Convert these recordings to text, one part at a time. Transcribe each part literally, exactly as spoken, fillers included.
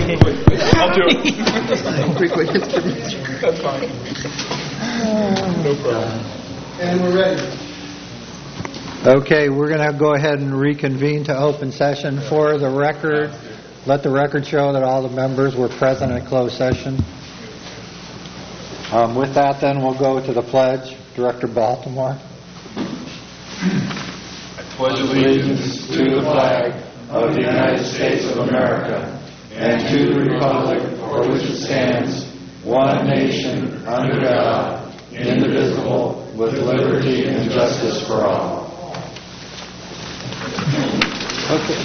I'll do it. That's fine. No problem. And we're ready. Okay, we're going to go ahead and reconvene to open session. For the record, let the record show that all the members were present in closed session. Um, with that, then, we'll go to the pledge. Director Baltimore. I pledge allegiance to the flag of the United States of America and to the republic for which it stands, one nation, under God, indivisible, with liberty and justice for all. Okay.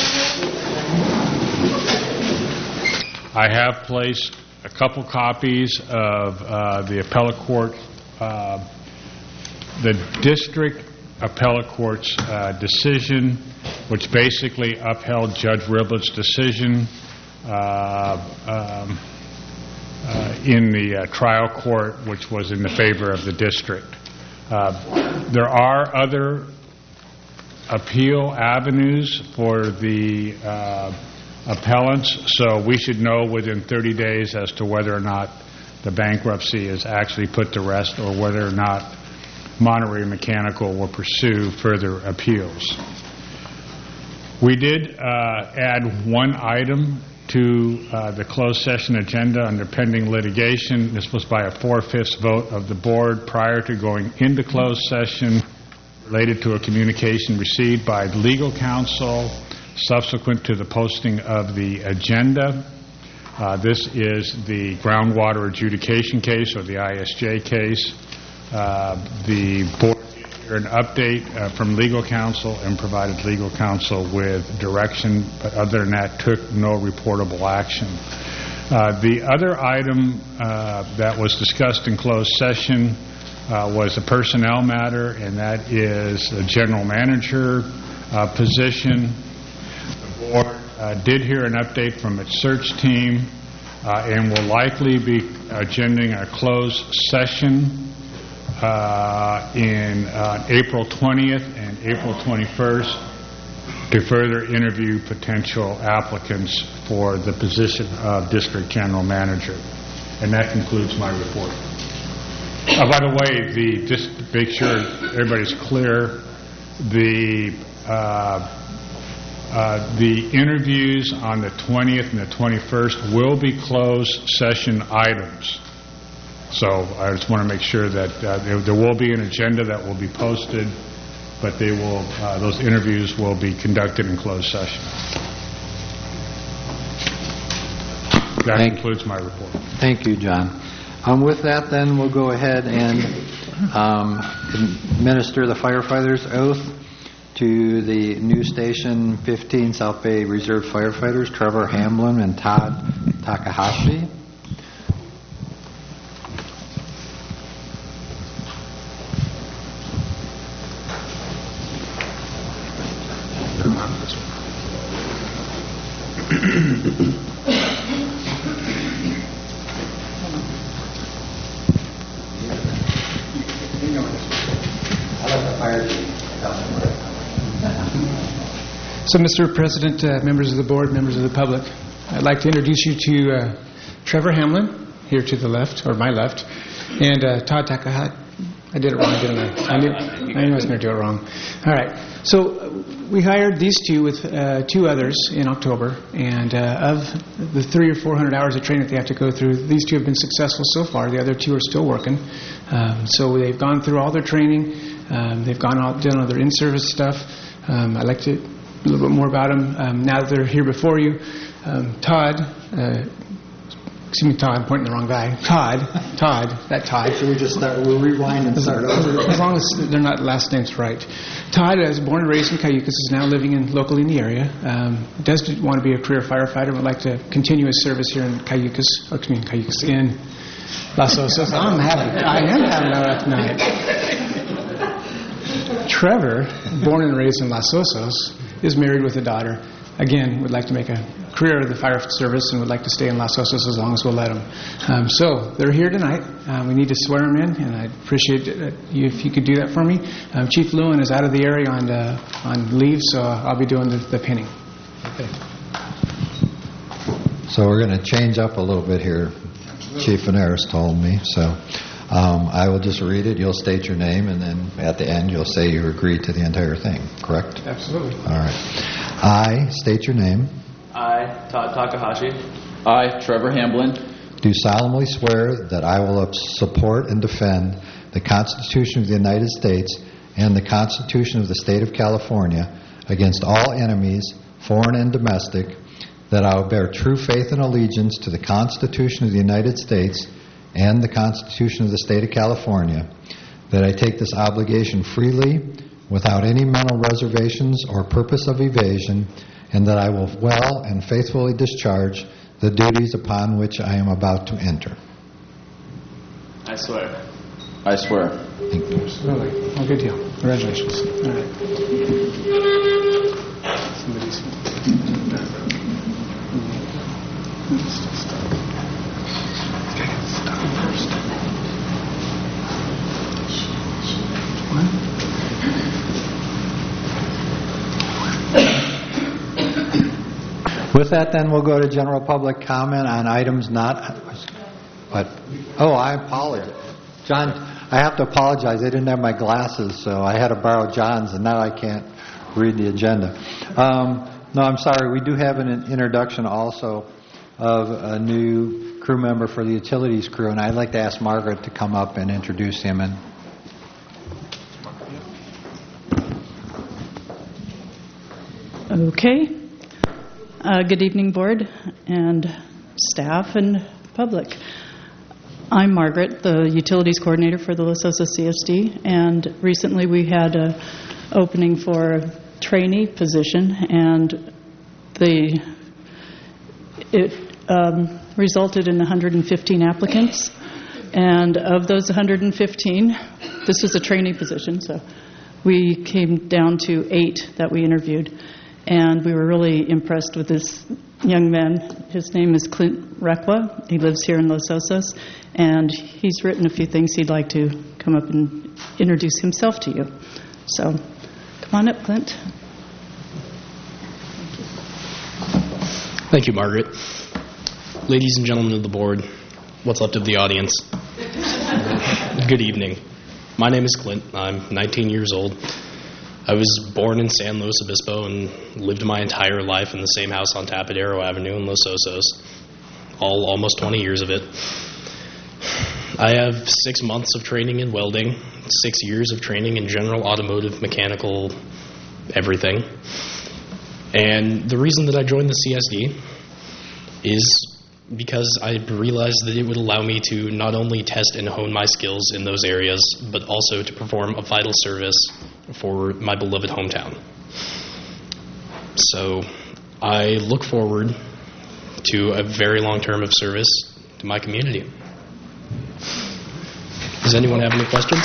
I have placed a couple copies of uh, the appellate court, uh, the district appellate court's uh, decision, which basically upheld Judge Riblett's decision uh, um, uh, in the uh, trial court, which was in the favor of the district. Uh, there are other appeal avenues for the uh, appellants, so we should know within thirty days as to whether or not the bankruptcy is actually put to rest or whether or not Monterey Mechanical will pursue further appeals. We did uh, add one item to uh, the closed session agenda under pending litigation. This was by a four-fifths vote of the board prior to going into closed session, related to a communication received by legal counsel subsequent to the posting of the agenda. Uh, this is the groundwater adjudication case, or the I S J case. Uh, the board gave an update uh, from legal counsel and provided legal counsel with direction, but other than that, took no reportable action. Uh, the other item uh, that was discussed in closed session Uh, was a personnel matter, and that is a general manager uh, position. The board uh, did hear an update from its search team uh, and will likely be agending a closed session uh, in uh, April twentieth and April twenty-first to further interview potential applicants for the position of district general manager. And that concludes my report. Uh, by the way, the just to make sure everybody's clear, the uh, uh, the interviews on the twentieth and the twenty-first will be closed session items. So I just want to make sure that uh, there, there will be an agenda that will be posted, but they will uh, those interviews will be conducted in closed session. That Thank concludes my report. Thank you, John. Um, with that, then, we'll go ahead and um, administer the firefighter's oath to the new Station fifteen South Bay Reserve firefighters, Trevor Hamlin and Todd Takahashi. So, Mister President, uh, members of the board, members of the public, I'd like to introduce you to uh, Trevor Hamlin, here to the left, or my left, and uh, Todd Takahashi. I did it wrong, didn't I? I knew, I knew I was going to do it wrong. All right. So uh, we hired these two with uh, two others in October, and uh, of the three or four hundred hours of training that they have to go through, these two have been successful so far. The other two are still working. Um, so they've gone through all their training. Um, they've gone out, done all their in-service stuff. Um, I'd like to a little bit more about them um, now that they're here before you. Um, Todd, uh, excuse me, Todd, I'm pointing the wrong guy. Todd, Todd, that Todd. Should we just start, we'll rewind and start over? As long as they're not last names right. Todd is born and raised in Cayucos, is now living in locally in the area. Um, does want to be a career firefighter and would like to continue his service here in Cayucos, or excuse me, Cayucos, in Las Osas. I'm having, I am having a rough night. Trevor, born and raised in Las Osas, is married with a daughter. Again, would like to make a career of the fire service and would like to stay in Las Osas as long as we'll let them. Um, so they're here tonight. Um, we need to swear them in, and I'd appreciate it you if you could do that for me. Um, Chief Lewin is out of the area on uh, on leave, so I'll be doing the, the pinning. Okay. So we're going to change up a little bit here, Chief Veneris told me. So um, I will just read it. You'll state your name, and then at the end you'll say you agree to the entire thing, correct? Absolutely. All right. I state your name. I, Todd Takahashi, I, Trevor Hamblin, Do solemnly swear that I will up- support and defend the Constitution of the United States and the Constitution of the State of California against all enemies, foreign and domestic, that I will bear true faith and allegiance to the Constitution of the United States and the Constitution of the State of California, that I take this obligation freely, without any mental reservations or purpose of evasion, and that I will well and faithfully discharge the duties upon which I am about to enter. I swear. I swear. Thank you. Absolutely. Oh, good deal. Congratulations. All right. Somebody's... With that, then, we'll go to general public comment on items not... What? Oh, I apologize. John, I have to apologize. I didn't have my glasses, so I had to borrow John's, and now I can't read the agenda. Um, no, I'm sorry. We do have an introduction also of a new crew member for the utilities crew, and I'd like to ask Margaret to come up and introduce him. And Okay. Uh, good evening, board and staff and public. I'm Margaret, the utilities coordinator for the Los Osos C S D, and recently we had an opening for a trainee position, and the it um, resulted in one hundred fifteen applicants, and of those one hundred fifteen, this was a trainee position, so we came down to eight that we interviewed. And we were really impressed with this young man. His name is Clint Requa. He lives here in Los Osos, and he's written a few things he'd like to come up and introduce himself to you. So, come on up, Clint. Thank you, Margaret. Ladies and gentlemen of the board, what's left of the audience, good evening. My name is Clint. I'm nineteen years old. I was born in San Luis Obispo and lived my entire life in the same house on Tapadero Avenue in Los Osos, all almost twenty years of it. I have six months of training in welding, six years of training in general automotive, mechanical, everything. And the reason that I joined the C S D is because I realized that it would allow me to not only test and hone my skills in those areas, but also to perform a vital service for my beloved hometown. So I look forward to a very long term of service to my community. Does anyone have any questions?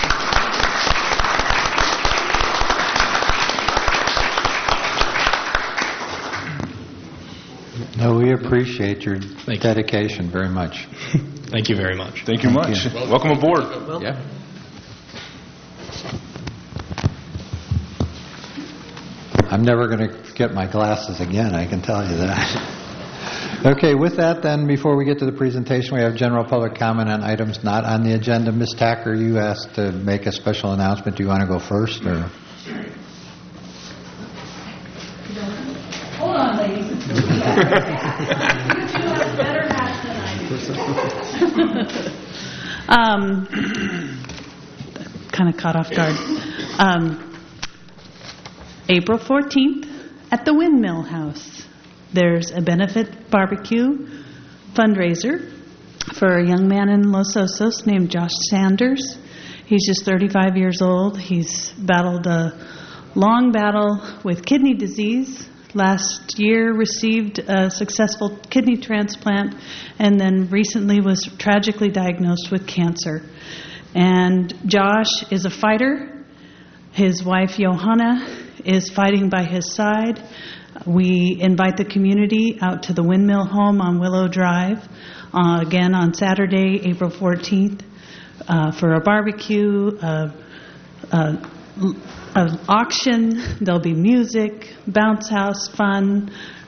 no, we appreciate your Thank dedication very much. Thank you very much. Thank you much. Welcome aboard. Yeah. I'm never going to get my glasses again, I can tell you that. Okay, with that then, before we get to the presentation, we have general public comment on items not on the agenda. Miz Tacker, you asked to make a special announcement. Do you want to go first? Or? Hold on, ladies. You two have better hats than I do. um, kind of caught off guard. Um, April fourteenth at the Windmill House. There's a benefit barbecue fundraiser for a young man in Los Osos named Josh Sanders. He's just thirty-five years old. He's battled a long battle with kidney disease. Last year received a successful kidney transplant, and then recently was tragically diagnosed with cancer. And Josh is a fighter. His wife, Johanna, is fighting by his side. We invite the community out to the Windmill Home on Willow Drive, uh, again on Saturday, April fourteenth, uh, for a barbecue, uh, uh, an auction. There'll be music, bounce house fun,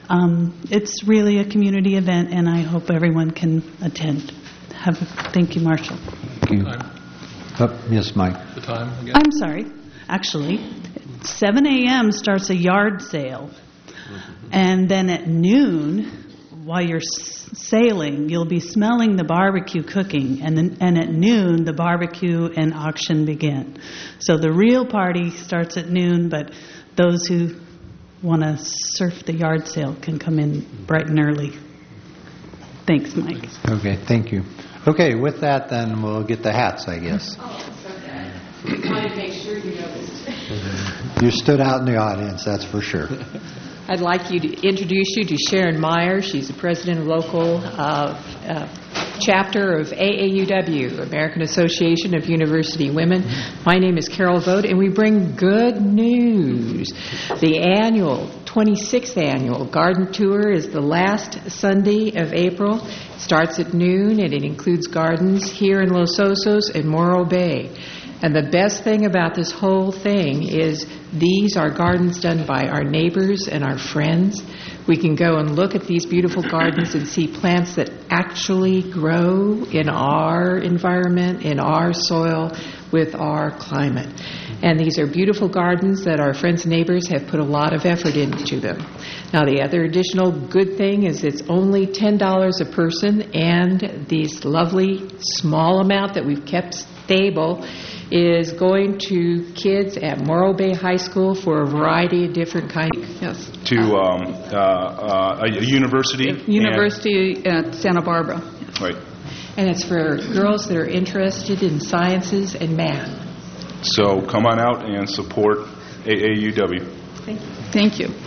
Um, it's really a community event, and I hope everyone can attend. Have a, thank you, Marshall. Thank you. Oh, yes, Mike. The time again? I'm sorry. Actually, seven a.m. starts a yard sale. And then at noon, while you're s- sailing, you'll be smelling the barbecue cooking. And, then, and at noon, the barbecue and auction begin. So the real party starts at noon, but those who want to surf the yard sale can come in bright and early. Thanks, Mike. Okay, thank you. Okay, with that, then we'll get the hats, I guess. Oh, it's okay. I wanted to make sure you noticed. You stood out in the audience, that's for sure. I'd like you to introduce you to Sharon Meyer. She's the president of local uh, uh, chapter of A A U W, American Association of University Women. My name is Carol Vogt, and we bring good news. The annual, twenty-sixth annual garden tour is the last Sunday of April. It starts at noon, and it includes gardens here in Los Osos and Morro Bay. And the best thing about this whole thing is these are gardens done by our neighbors and our friends. We can go and look at these beautiful gardens and see plants that actually grow in our environment, in our soil, with our climate. And these are beautiful gardens that our friends and neighbors have put a lot of effort into them. Now, the other additional good thing is it's only ten dollars a person, and this lovely small amount that we've kept stable is going to kids at Morro Bay High School for a variety of different kinds. Yes. To um, uh, uh, a university. University at Santa Barbara. And, right. And it's for girls that are interested in sciences and math. So come on out and support A A U W. Thank you. Thank you.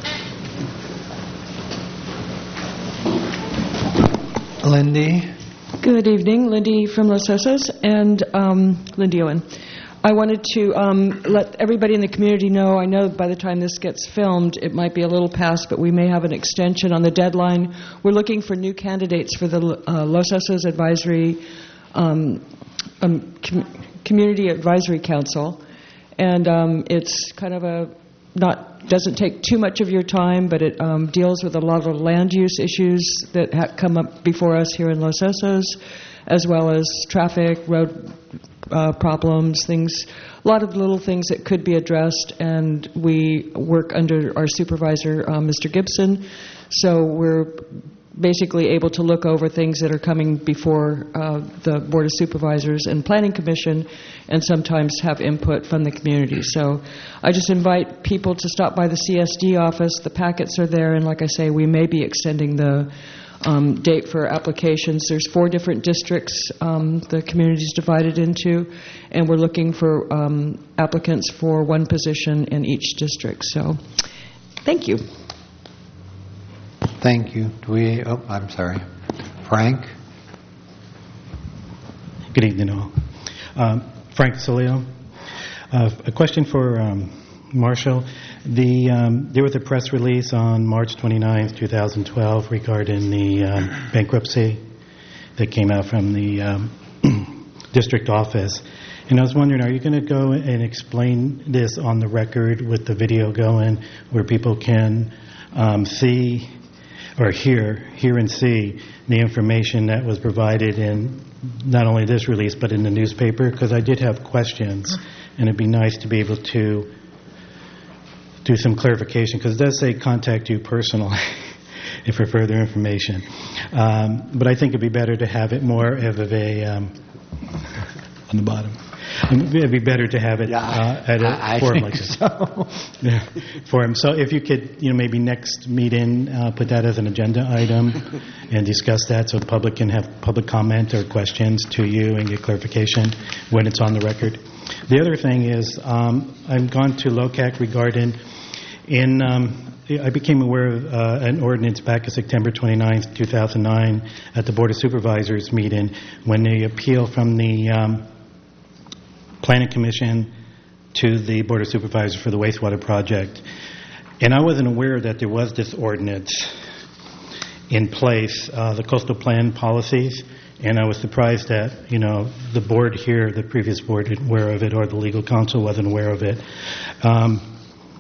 Lindy. Good evening, Lindy from Los Osos, and um, Lindy Owen. I wanted to um, let everybody in the community know, I know by the time this gets filmed, it might be a little past, but we may have an extension on the deadline. We're looking for new candidates for the uh, Los Osos Advisory um, um, com- Community Advisory Council, and um, it's kind of a not doesn't take too much of your time, but it um, deals with a lot of land use issues that ha- come up before us here in Los Osos, as well as traffic, road uh, problems, things, a lot of little things that could be addressed, and we work under our supervisor, uh, Mister Gibson, so we're basically able to look over things that are coming before uh, the Board of Supervisors and Planning Commission, and sometimes have input from the community. So I just invite people to stop by the C S D office. The packets are there, and like I say, we may be extending the um, date for applications. There's four different districts um, the community is divided into, and we're looking for um, applicants for one position in each district. So thank you. Thank you. Do we, oh, I'm sorry. Frank? Good evening, all. Um, Frank Solio. Uh, a question for um, Marshall. The, um, there was a press release on March twenty-ninth, twenty twelve regarding the um, bankruptcy that came out from the um, district office. And I was wondering, are you going to go and explain this on the record with the video going where people can um, see or hear, hear and see the information that was provided in not only this release but in the newspaper? Because I did have questions, and it'd be nice to be able to do some clarification, because it does say contact you personally if for further information. Um, but I think it'd be better to have it more of a, um, on the bottom. It'd be better to have it yeah, uh, at a I, I forum think like this. So. Yeah, forum. So if you could, you know, maybe next meeting, uh, put that as an agenda item and discuss that, so the public can have public comment or questions to you and get clarification when it's on the record. The other thing is, um, I've gone to L O C A C regarding in. Um, I became aware of uh, an ordinance back on September twenty-ninth, two thousand nine, at the Board of Supervisors meeting when they appeal from the um, Planning Commission to the Board of Supervisors for the wastewater project. And I wasn't aware that there was this ordinance in place, uh, the coastal plan policies, and I was surprised that, you know, the board here, the previous board, isn't aware of it, or the legal counsel wasn't aware of it. Um,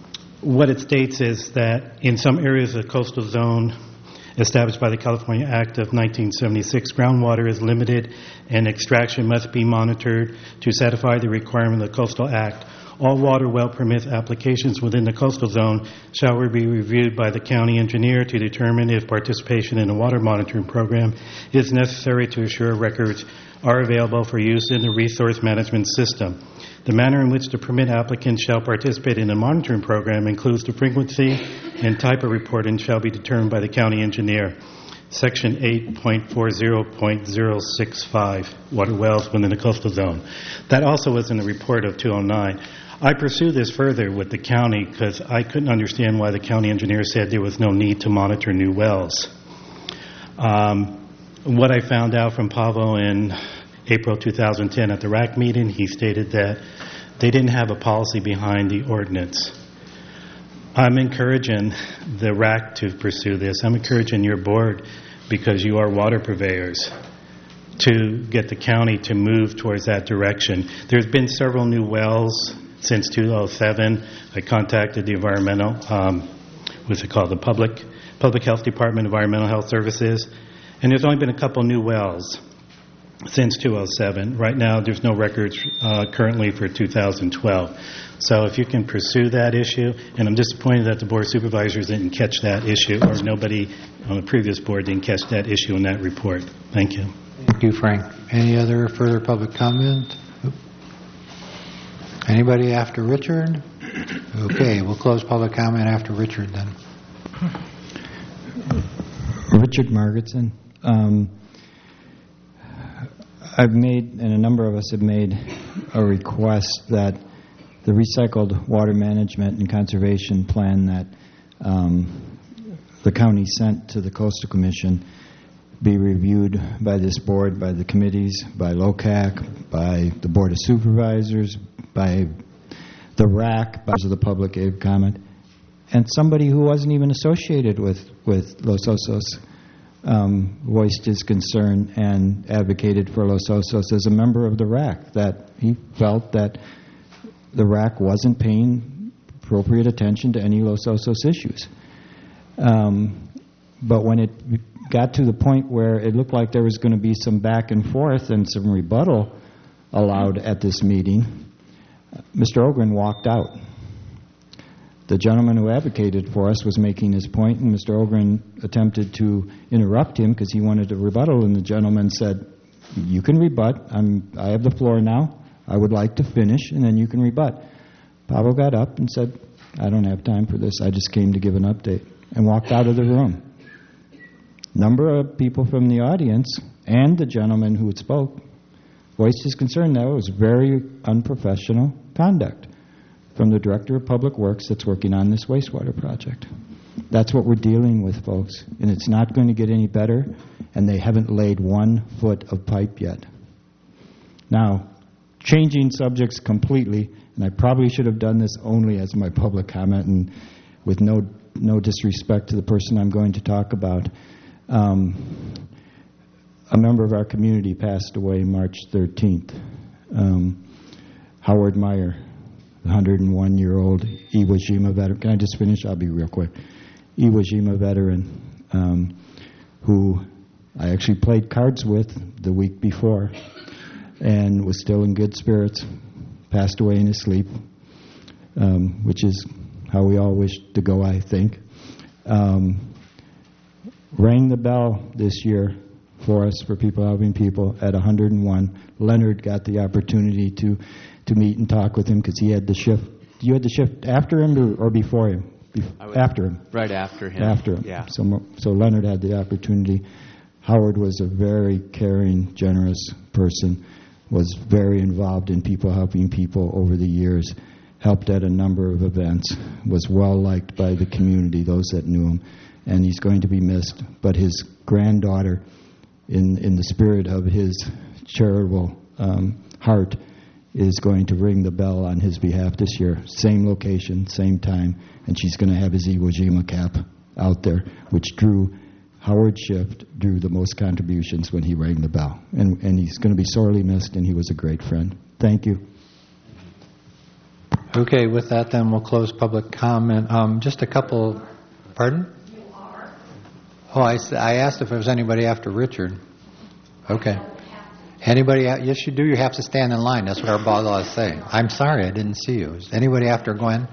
what it states is that in some areas of the coastal zone established by the California Act of nineteen seventy-six, groundwater is limited and extraction must be monitored to satisfy the requirement of the Coastal Act. All water well permit applications within the coastal zone shall be reviewed by the county engineer to determine if participation in a water monitoring program is necessary to assure records are available for use in the resource management system. The manner in which the permit applicant shall participate in the monitoring program includes the frequency and type of reporting shall be determined by the county engineer. Section eight point forty point zero six five, water wells within the coastal zone. That also was in the report of two oh nine. I pursued this further with the county because I couldn't understand why the county engineer said there was no need to monitor new wells. Um, what I found out from Pavo in April two thousand ten at the R A C meeting, he stated that they didn't have a policy behind the ordinance. I'm encouraging the R A C to pursue this. I'm encouraging your board, because you are water purveyors, to get the county to move towards that direction. There's been several new wells since two thousand seven. I contacted the environmental, um, what's it called, the Public Public Health Department, Environmental Health Services, and there's only been a couple new wells since two thousand seven. Right now, there's no records uh, currently for two thousand twelve. So if you can pursue that issue, and I'm disappointed that the Board of Supervisors didn't catch that issue, or nobody on the previous board didn't catch that issue in that report. Thank you. Thank you, Frank. Any other further public comment? Anybody after Richard? Okay, we'll close public comment after Richard then. Richard Margetson. Um, I've made, and a number of us have made, a request that the recycled water management and conservation plan that um, the county sent to the Coastal Commission be reviewed by this board, by the committees, by L O C A C, by the Board of Supervisors, by the R A C, by the public gave comment, and somebody who wasn't even associated with, with Los Osos um, voiced his concern and advocated for Los Osos as a member of the R A C, that he felt that the R A C wasn't paying appropriate attention to any Los Osos issues. Um, but when it got to the point where it looked like there was going to be some back and forth and some rebuttal allowed at this meeting, Mister Ogren walked out. The gentleman who advocated for us was making his point, and Mister Ogren attempted to interrupt him because he wanted a rebuttal, and the gentleman said, "You can rebut. I'm, I have the floor now. I would like to finish, and then you can rebut." Pablo got up and said, "I don't have time for this. I just came to give an update," and walked out of the room. Number of people from the audience and the gentleman who spoke voiced his concern that it was very unprofessional conduct from the Director of Public Works that's working on this wastewater project. That's what we're dealing with, folks, and it's not going to get any better, and they haven't laid one foot of pipe yet. Now, changing subjects completely, and I probably should have done this only as my public comment and with no no disrespect to the person I'm going to talk about. Um, a member of our community passed away March thirteenth. Um, Howard Meyer, the one hundred one-year-old Iwo Jima veteran. Can I just finish? I'll be real quick. Iwo Jima veteran um, who I actually played cards with the week before and was still in good spirits, passed away in his sleep, um, which is how we all wish to go, I think. Um, rang the bell this year for us, for People Helping People, at one hundred one. Leonard got the opportunity to, to meet and talk with him because he had the shift. You had the shift after him or, or before him? Bef- after him. Right after him. After him. Yeah. So, so Leonard had the opportunity. Howard was a very caring, generous person, was very involved in People Helping People over the years, helped at a number of events, was well liked by the community, those that knew him, and he's going to be missed. But his granddaughter, in, in the spirit of his charitable um, heart, is going to ring the bell on his behalf this year. Same location, same time, and she's going to have his Iwo Jima cap out there, which drew, Howard Schiff drew the most contributions when he rang the bell. And, and he's going to be sorely missed, and he was a great friend. Thank you. Okay, with that, then we'll close public comment. Um, just a couple. Pardon? You are. Oh, I, I asked if there was anybody after Richard. Okay. Anybody? Yes, you do. You have to stand in line. That's what our bylaws say. I'm sorry, I didn't see you. Is anybody after Gwen?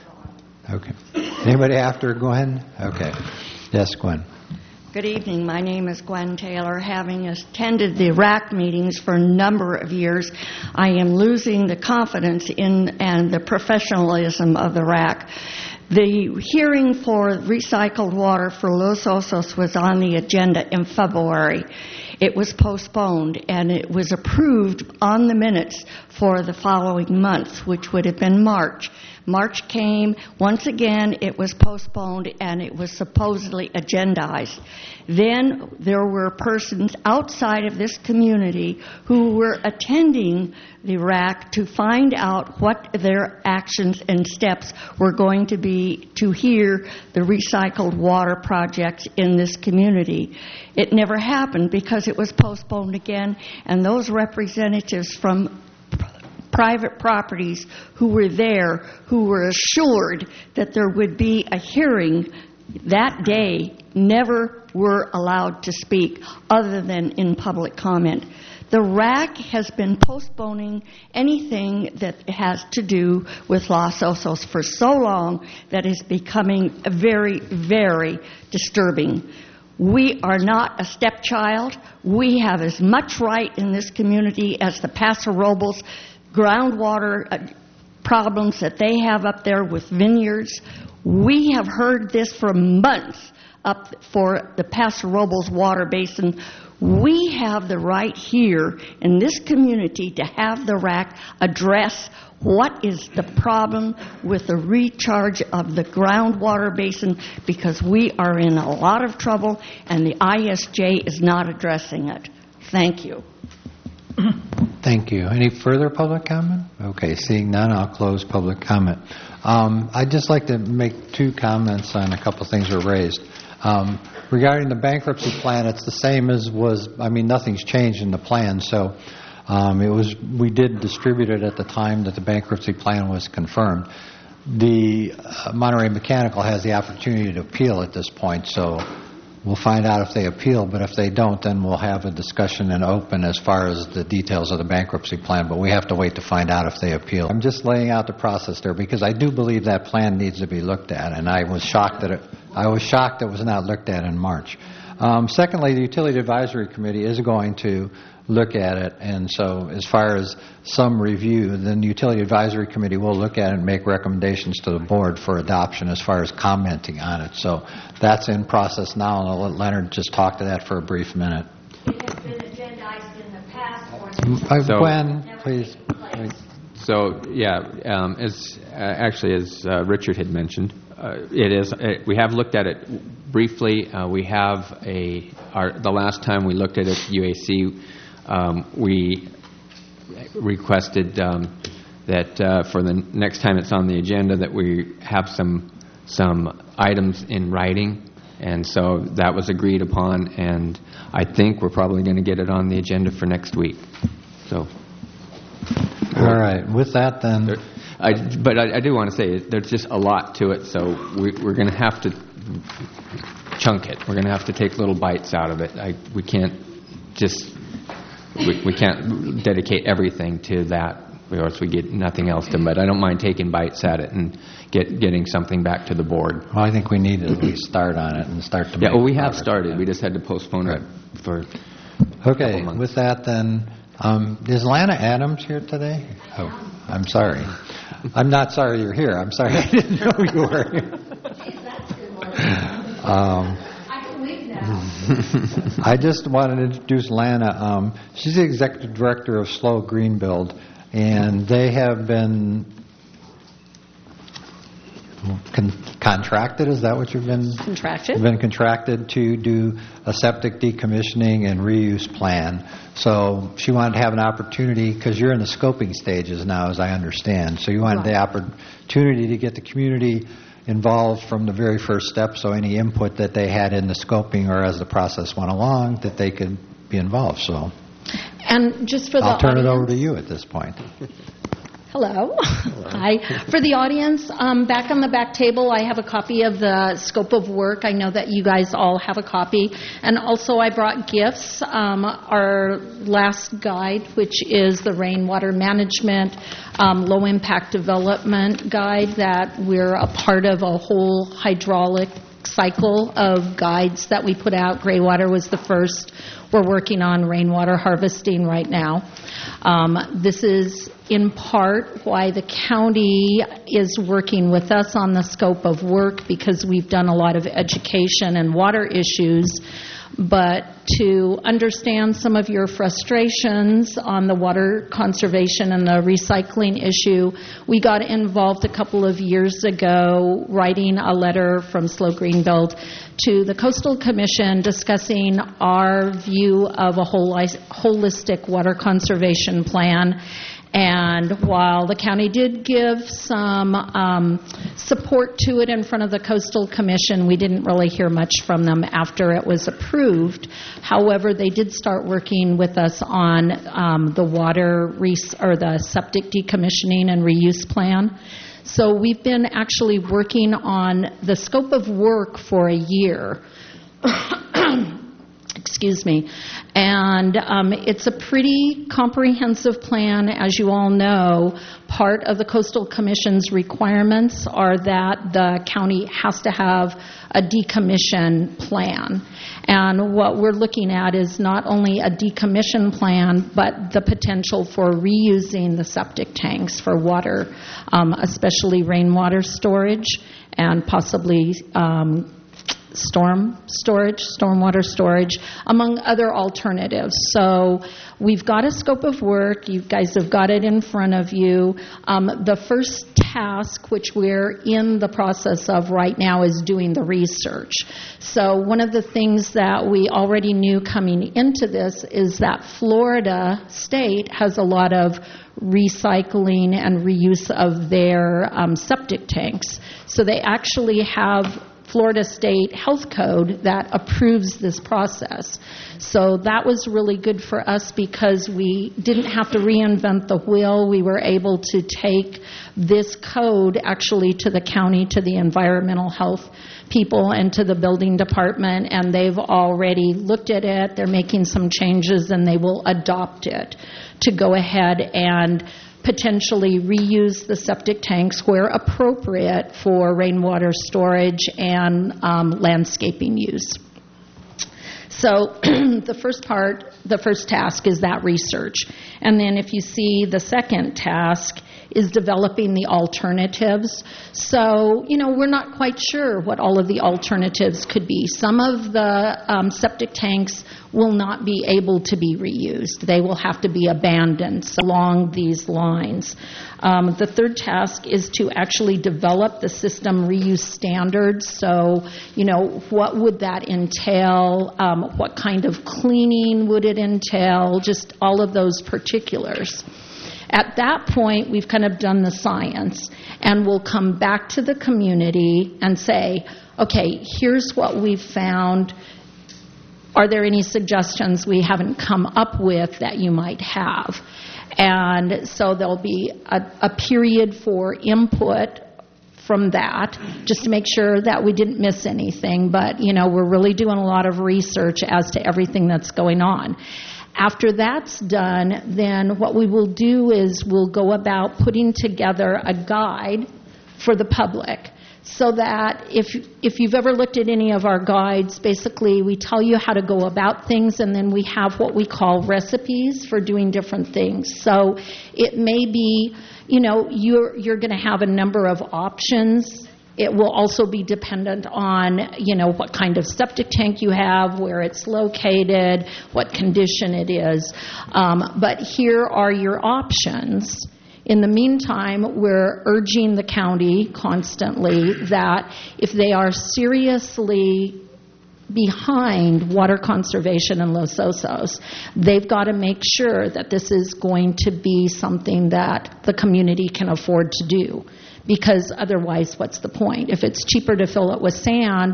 Okay. Anybody after Gwen? Okay. Yes, Gwen. Good evening. My name is Gwen Taylor. Having attended the R A C meetings for a number of years, I am losing the confidence in and the professionalism of the R A C. The hearing for recycled water for Los Osos was on the agenda in February. It was postponed, and it was approved on the minutes for the following month, which would have been March. March came. Once again, it was postponed, and it was supposedly agendized. Then there were persons outside of this community who were attending the R A C to find out what their actions and steps were going to be to hear the recycled water projects in this community. It never happened because it was postponed again, and those representatives from private properties who were there, who were assured that there would be a hearing that day, never were allowed to speak other than in public comment. The R A C has been postponing anything that has to do with Los Osos for so long that is becoming very, very disturbing. We are not a stepchild. We have as much right in this community as the Paso Robles groundwater uh, problems that they have up there with vineyards. We have heard this for months up for the Paso Robles water basin. We have the right here in this community to have the R A C address what is the problem with the recharge of the groundwater basin, because we are in a lot of trouble and the I S J is not addressing it. Thank you. Thank you. Any further public comment? Okay, seeing none, I'll close public comment. Um, I'd just like to make two comments on a couple things that were raised. Um, regarding the bankruptcy plan, it's the same as was, I mean, nothing's changed in the plan, so um, it was, we did distribute it at the time that the bankruptcy plan was confirmed. The uh, Monterey Mechanical has the opportunity to appeal at this point, so we'll find out if they appeal, but if they don't, then we'll have a discussion and open as far as the details of the bankruptcy plan, but we have to wait to find out if they appeal. I'm just laying out the process there because I do believe that plan needs to be looked at, and I was shocked that it, I was shocked it was not looked at in March. Um, secondly, the Utility Advisory Committee is going to look at it, and so as far as some review, then the Utility Advisory Committee will look at it and make recommendations to the board for adoption as far as commenting on it. So that's in process now, and I'll let Leonard just talk to that for a brief minute. It has been agendized in the past. Uh, So- Gwen, please. So, yeah, um, as uh, actually as uh, Richard had mentioned, uh, it is. Uh, we have looked at it briefly. Uh, we have a our, the last time we looked at it, U A C, um, we requested um, that uh, for the next time it's on the agenda that we have some some items in writing, and so that was agreed upon. And I think we're probably going to get it on the agenda for next week. So. All right. With that, then. There, I, but I, I do want to say there's just a lot to it, so we, we're going to have to chunk it. We're going to have to take little bites out of it. I, we can't just we, we can't dedicate everything to that, or else we get nothing else done. But I don't mind taking bites at it and get getting something back to the board. Well, I think we need to at least start on it and start to. Yeah, make well, we have progress. started. We just had to postpone it for. Okay. With that, then. Um, is Lana Adams here today? Oh, I'm sorry. I'm not sorry you're here. I'm sorry I didn't know you were here. Um, I just wanted to introduce Lana. Um, she's the executive director of Slow Green Build, and they have been con- contracted. Is that what you've been? Contracted. You've been contracted to do a septic decommissioning and reuse plan. So she wanted to have an opportunity, because you're in the scoping stages now, as I understand. So you wanted the opportunity to get the community involved from the very first step, so any input that they had in the scoping or as the process went along, that they could be involved. So And just for the I'll turn audience, it over to you at this point. Hello. Hi. For the audience, um, back on the back table, I have a copy of the scope of work. I know that you guys all have a copy. And also I brought gifts. Um, our last guide, which is the rainwater management um, low-impact development guide, that we're a part of a whole hydraulic cycle of guides that we put out. Greywater was the first. We're working on rainwater harvesting right now. Um, this is in part why the county is working with us on the scope of work, because we've done a lot of education and water issues. But to understand some of your frustrations on the water conservation and the recycling issue, we got involved a couple of years ago writing a letter from SLO Greenbelt to the Coastal Commission discussing our view of a holistic water conservation plan. And while the county did give some um, support to it in front of the Coastal Commission, we didn't really hear much from them after it was approved. However, they did start working with us on um, the water re- or the septic decommissioning and reuse plan. So we've been actually working on the scope of work for a year. Excuse me. And um, it's a pretty comprehensive plan. As you all know, part of the Coastal Commission's requirements are that the county has to have a decommission plan. And what we're looking at is not only a decommission plan, but the potential for reusing the septic tanks for water, um, especially rainwater storage and possibly um, storm storage, stormwater storage, among other alternatives. So we've got a scope of work. You guys have got it in front of you. Um, the first task, which we're in the process of right now, is doing the research. So one of the things that we already knew coming into this is that Florida State has a lot of recycling and reuse of their um, septic tanks. So they actually have Florida State Health Code that approves this process. So that was really good for us because we didn't have to reinvent the wheel. We were able to take this code actually to the county, to the environmental health people, and to the building department, and they've already looked at it. They're making some changes, and they will adopt it to go ahead and potentially reuse the septic tanks where appropriate for rainwater storage and um, landscaping use. So the first part, the first task is that research. And then if you see the second task is developing the alternatives. So, you know, we're not quite sure what all of the alternatives could be. Some of the um, septic tanks will not be able to be reused. They will have to be abandoned so along these lines. Um, the third task is to actually develop the system reuse standards. So, you know, what would that entail? Um, what kind of cleaning would it entail? Just all of those particulars. At that point, we've kind of done the science, and we'll come back to the community and say, okay, here's what we've found. Are there any suggestions we haven't come up with that you might have? And so there'll be a, a period for input from that, just to make sure that we didn't miss anything. But, you know, we're really doing a lot of research as to everything that's going on. After that's done, then what we will do is we'll go about putting together a guide for the public, so that if if you've ever looked at any of our guides, basically we tell you how to go about things, and then we have what we call recipes for doing different things. So it may be, you know, you're you're going to have a number of options. It will also be dependent on, you know, what kind of septic tank you have, where it's located, what condition it is. Um, but here are your options. In the meantime, we're urging the county constantly that if they are seriously behind water conservation in Los Osos, they've got to make sure that this is going to be something that the community can afford to do. Because otherwise, what's the point? If it's cheaper to fill it with sand,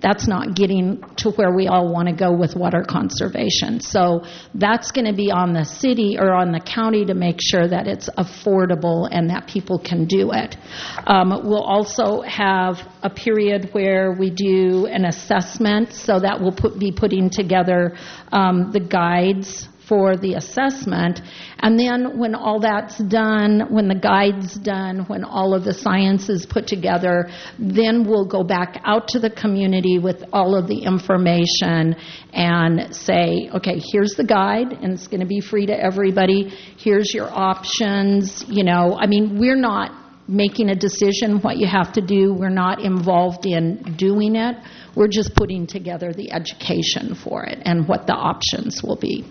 that's not getting to where we all want to go with water conservation. So that's going to be on the city or on the county to make sure that it's affordable and that people can do it. Um, we'll also have a period where we do an assessment, so that we'll put, be putting together um, the guides for the assessment. And then when all that's done, when the guide's done, when all of the science is put together, then we'll go back out to the community with all of the information and say, okay, here's the guide, and it's going to be free to everybody. Here's your options. You know, I mean, we're not making a decision what you have to do. We're not involved in doing it. We're just putting together the education for it and what the options will be.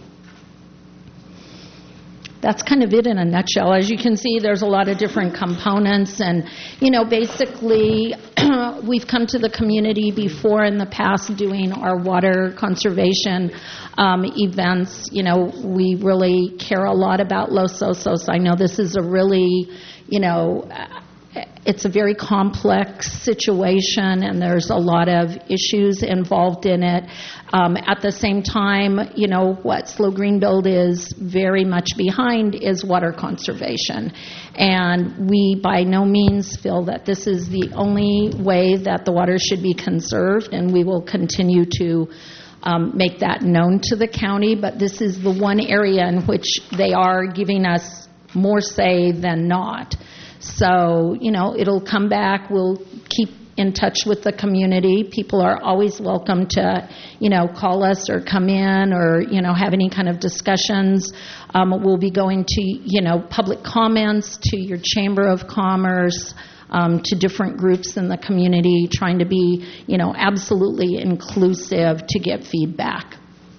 That's kind of it in a nutshell. As you can see, there's a lot of different components, and, you know, basically we've come to the community before in the past doing our water conservation um, events. You know, we really care a lot about Los Osos. I know this is a really, you know, it's a very complex situation, and there's a lot of issues involved in it. Um, at the same time, you know, what SLO Greenbuild is very much behind is water conservation. And we by no means feel that this is the only way that the water should be conserved, and we will continue to um, make that known to the county. But this is the one area in which they are giving us more say than not. So, you know, it'll come back. We'll keep in touch with the community. People are always welcome to, you know, call us or come in or, you know, have any kind of discussions. Um, we'll be going to, you know, public comments, to your Chamber of Commerce, um, to different groups in the community, trying to be, you know, absolutely inclusive to get feedback.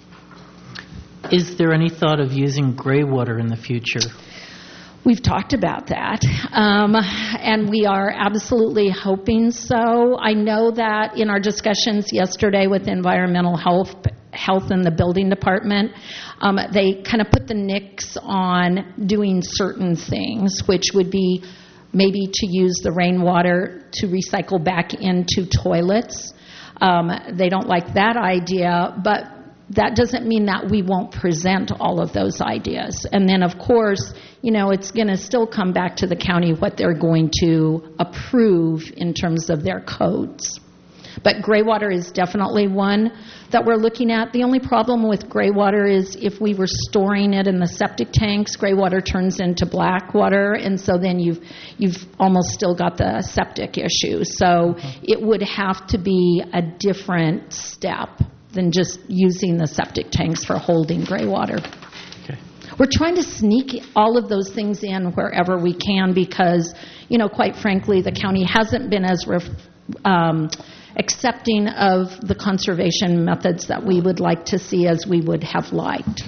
Is there any thought of using gray water in the future? We've talked about that, um, and we are absolutely hoping so. I know that in our discussions yesterday with environmental health, health in the building department, um, they kind of put the nix on doing certain things, which would be maybe to use the rainwater to recycle back into toilets. Um, they don't like that idea, but that doesn't mean that we won't present all of those ideas. And then, of course, you know, it's going to still come back to the county what they're going to approve in terms of their codes. But gray water is definitely one that we're looking at. The only problem with gray water is if we were storing it in the septic tanks, gray water turns into black water, and so then you've you've almost still got the septic issue. So it would have to be a different step than just using the septic tanks for holding gray water. Okay. We're trying to sneak all of those things in wherever we can because, you know, quite frankly, the county hasn't been as ref, um, accepting of the conservation methods that we would like to see as we would have liked.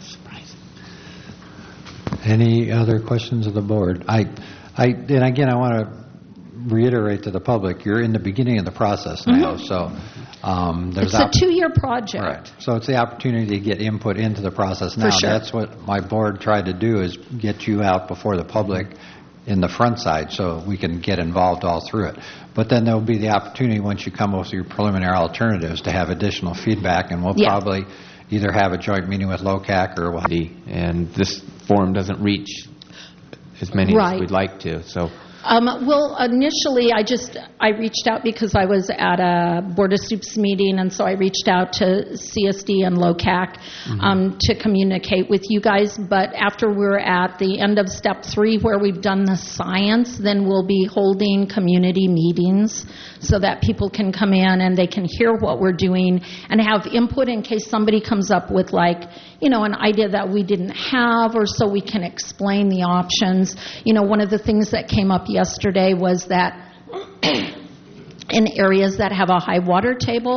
Any other questions of the board? I, I, and again, I want to reiterate to the public, you're in the beginning of the process now, mm-hmm. so um, there's... It's a two-year project. Right. So it's the opportunity to get input into the process now. For sure. That's what my board tried to do, is get you out before the public in the front side so we can get involved all through it. But then there will be the opportunity, once you come up with your preliminary alternatives, to have additional feedback, and we'll yeah. probably either have a joint meeting with L O C A C or... We'll and this forum doesn't reach as many right. as we'd like to, so... Um, well, initially, I just I reached out because I was at a Board of Soups meeting, and so I reached out to C S D and L O C A C mm-hmm. um, to communicate with you guys. But after we're at the end of step three, where we've done the science, then we'll be holding community meetings so that people can come in and they can hear what we're doing and have input in case somebody comes up with, like, you know, an idea that we didn't have, or so we can explain the options. You know, one of the things that came up yesterday was that in areas that have a high water table,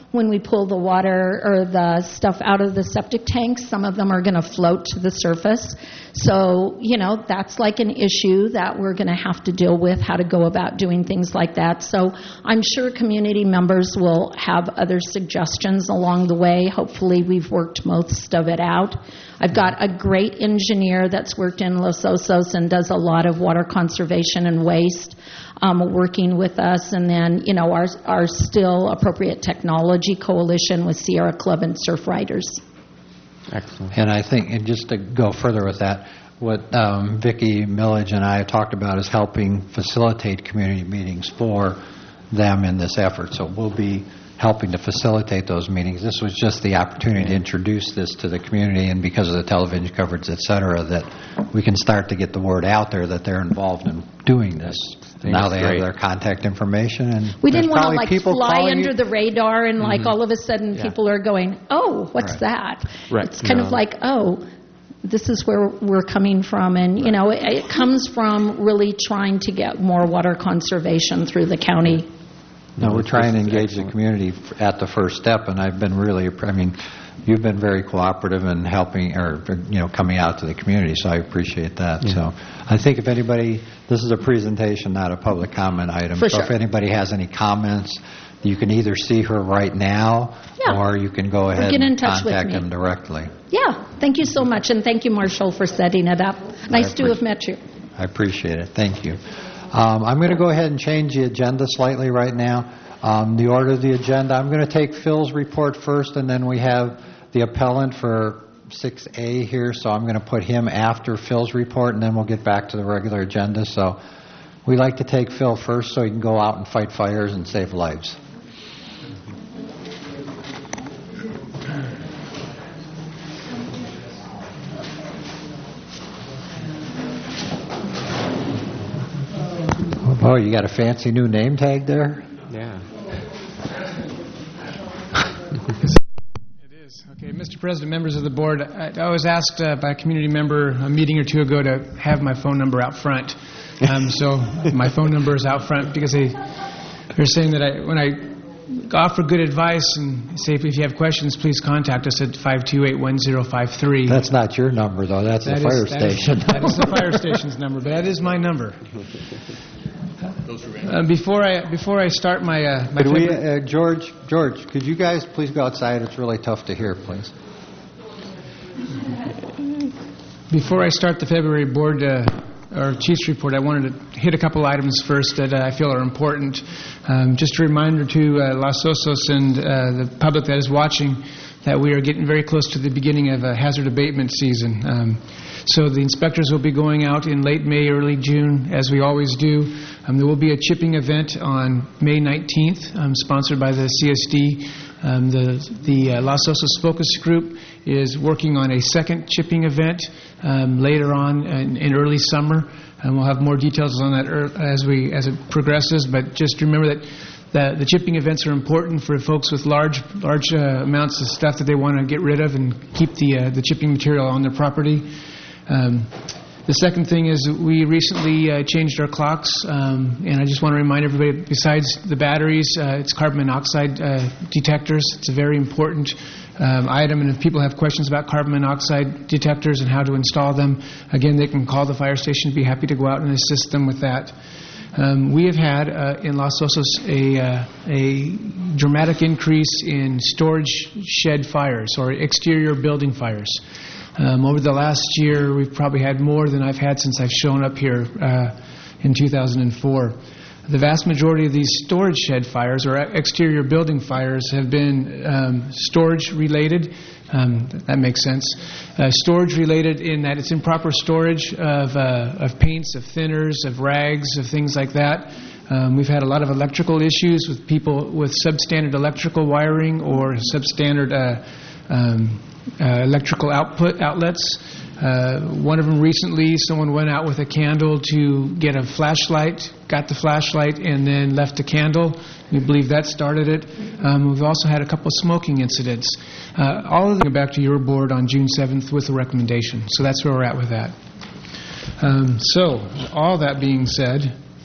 when we pull the water or the stuff out of the septic tanks, some of them are going to float to the surface. So, you know, that's like an issue that we're going to have to deal with, how to go about doing things like that. So I'm sure community members will have other suggestions along the way. Hopefully we've worked most of it out. I've got a great engineer that's worked in Los Osos and does a lot of water conservation and waste, um, working with us. And then, you know, our, our Still Appropriate Technology Coalition with Sierra Club and Surf Riders. Excellent. And I think, and just to go further with that, what um, Vicki Millage and I talked about is helping facilitate community meetings for them in this effort. So we'll be helping to facilitate those meetings. This was just the opportunity to introduce this to the community, and because of the television coverage, et cetera, that we can start to get the word out there that they're involved in doing this. And now they great. have their contact information, and we didn't want to probably like people fly calling under you. the radar and like Mhm. all of a sudden Yeah. people are going, oh, what's Right. that? Right. It's kind No. of like, oh, this is where we're coming from. And, you know, it, it comes from really trying to get more water conservation through the county. No, we're trying to engage the community f- at the first step, and I've been really, I mean, you've been very cooperative in helping, or, you know, coming out to the community, so I appreciate that. Yeah. So I think if anybody, this is a presentation, not a public comment item. For so sure. if anybody has any comments, you can either see her right now, Yeah. or you can go ahead get in and touch with contact me. them directly. Yeah, thank you so much. And thank you, Marshall, for setting it up. Nice to have appreciate- met you. I appreciate it. Thank you. Um, I'm going to go ahead and change the agenda slightly right now. Um, the order of the agenda, I'm going to take Phil's report first, and then we have the appellant for six A here, so I'm going to put him after Phil's report, and then we'll get back to the regular agenda. So we like to take Phil first so he can go out and fight fires and save lives. Oh, you got a fancy new name tag there? Yeah. It is. Okay, Mister President, members of the board, I, I was asked uh, by a community member a meeting or two ago to have my phone number out front. Um, so my phone number is out front because they, they're saying that I, when I offer good advice and say if you have questions, please contact us at five two eight, one zero five three. That's not your number, though. That's That the is- fire that is- station. that is the fire station's number, but that is my number. Uh, before I before I start my uh, my Could we, February- uh, George, George, could you guys please go outside? It's really tough to hear, please. Before I start the February board uh, or chief's report, I wanted to hit a couple items first that uh, I feel are important. Um, just a reminder to uh, Los Osos and uh, the public that is watching that we are getting very close to the beginning of a hazard abatement season. Um, so the inspectors will be going out in late May, early June, as we always do. Um, there will be a chipping event on May nineteenth, um, sponsored by the C S D. Um, the the uh, Los Osos Focus Group is working on a second chipping event um, later on in, in early summer, and we'll have more details on that er, as we as it progresses. But just remember that the, the chipping events are important for folks with large large uh, amounts of stuff that they want to get rid of and keep the uh, the chipping material on their property. Um, The second thing is that we recently uh, changed our clocks, um, and I just want to remind everybody, besides the batteries, uh, it's carbon monoxide uh, detectors. It's a very important um, item, and if people have questions about carbon monoxide detectors and how to install them, again, they can call the fire station. Be happy to go out and assist them with that. Um, we have had uh, in Los Osos a, uh, a dramatic increase in storage shed fires or exterior building fires. Um, over the last year, we've probably had more than I've had since I've shown up here uh, in two thousand four. The vast majority of these storage shed fires or exterior building fires have been um, storage related. Um, that makes sense. Uh, storage related in that it's improper storage of, uh, of paints, of thinners, of rags, of things like that. Um, we've had a lot of electrical issues with people with substandard electrical wiring or substandard uh, um, uh, electrical output outlets. Uh, one of them recently, someone went out with a candle to get a flashlight, got the flashlight, and then left a candle. We believe that started it. Um, we've also had a couple of smoking incidents. Uh, all of them go back to your board on June seventh with a recommendation. So that's where we're at with that. Um, so, all that being said,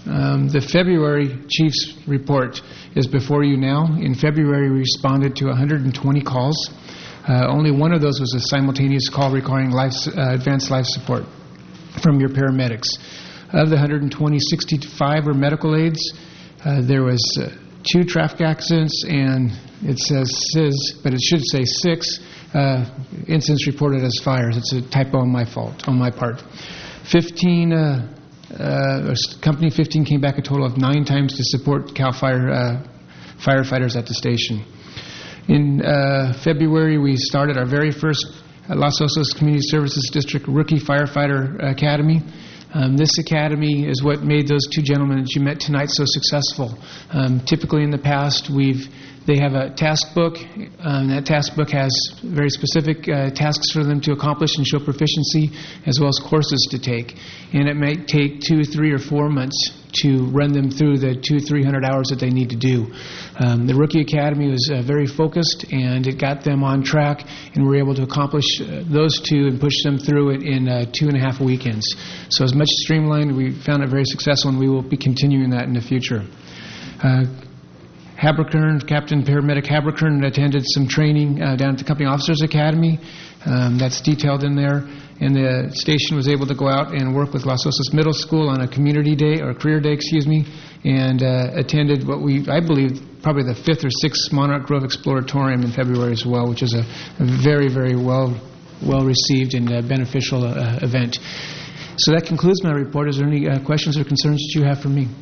Um, the February Chief's report is before you now. In February, we responded to one hundred twenty calls. Uh, only one of those was a simultaneous call requiring life, uh, advanced life support from your paramedics. Of the one hundred twenty, sixty-five were medical aids. Uh, there was uh, two traffic accidents, and it says S I S, but it should say six uh, incidents reported as fires. It's a typo on my fault, on my part. fifteen, uh, uh, Company fifteen came back a total of nine times to support CAL FIRE uh, firefighters at the station. In uh, February, we started our very first uh, Los Osos Community Services District Rookie Firefighter Academy. Um, this academy is what made those two gentlemen that you met tonight so successful. Um, typically in the past, we've they have a task book. Um, that task book has very specific uh, tasks for them to accomplish and show proficiency, as well as courses to take. And it might take two, three, or four months to run them through the two, three hundred hours that they need to do. Um, the Rookie Academy was uh, very focused, and it got them on track, and we were able to accomplish uh, those two and push them through it in uh, two and a half weekends. So as much streamlined, we found it very successful, and we will be continuing that in the future. Uh, Haberkern, Captain Paramedic Haberkern attended some training uh, down at the Company Officers Academy. Um, that's detailed in there. And the station was able to go out and work with Los Osos Middle School on a community day, or career day, excuse me, and uh, attended what we, I believe, probably the fifth or sixth Monarch Grove Exploratorium in February as well, which is a, a very, very well, well-received and uh, beneficial uh, event. So that concludes my report. Is there any uh, questions or concerns that you have for me?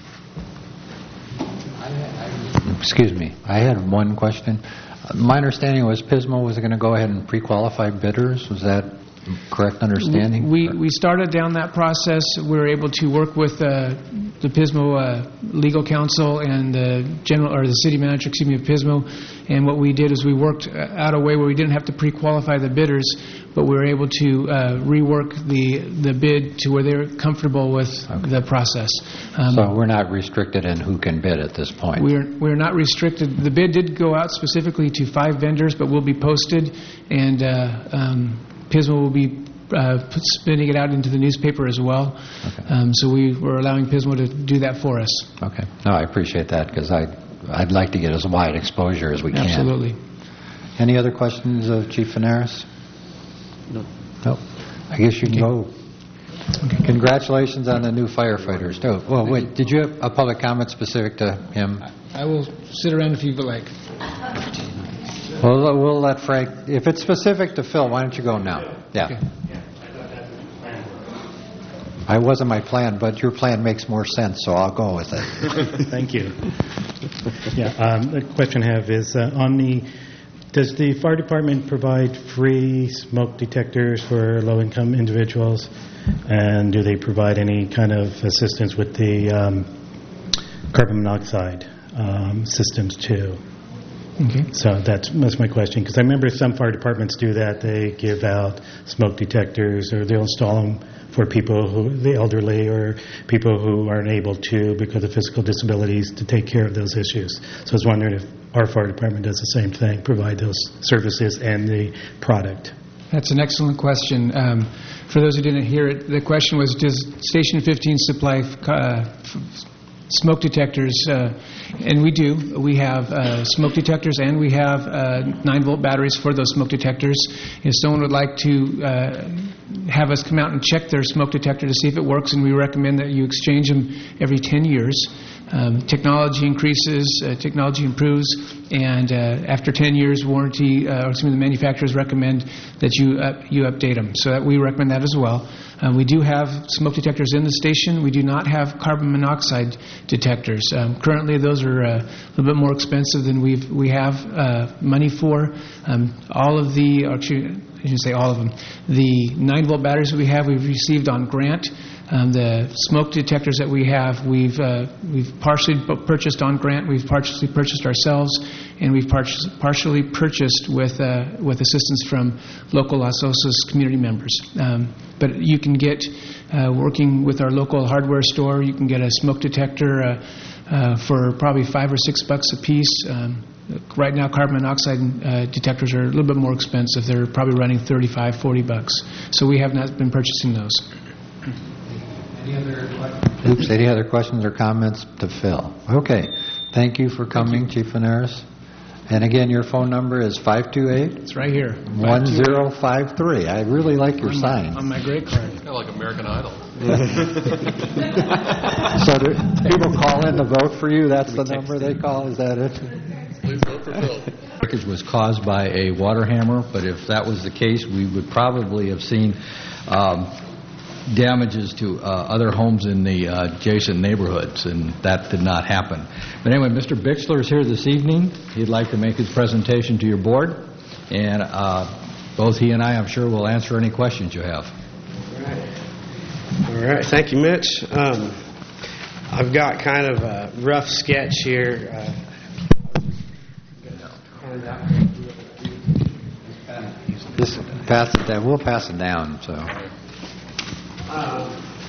Excuse me. I had one question. My understanding was Pismo was going to go ahead and pre-qualify bidders. Was that correct understanding? We we started down that process. We were able to work with uh, the Pismo uh, legal counsel and the general or the city manager, excuse me, of Pismo. And what we did is we worked out a way where we didn't have to pre-qualify the bidders, but we were able to uh, rework the the bid to where they were comfortable with okay. the process. Um, so we're not restricted in who can bid at this point. We're we're not restricted. The bid did go out specifically to five vendors, but will be posted, and uh, um, Pismo will be uh, spinning it out into the newspaper as well. Okay. Um, so we were allowing Pismo to do that for us. Okay. No, I appreciate that because I I'd like to get as wide exposure as we can. Absolutely. Any other questions of Chief Fanaras? No. No. I guess you can go. Okay. Congratulations on the new firefighters. Oh, well, wait. Did you have a public comment specific to him? I will sit around if you would like. Well, we'll let Frank. If it's specific to Phil, why don't you go now? Yeah. Okay. I wasn't my plan, but your plan makes more sense, so I'll go with it. Thank you. Yeah. Um, the question I have is uh, on the. Does the fire department provide free smoke detectors for low-income individuals, and do they provide any kind of assistance with the um, carbon monoxide um, systems too? Okay. So that's that's my question, because I remember some fire departments do that. They give out smoke detectors, or they'll install them for people who, the elderly, or people who aren't able to because of physical disabilities, to take care of those issues. So I was wondering if our fire department does the same thing, provide those services and the product. That's an excellent question. Um, for those who didn't hear it, the question was, does Station fifteen supply uh, smoke detectors? Uh, and we do. We have uh, smoke detectors, and we have uh, nine-volt batteries for those smoke detectors. If someone would like to uh, have us come out and check their smoke detector to see if it works, and we recommend that you exchange them every ten years. Um, technology increases, uh, technology improves, and uh, after ten years warranty, uh, or excuse me, the manufacturers recommend that you uh, you update them. So that we recommend that as well. Uh, we do have smoke detectors in the station. We do not have carbon monoxide detectors. Um, currently, those are uh, a little bit more expensive than we've we have uh, money for. Um, all of the, or actually, I shouldn't say all of them. The nine-volt batteries that we have, we've received on grant. Um, the smoke detectors that we have, we've uh, we've partially purchased on grant, we've partially purchased ourselves, and we've par- partially purchased with uh, with assistance from local Los Osos community members. Um, but you can get, uh, working with our local hardware store, you can get a smoke detector uh, uh, for probably five or six bucks a piece. Um, right now, carbon monoxide uh, detectors are a little bit more expensive. They're probably running thirty-five, forty bucks. So we have not been purchasing those. Any other questions? Oops, any other questions or comments to Phil? Okay. Thank you for coming, Chief Veneris. And again, your phone number is five two eight? It's right here. one zero five three. I really like your on sign. My, on my great card. Kind of like American Idol. So do people call in to vote for you? That's the number they call? Is that it? Please vote for Phil. Breakage was caused by a water hammer, but if that was the case, we would probably have seen um, damages to uh, other homes in the uh, adjacent neighborhoods, and that did not happen. But anyway, Mister Bixler is here this evening. He'd like to make his presentation to your board, and uh, both he and I, I'm sure, will answer any questions you have. All right. All right. Thank you, Mitch. Um, I've got kind of a rough sketch here. Uh, Just pass it down. We'll pass it down. So. Um,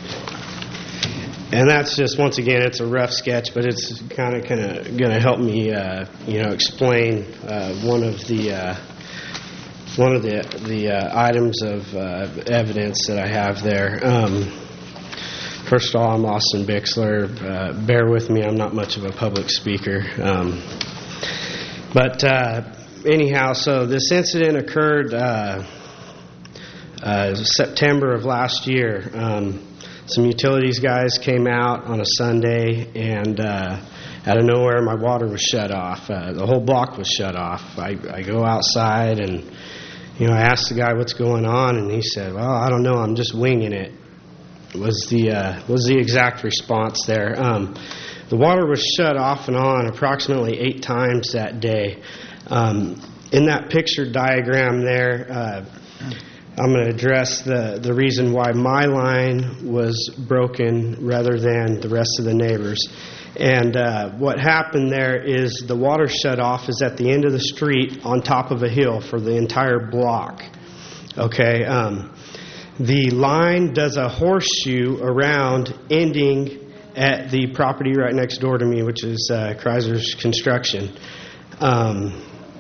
and that's just, once again, it's a rough sketch, but it's kind of kind of going to help me, uh, you know, explain uh, one of the uh, one of the the uh, items of uh, evidence that I have there. Um, first of all, I'm Austin Bixler. Uh, bear with me; I'm not much of a public speaker. Um, but uh, anyhow, so this incident occurred Uh, Uh, September of last year. Um, some utilities guys came out on a Sunday, and uh, out of nowhere my water was shut off. Uh, the whole block was shut off. I, I go outside, and you know, I asked the guy what's going on, and he said, "Well, I don't know. I'm just winging it." Was the uh, was the exact response there. Um, the water was shut off and on approximately eight times that day. Um, in that picture diagram there. Uh, I'm going to address the, the reason why my line was broken rather than the rest of the neighbors. And uh, what happened there is the water shut off is at the end of the street on top of a hill for the entire block. Okay, um, the line does a horseshoe around ending at the property right next door to me, which is uh, Chrysler's Construction. Um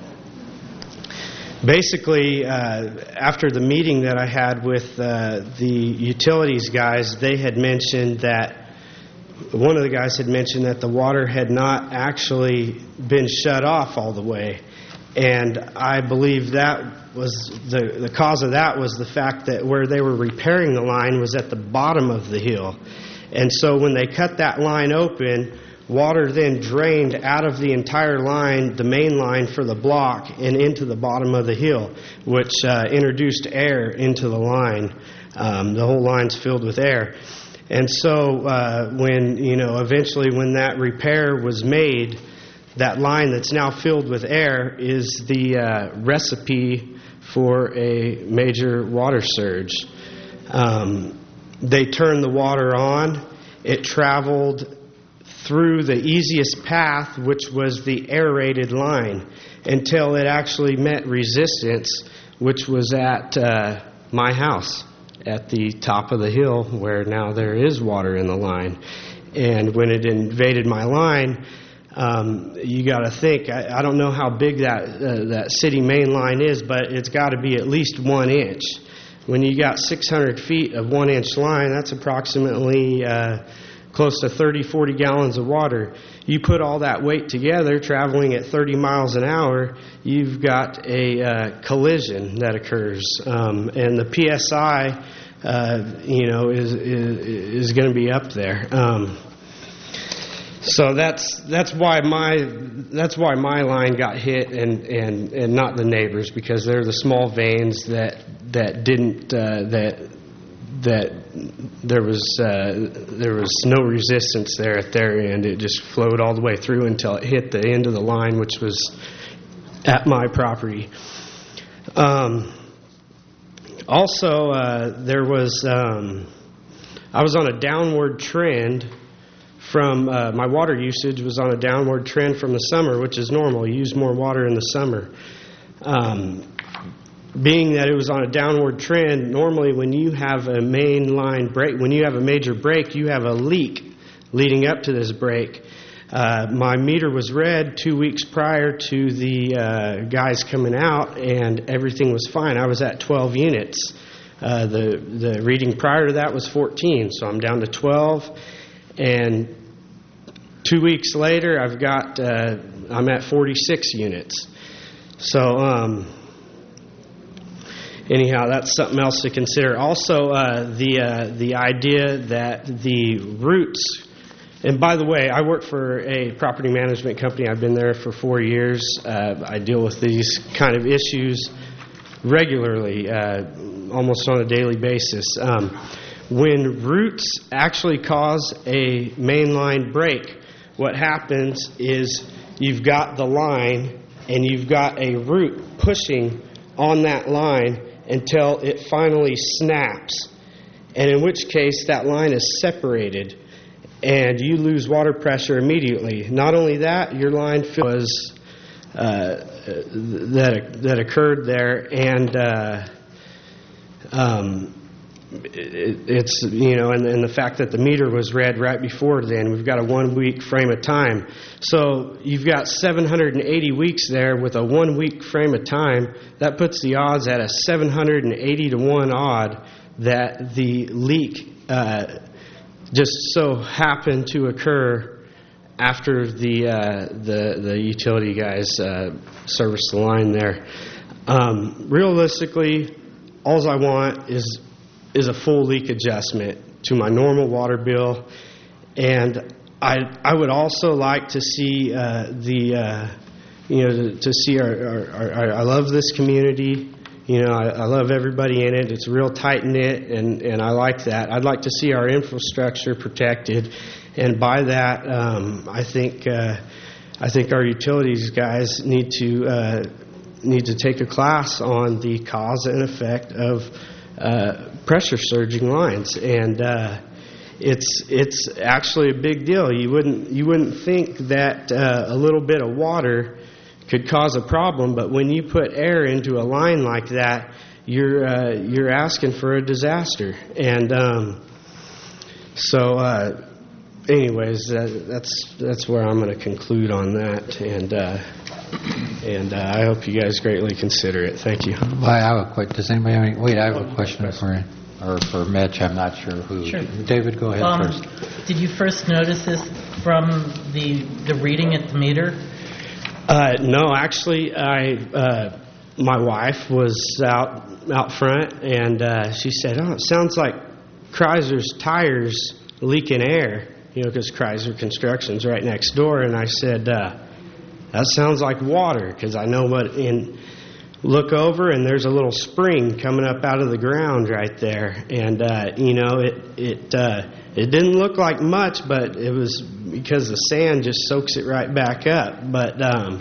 Basically, uh, after the meeting that I had with uh, the utilities guys, they had mentioned that, one of the guys had mentioned that the water had not actually been shut off all the way. And I believe that was, the, the cause of that was the fact that where they were repairing the line was at the bottom of the hill. And so when they cut that line open, water then drained out of the entire line, the main line for the block, and into the bottom of the hill, which uh, introduced air into the line. Um, the whole line's filled with air. And so uh, when, you know, eventually when that repair was made, that line that's now filled with air is the uh, recipe for a major water surge. Um, they turned the water on. It traveled through the easiest path, which was the aerated line, until it actually met resistance, which was at uh, my house at the top of the hill where now there is water in the line. And when it invaded my line, um, you got to think, I, I don't know how big that uh, that city main line is, but it's got to be at least one inch. When you got six hundred feet of one inch line, that's approximately uh, close to thirty, forty gallons of water. You put all that weight together, traveling at thirty miles an hour, you've got a uh, collision that occurs. Um, and the P S I, uh, you know, is is, is going to be up there. Um, so that's that's why my that's why my line got hit, and, and, and not the neighbors, because they're the small veins that that didn't uh, that. that there was uh, there was no resistance there at their end. It just flowed all the way through until it hit the end of the line, which was at my property. Um, also, uh, there was um, I was on a downward trend from uh, my water usage was on a downward trend from the summer, which is normal. You use more water in the summer. Um, Being that it was on a downward trend, normally when you have a main line break, when you have a major break, you have a leak leading up to this break. Uh, my meter was read two weeks prior to the uh, guys coming out, and everything was fine. I was at twelve units Uh, the the reading prior to that was fourteen, so I'm down to twelve. And two weeks later, I've got uh, I'm at forty-six units. So um, anyhow, that's something else to consider. Also, uh, the uh, the idea that the roots. And by the way, I work for a property management company. I've been there for four years. Uh, I deal with these kind of issues regularly, uh, almost on a daily basis. Um, when roots actually cause a mainline break, what happens is you've got the line and you've got a root pushing on that line until it finally snaps, and in which case that line is separated. And you lose water pressure immediately. Not only that, your line fill was uh, that that occurred there, and uh, um, it, it's you know, and, and the fact that the meter was read right before then. We've got a one-week frame of time, so you've got seven hundred eighty weeks there with a one-week frame of time. That puts the odds at a seven hundred eighty to one odd that the leak. Uh, just so happened to occur after the uh, the, the utility guys uh, serviced the line there. Um, realistically, all I want is is a full leak adjustment to my normal water bill, and I I would also like to see uh, the uh, you know to, to see our, our, our I love this community. You know, I, I love everybody in it. It's real tight-knit, and, and I like that. I'd like to see our infrastructure protected, and by that, um, I think uh, I think our utilities guys need to uh, need to take a class on the cause and effect of uh, pressure surging lines, and uh, it's it's actually a big deal. You wouldn't you wouldn't think that uh, a little bit of water could cause a problem, but when you put air into a line like that, you're uh, you're asking for a disaster. And um, so, uh, anyways, uh, that's that's where I'm going to conclude on that. And uh, and uh, I hope you guys greatly consider it. Thank you. Well, I have a question. Does anybody have any? Wait, I have a question for or for Mitch. I'm not sure who. Sure. David, go ahead um, first. Did you first notice this from the the reading at the meter? Uh, no, actually, I uh, my wife was out out front, and uh, she said, "Oh, it sounds like Chrysler's tires leaking air." You know, because Chrysler Construction's right next door. And I said, uh, "That sounds like water," because I know what. In look over, and there's a little spring coming up out of the ground right there, and uh, you know, it it uh, it didn't look like much, but it was because the sand just soaks it right back up. But um,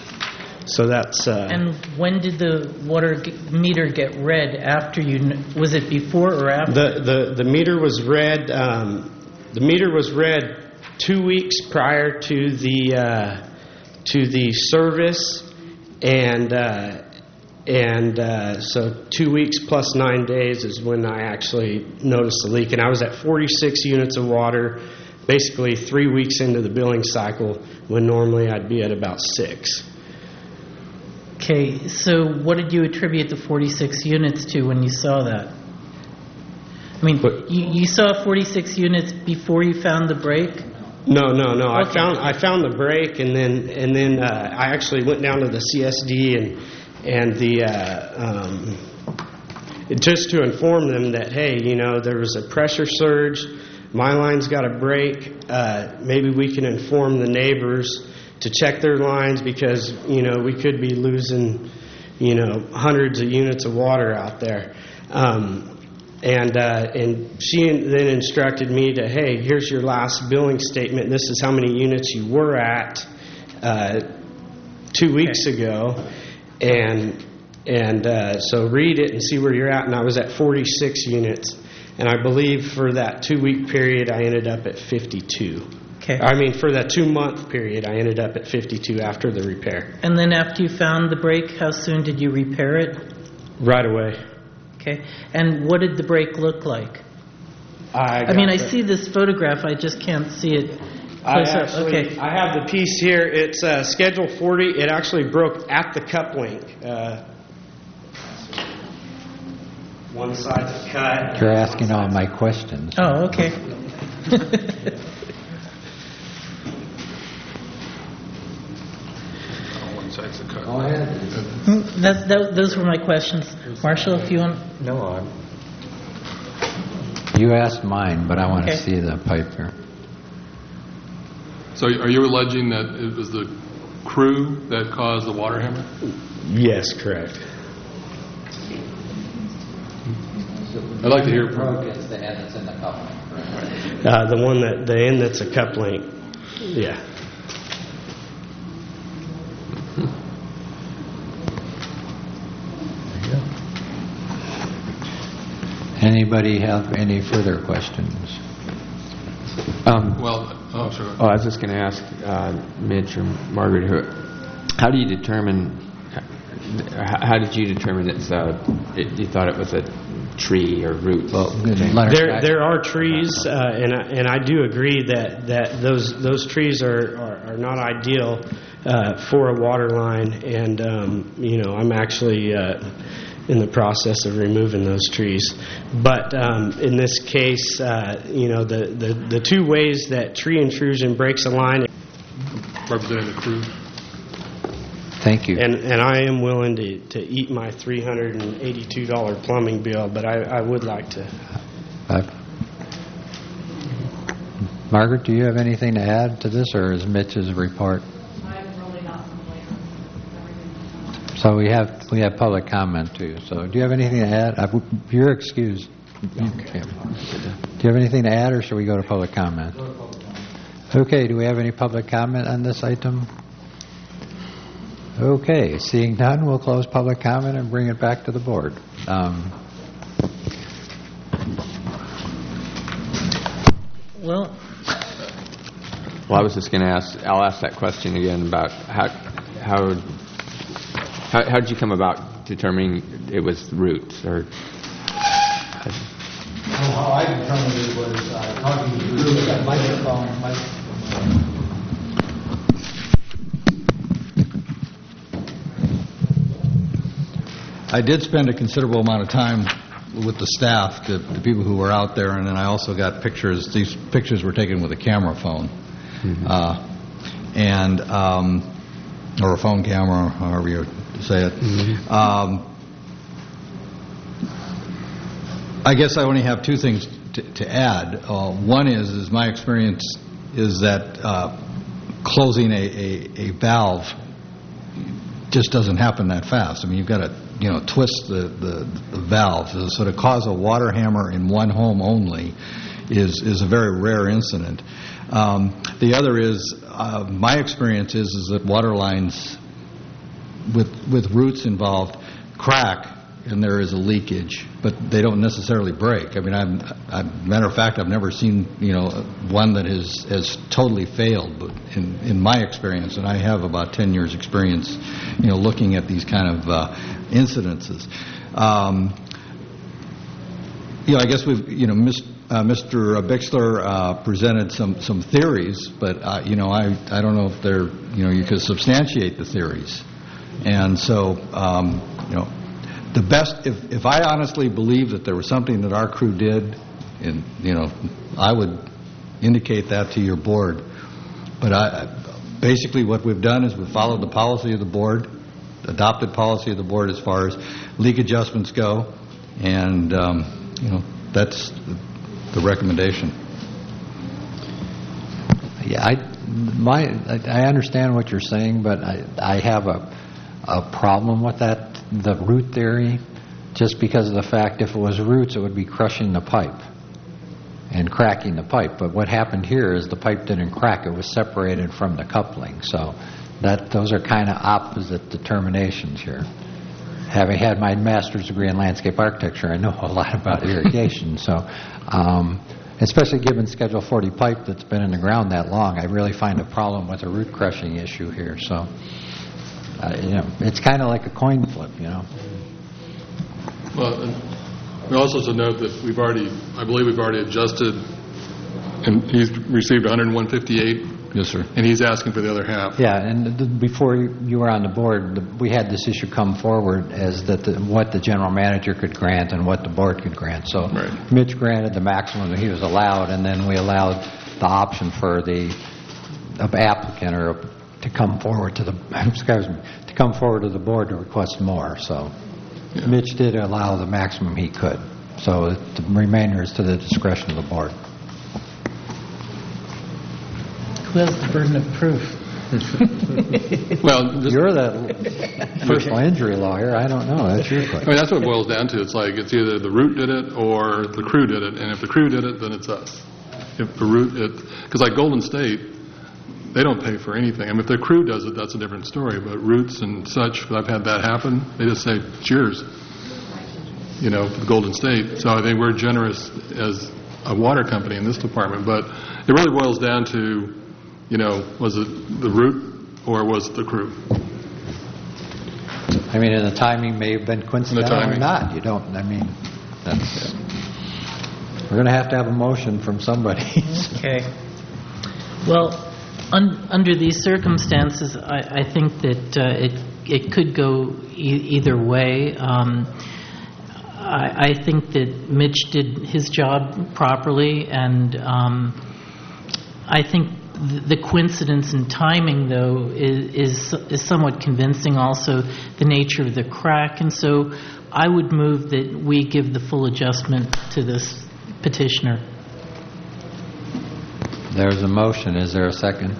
so that's. Uh, and when did the water g- meter get read? After you? Kn- was it before or after? The the the meter was read. Um, the meter was read two weeks prior to the uh, to the service, and. Uh, And uh, so two weeks plus nine days is when I actually noticed the leak. And I was at forty-six units of water, basically three weeks into the billing cycle, when normally I'd be at about six. Okay, so what did you attribute the forty-six units to when you saw that? I mean, you, you saw forty-six units before you found the break? No, no, no. Okay. I found I found the break, and then and then uh, I actually went down to the C S D and. And the uh, um, just to inform them that, hey, you know, there was a pressure surge, my line's got a break, uh, maybe we can inform the neighbors to check their lines because, you know, we could be losing, you know, hundreds of units of water out there. Um, and uh, and she then instructed me to, hey, here's your last billing statement. This is how many units you were at uh, two weeks ago. And and uh, so read it and see where you're at. And I was at forty-six units. And I believe for that two-week period, I ended up at fifty-two. Okay. I mean, for that two-month period, I ended up at fifty-two after the repair. And then after you found the break, how soon did you repair it? Right away. Okay. And what did the break look like? I, I mean, I the, see this photograph. I just can't see it. I closer. actually, okay. I have the piece here. It's uh, Schedule forty. It actually broke at the cup link. Uh, one side's a cut. You're asking all my questions. Oh, okay. Go ahead. That, that, those were my questions. Marshall, if you want. No, I'm. You asked mine, but I want Okay. to see the pipe here. So are you alleging that it was the crew that caused the water hammer? Yes, correct. I'd like to hear from It's the end that's in the coupling. Uh, the one that, the end that's a cup link. Yeah. Anybody have any further questions? Um, Well, oh, sure. Oh, I was just going to ask uh, Mitch or Margaret, who, how do you determine, how, how did you determine it's uh, it, you thought it was a tree or root? Well, There, there are trees, uh, and I, and I do agree that, that those those trees are, are, are not ideal uh, for a water line, and um, you know I'm actually uh, in the process of removing those trees. But um, in this case, uh, you know the, the the two ways that tree intrusion breaks a line. Representing the crew. Thank you. And and I am willing to, to eat my three hundred eighty-two dollars plumbing bill, but I, I would like to. Uh, Margaret, do you have anything to add to this, or is Mitch's report? So we have we have public comment too. So do you have anything to add? Uh, You're excused. Okay. Do you have anything to add, or should we go to public comment? Okay. Do we have any public comment on this item? Okay. Seeing none, we'll close public comment and bring it back to the board. Um, Well, Well, I was just going to ask, I'll ask that question again about how, how, how, how did you come about determining it was roots or? How I determined it was uh, talking to Drew, got microphone, microphone. I did spend a considerable amount of time with the staff, the, the people who were out there, and then I also got pictures. These pictures were taken with a camera phone, mm-hmm. uh, and um, or a phone camera, however you say it. Mm-hmm. Um, I guess I only have two things to, to add. Uh, one is, is my experience is that uh, closing a, a, a valve just doesn't happen that fast. I mean, you've got to, you know, twist the, the, the valve. So to cause a water hammer in one home only is is a very rare incident. Um, the other is, uh, my experience is, is that water lines with with roots involved crack, and there is a leakage, but they don't necessarily break. I mean, I'm, I'm, matter of fact, I've never seen, you know, one that has, has totally failed, but in, in my experience, and I have about ten years experience, you know, looking at these kind of uh, incidences. Um, you know, I guess we've, you know, mis- uh, Mister Bixler uh, presented some, some theories, but, uh, you know, I, I don't know if they're, you know, you could substantiate the theories. And so, um, you know, the best, if, if I honestly believe that there was something that our crew did, and, you know, I would indicate that to your board. But I, basically what we've done is we've followed the policy of the board, adopted policy of the board as far as leak adjustments go, and, um, you know, that's the, the recommendation. Yeah, I, my, I understand what you're saying, but I, I have a, a problem with that. The root theory, just because of the fact if it was roots, it would be crushing the pipe and cracking the pipe. But what happened here is the pipe didn't crack. It was separated from the coupling. So that those are kind of opposite determinations here. Having had my master's degree in landscape architecture, I know a lot about irrigation. So um, especially given Schedule forty pipe that's been in the ground that long, I really find a problem with a root crushing issue here. So Uh, you know, it's kind of like a coin flip, you know. Well, and we also should note that we've already, I believe we've already adjusted, and he's received one hundred one fifty-eight Yes, sir. And he's asking for the other half. Yeah, and the, before you were on the board, the, we had this issue come forward as that the, what the general manager could grant and what the board could grant. So right. Mitch granted the maximum that he was allowed, and then we allowed the option for the applicant or to come forward to the excuse me, to come forward to the board to request more. So yeah. Mitch did allow the maximum he could. So the remainder is to the discretion of the board. Who has the burden of proof? Well, you're the personal injury lawyer. I don't know. That's your question. I mean, that's what it boils down to. It's like it's either the route did it or the crew did it, and if the crew did it, then it's us. If the route, it because like Golden State, they don't pay for anything. I mean, if the crew does it, that's a different story. But routes and such, I've had that happen. They just say, "Cheers," you know, for the Golden State. So I think we're generous as a water company in this department, but it really boils down to. You know, was it the route or was it the crew? I mean, and the timing may have been coincidental or not. You don't, I mean, that's, we're going to have to have a motion from somebody. Okay. Well, un, under these circumstances, I, I think that uh, it it could go e- either way. Um, I, I think that Mitch did his job properly, and um, I think the coincidence in timing, though, is, is is somewhat convincing. Also, the nature of the crack, and so I would move that we give the full adjustment to this petitioner. There's a motion. Is there a second?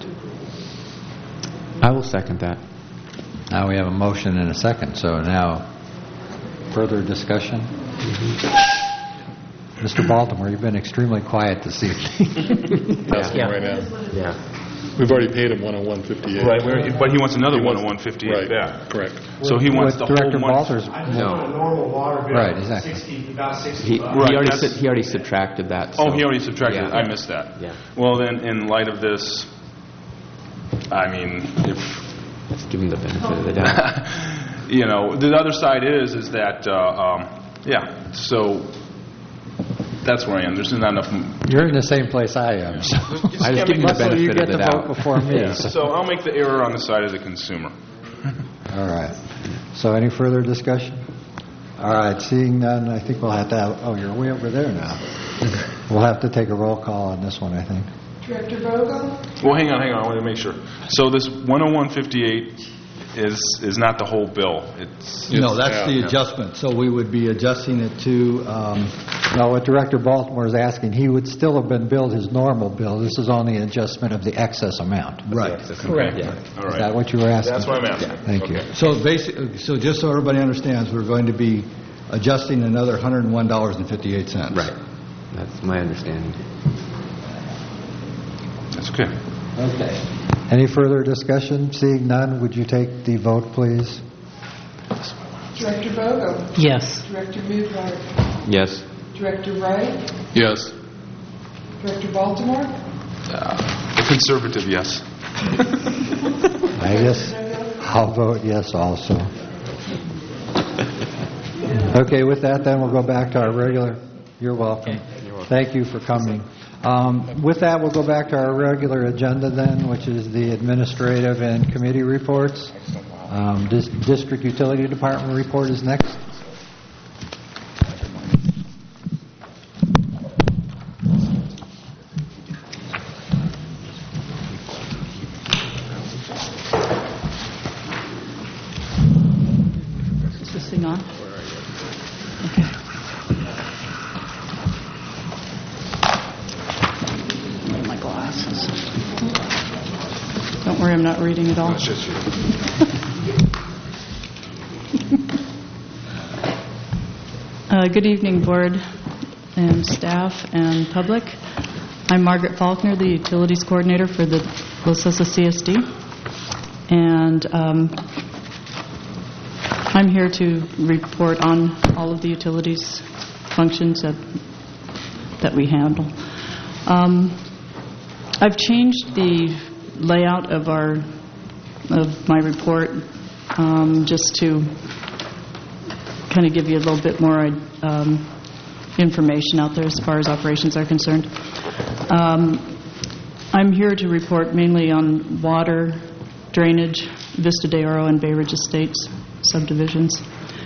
I will second that. Now we have a motion and a second. So now, further discussion. Mm-hmm. Mister Baltimore, you've been extremely quiet this evening. Asking Yeah. right now. Yeah. We've already paid him one on one fifty-eight. Right, but he wants another one on one fifty-eight Right. back. Correct. So he wants With the Director whole month. Balters, I just No. want a normal water bill. Right, exactly. sixty, about sixty He, he bucks. Right, already that's- sub- he already subtracted that. Oh, so- he already subtracted it. Yeah. I missed that. Yeah. Well, then, in light of this, I mean, if Let's give him the benefit of the doubt. you know, the other side is, is that, uh, um, yeah, so that's where I am. There's not enough. you're in the same place I am. So. I just give him the Russell, you benefit get of the the doubt. vote before me. Yeah. So. So I'll make the error on the side of the consumer. All right. So any further discussion? All right. Seeing none, I think we'll have to have, oh, you're way over there now. We'll have to take a roll call on this one, I think. Director Vogel? Well, hang on, hang on. I want to make sure. So this one oh one fifty-eight is is not the whole bill. It's No, that's yeah, the yeah. adjustment. So we would be adjusting it to, um, Now, what Director Baltimore is asking, he would still have been billed his normal bill. This is only an adjustment of the excess amount. right. Correct. Yeah. all Is right. that what you were asking? That's what I'm asking. Thank you. Okay. So basically, so just so everybody understands, we're going to be adjusting another one hundred one dollars and fifty-eight cents. Right. That's my understanding. That's okay. Okay. Any further discussion? Seeing none, would you take the vote, please? Director Vogel? Yes. Director Mudwright? Yes. Director Wright? Yes. Director Baltimore? Uh, a conservative, yes. I guess I'll vote yes also. Okay, with that, then we'll go back to our regular. You're welcome. Thank you for coming. Um, with that, we'll go back to our regular agenda then, which is the administrative and committee reports. Um, dis- District Utility Department report is next. Is this thing on? Okay. Oh, my glasses. Don't worry, I'm not reading it all. It's just you. Uh, Good evening, Board and staff and public. I'm Margaret Faulkner, the Utilities Coordinator for the Los Osos C S D. And um, I'm here to report on all of the utilities functions that, that we handle. Um, I've changed the layout of our of my report um, just to kind of give you a little bit more um, information out there as far as operations are concerned. Um, I'm here to report mainly on water, drainage, Vista de Oro and Bay Ridge Estates subdivisions.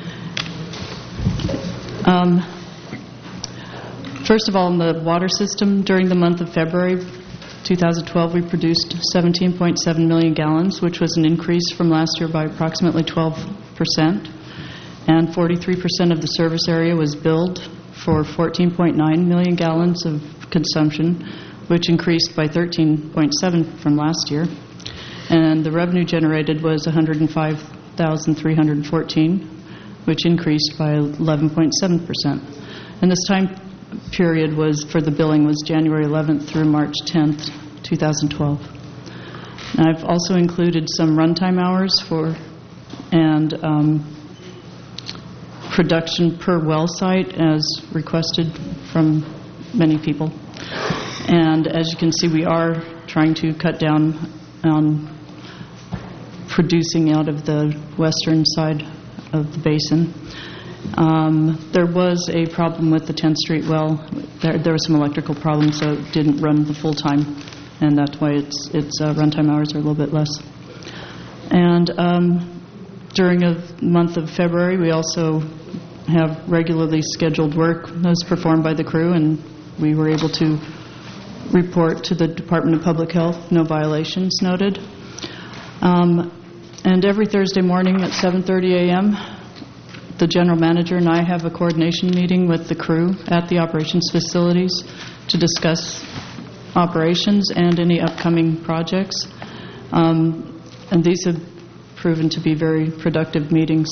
Um, first of all, in the water system, during the month of February two thousand twelve, we produced seventeen point seven million gallons, which was an increase from last year by approximately twelve percent. And forty-three percent of the service area was billed for fourteen point nine million gallons of consumption, which increased by thirteen point seven from last year. And the revenue generated was one hundred five thousand three hundred fourteen, which increased by eleven point seven percent. And this time period was for the billing was January eleventh through March tenth, two thousand twelve. And I've also included some runtime hours for and um, production per well site as requested from many people. And as you can see, we are trying to cut down on producing out of the western side of the basin. Um, there was a problem with the tenth Street well. There, there were some electrical problems, so it didn't run the full time, and that's why its its uh, runtime hours are a little bit less. And um, during a month of February, we also have regularly scheduled work that's performed by the crew, and we were able to report to the Department of Public Health, no violations noted. Um, and every Thursday morning at seven thirty a.m., the general manager and I have a coordination meeting with the crew at the operations facilities to discuss operations and any upcoming projects. Um, and these have proven to be very productive meetings.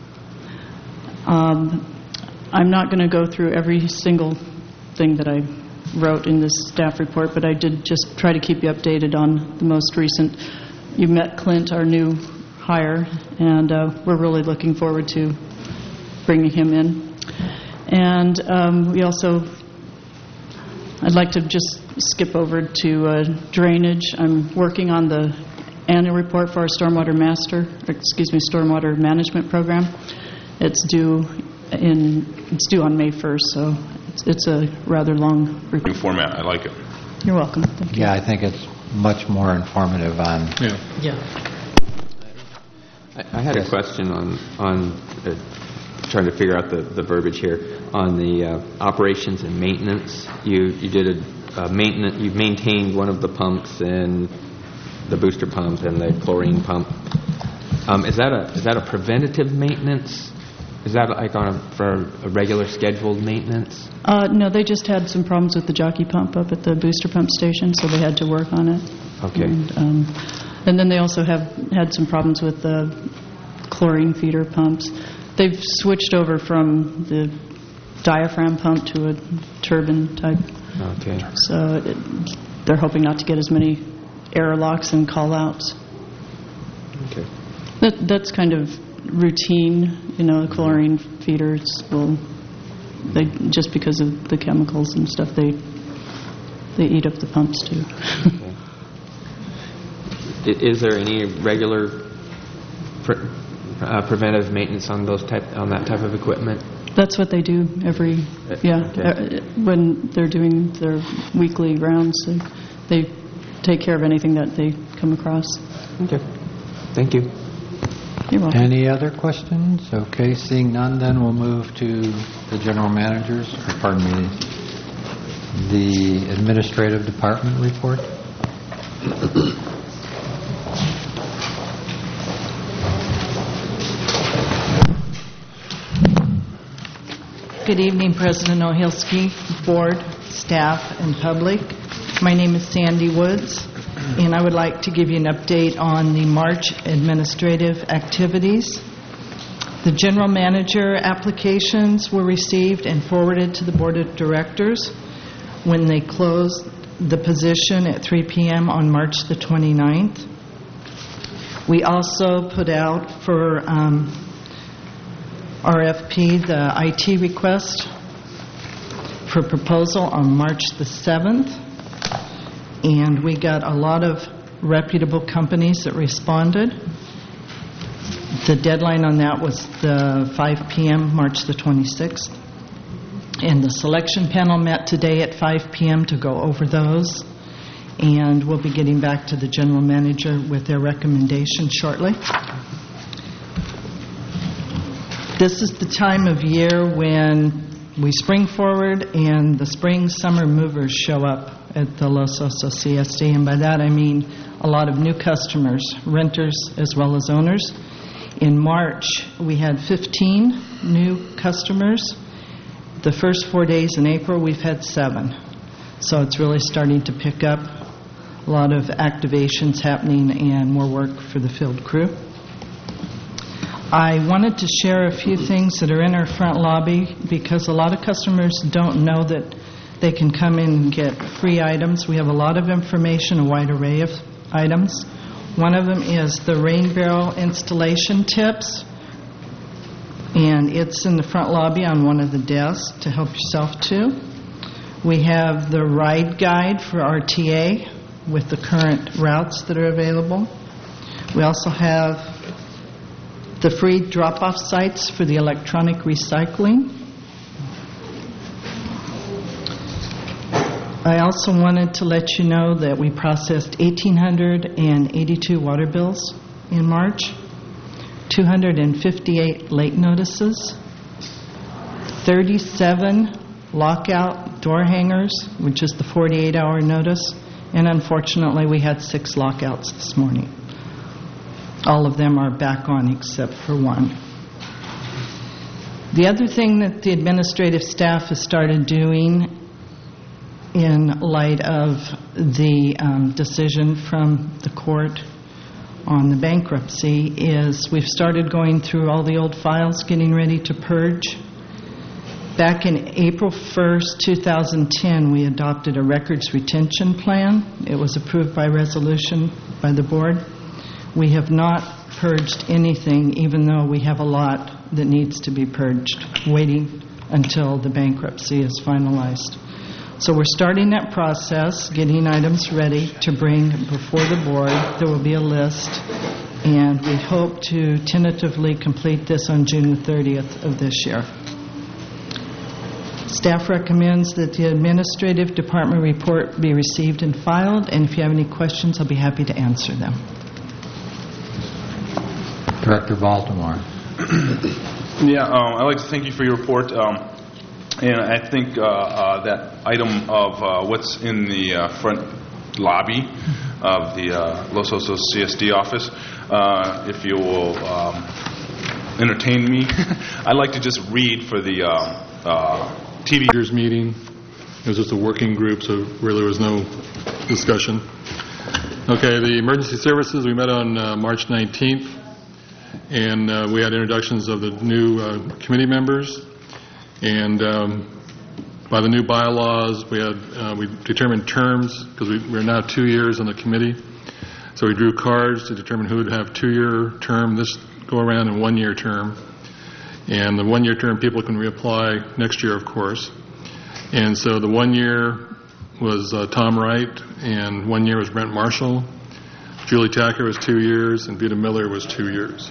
Um, I'm not going to go through every single thing that I wrote in this staff report, but I did just try to keep you updated on the most recent. You met Clint, our new hire, and uh, we're really looking forward to bringing him in. And um, we also, I'd like to just skip over to uh, drainage. I'm working on the annual report for our stormwater master, or excuse me, stormwater management program. It's due in, it's due on May first, so it's, it's a rather long report. New format, I like it. You're welcome. Thank you. Yeah, I think it's much more informative on... Yeah. Yeah. I, I had a question on, on uh, trying to figure out the, the verbiage here. On the uh, operations and maintenance, you, you did a uh, maintenance, you've maintained one of the pumps and the booster pump and the chlorine pump. Um, is that a is that a preventative maintenance? Is that like on a, for a regular scheduled maintenance? Uh, no, they just had some problems with the jockey pump up at the booster pump station, so they had to work on it. Okay. And, um, and then they also have had some problems with the chlorine feeder pumps. They've switched over from the diaphragm pump to a turbine type. Okay. So it, they're hoping not to get as many error locks and call-outs. Okay. That, that's kind of routine, you know, the chlorine feeders will, they just because of the chemicals and stuff, they they eat up the pumps too. Okay. Is there any regular pre uh, preventive maintenance on those type on that type of equipment? That's what they do every, yeah, Okay. when they're doing their weekly rounds. They, they take care of anything that they come across. Okay. Thank you. You're welcome. Any other questions? Okay, seeing none, then we'll move to the general managers, or pardon me, the administrative department report. Good evening, President Ohielski, board, staff, and public. My name is Sandy Woods, and I would like to give you an update on the March administrative activities. The general manager applications were received and forwarded to the board of directors when they closed the position at three p m on March the twenty-ninth. We also put out for um, R F P the I T request for proposal on March the seventh. And we got a lot of reputable companies that responded. The deadline on that was the five p m March the twenty-sixth. And the selection panel met today at five p m to go over those. and we'll be getting back to the general manager with their recommendation shortly. This is the time of year when we spring forward and the spring summer movers show up at the Los Osos C S D, and by that I mean a lot of new customers, renters as well as owners. In March, we had fifteen new customers. The first four days in April, we've had seven. So it's really starting to pick up. A lot of activations happening and more work for the field crew. I wanted to share a few things that are in our front lobby because a lot of customers don't know that they can come in and get free items. We have a lot of information, a wide array of items. One of them is the rain barrel installation tips, and it's in the front lobby on one of the desks to help yourself to. We have the ride guide for R T A with the current routes that are available. We also have the free drop-off sites for the electronic recycling. I also wanted to let you know that we processed one thousand eight hundred eighty-two water bills in March, two hundred fifty-eight late notices, thirty-seven lockout door hangers, which is the forty-eight hour notice, and unfortunately we had six lockouts this morning. All of them are back on except for one. The other thing that the administrative staff has started doing in light of the um, decision from the court on the bankruptcy is we've started going through all the old files, getting ready to purge. Back in April first, two thousand ten, we adopted a records retention plan. It was approved by resolution by the board. We have not purged anything, even though we have a lot that needs to be purged, waiting until the bankruptcy is finalized. So we're starting that process, getting items ready to bring before the board. There will be a list, and we hope to tentatively complete this on June thirtieth of this year. Staff recommends that the administrative department report be received and filed, and if you have any questions, I'll be happy to answer them. Director Baltimore. Yeah, um, I'd like to thank you for your report. Um, and I think uh, uh, that item of uh, what's in the uh, front lobby of the uh, Los Osos C S D office, uh, if you will um, entertain me, I'd like to just read for the uh, uh, T V meeting. It was just a working group, so really there was no discussion. Okay, the emergency services, we met on uh, March nineteenth. And uh, we had introductions of the new uh, committee members, and um, by the new bylaws, we had uh, we determined terms because we, we're now two years on the committee. So we drew cards to determine who would have two-year term this go around and one-year term. And the one-year term people can reapply next year, of course. And so the one year was uh, Tom Wright, and one year was Brent Marshall. Julie Tacker was two years, and Vita Miller was two years.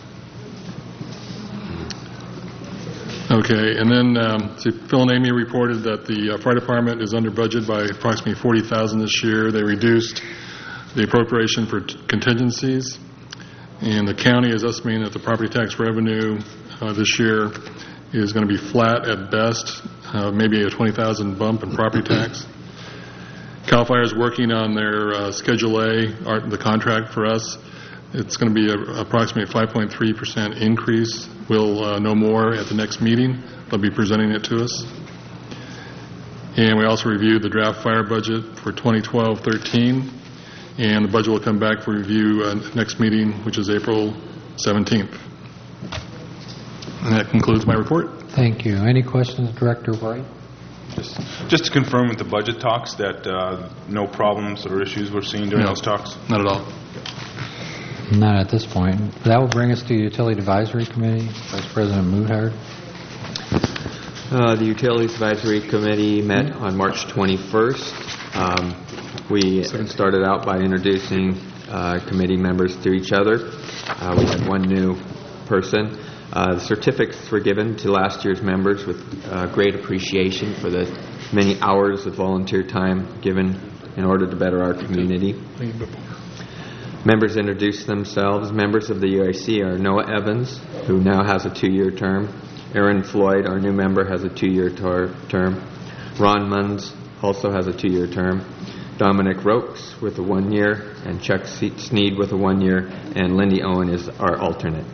Okay, and then um, so Phil and Amy reported that the uh, fire department is under budget by approximately forty thousand dollars this year. They reduced the appropriation for t- contingencies, and the county is estimating that the property tax revenue uh, this year is going to be flat at best, uh, maybe a twenty thousand dollars bump in property tax. CAL FIRE is working on their uh, Schedule A, our, the contract for us. It's going to be a, approximately five point three percent increase. We'll uh, know more at the next meeting. They'll be presenting it to us. And we also reviewed the draft fire budget for twenty twelve thirteen, and the budget will come back for review uh, next meeting, which is April seventeenth. And that concludes my report. Thank you. Any questions, Director Wright? Just, just to confirm with the budget talks that uh, no problems or issues were seen during No, those talks? Not at all. Not at this point. That will bring us to the Utility Advisory Committee. Vice President Moodhart. Uh, the Utilities Advisory Committee met on March twenty-first. Um, we started out by introducing uh, committee members to each other. Uh, we had one new person. Uh, the certificates were given to last year's members with uh, great appreciation for the many hours of volunteer time given in order to better our community. Members introduce themselves. Members of the U I C are Noah Evans, who now has a two-year term. Aaron Floyd, our new member, has a two-year tor- term. Ron Munns also has a two-year term. Dominic Rokes with a one-year, and Chuck Sneed with a one-year, and Lindy Owen is our alternate.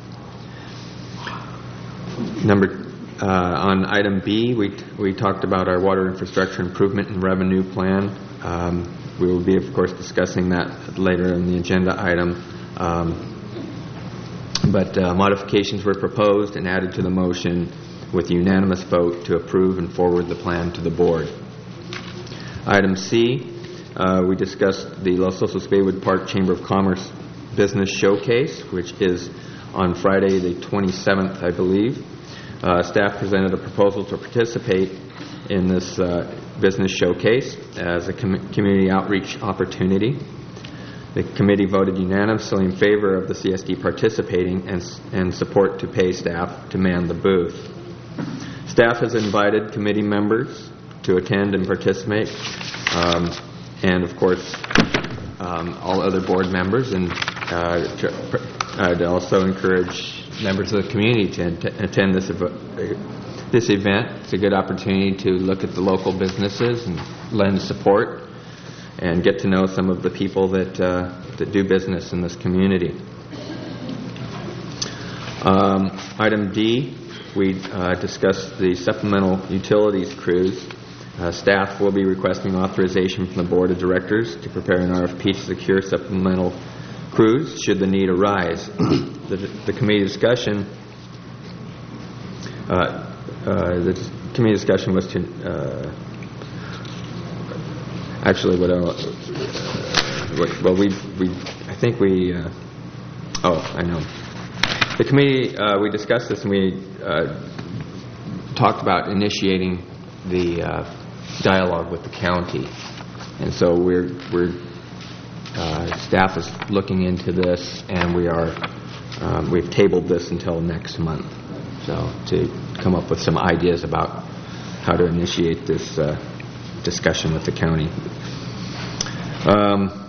Number uh, on item B, we t- we talked about our water infrastructure improvement and revenue plan. Um, we will be, of course, discussing that later in the agenda item. Um, but uh, modifications were proposed and added to the motion with unanimous vote to approve and forward the plan to the board. Item C, uh, we discussed the Los Osos Baywood Park Chamber of Commerce Business Showcase, which is on Friday the twenty-seventh, I believe. Uh, staff presented a proposal to participate in this uh, business showcase as a com- community outreach opportunity. The committee voted unanimously in favor of the C S D participating and, and support to pay staff to man the booth. Staff has invited committee members to attend and participate, um, and of course um, all other board members, and uh, to, uh, to also encourage members of the community to ent- attend this ev- this event. It's a good opportunity to look at the local businesses and lend support and get to know some of the people that uh, that do business in this community. Um, item D, we uh, discussed the supplemental utilities crews. Uh, staff will be requesting authorization from the Board of Directors to prepare an R F P to secure supplemental crews should the need arise. the, the committee discussion uh, uh, the committee discussion was to uh, actually what, uh, what well we we I think we uh, oh I know the committee uh, we discussed this and we uh, talked about initiating the uh, dialogue with the county, and so we're we're uh, staff is looking into this, and we are um, we've tabled this until next month, so to come up with some ideas about how to initiate this uh, discussion with the county. Um,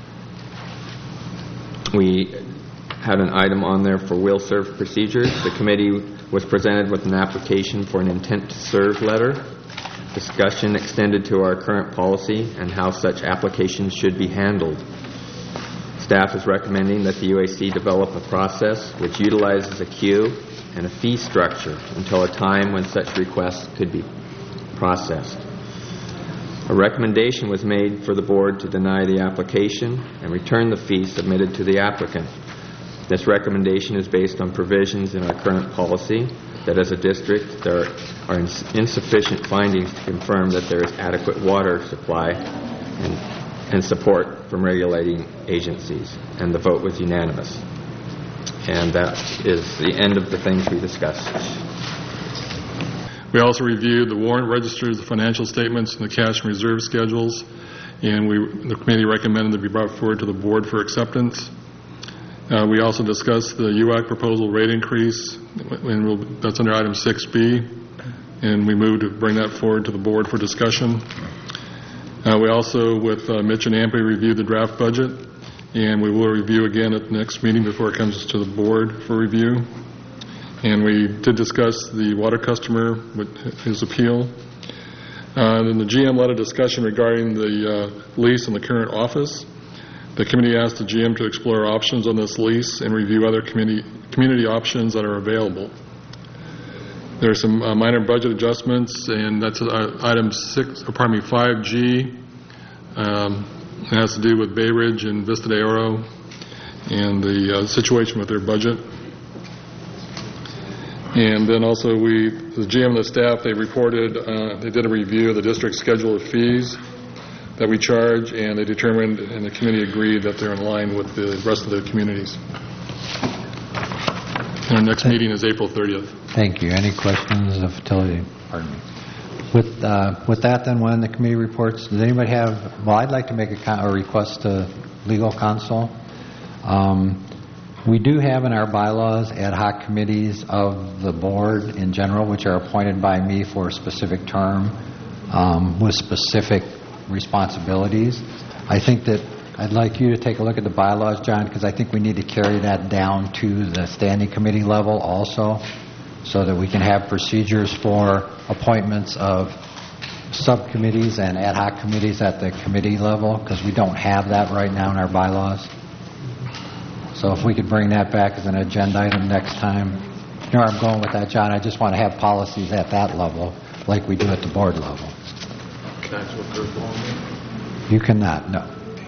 we had an item on there for will serve procedures. The committee was presented with an application for an intent to serve letter. Discussion extended to our current policy and how such applications should be handled. Staff is recommending that the U A C develop a process which utilizes a queue and a fee structure until a time when such requests could be processed. A recommendation was made for the board to deny the application and return the fee submitted to the applicant. This recommendation is based on provisions in our current policy that as a district there are ins- insufficient findings to confirm that there is adequate water supply and, and support from regulating agencies. And the vote was unanimous. And that is the end of the things we discussed. We also reviewed the warrant registers, the financial statements, and the cash and reserve schedules, and we, the committee recommended they be brought forward to the board for acceptance. Uh, we also discussed the U A C proposal rate increase, and we'll, that's under item six B, and we moved to bring that forward to the board for discussion. Uh, we also, with uh, Mitch and Ampey, reviewed the draft budget, and we will review again at the next meeting before it comes to the board for review. And we did discuss the water customer with his appeal. Uh, and then the G M led a discussion regarding the uh, lease in the current office. The committee asked the G M to explore options on this lease and review other community, community options that are available. There are some uh, minor budget adjustments, and that's uh, item six, or pardon me, five G. Um, it has to do with Bay Ridge and Vista de Oro and the uh, situation with their budget. And then also we, the G M and the staff, they reported, uh, they did a review of the district's schedule of fees that we charge, and they determined, and the committee agreed, that they're in line with the rest of the communities. And our next meeting is April thirtieth. Thank you. Any questions of Tilly? Pardon me. With uh, with that, then, one of the committee reports, does anybody have, well, I'd like to make a, con- a request to legal counsel. Um, we do have in our bylaws ad hoc committees of the board in general, which are appointed by me for a specific term um, with specific responsibilities. I think that I'd like you to take a look at the bylaws, John, because I think we need to carry that down to the standing committee level also, so that we can have procedures for appointments of subcommittees and ad hoc committees at the committee level, because we don't have that right now in our bylaws. So if we could bring that back as an agenda item next time. You know where I'm going with that, John? I just want to have policies at that level like we do at the board level. Can I throw a curveball? You cannot, no.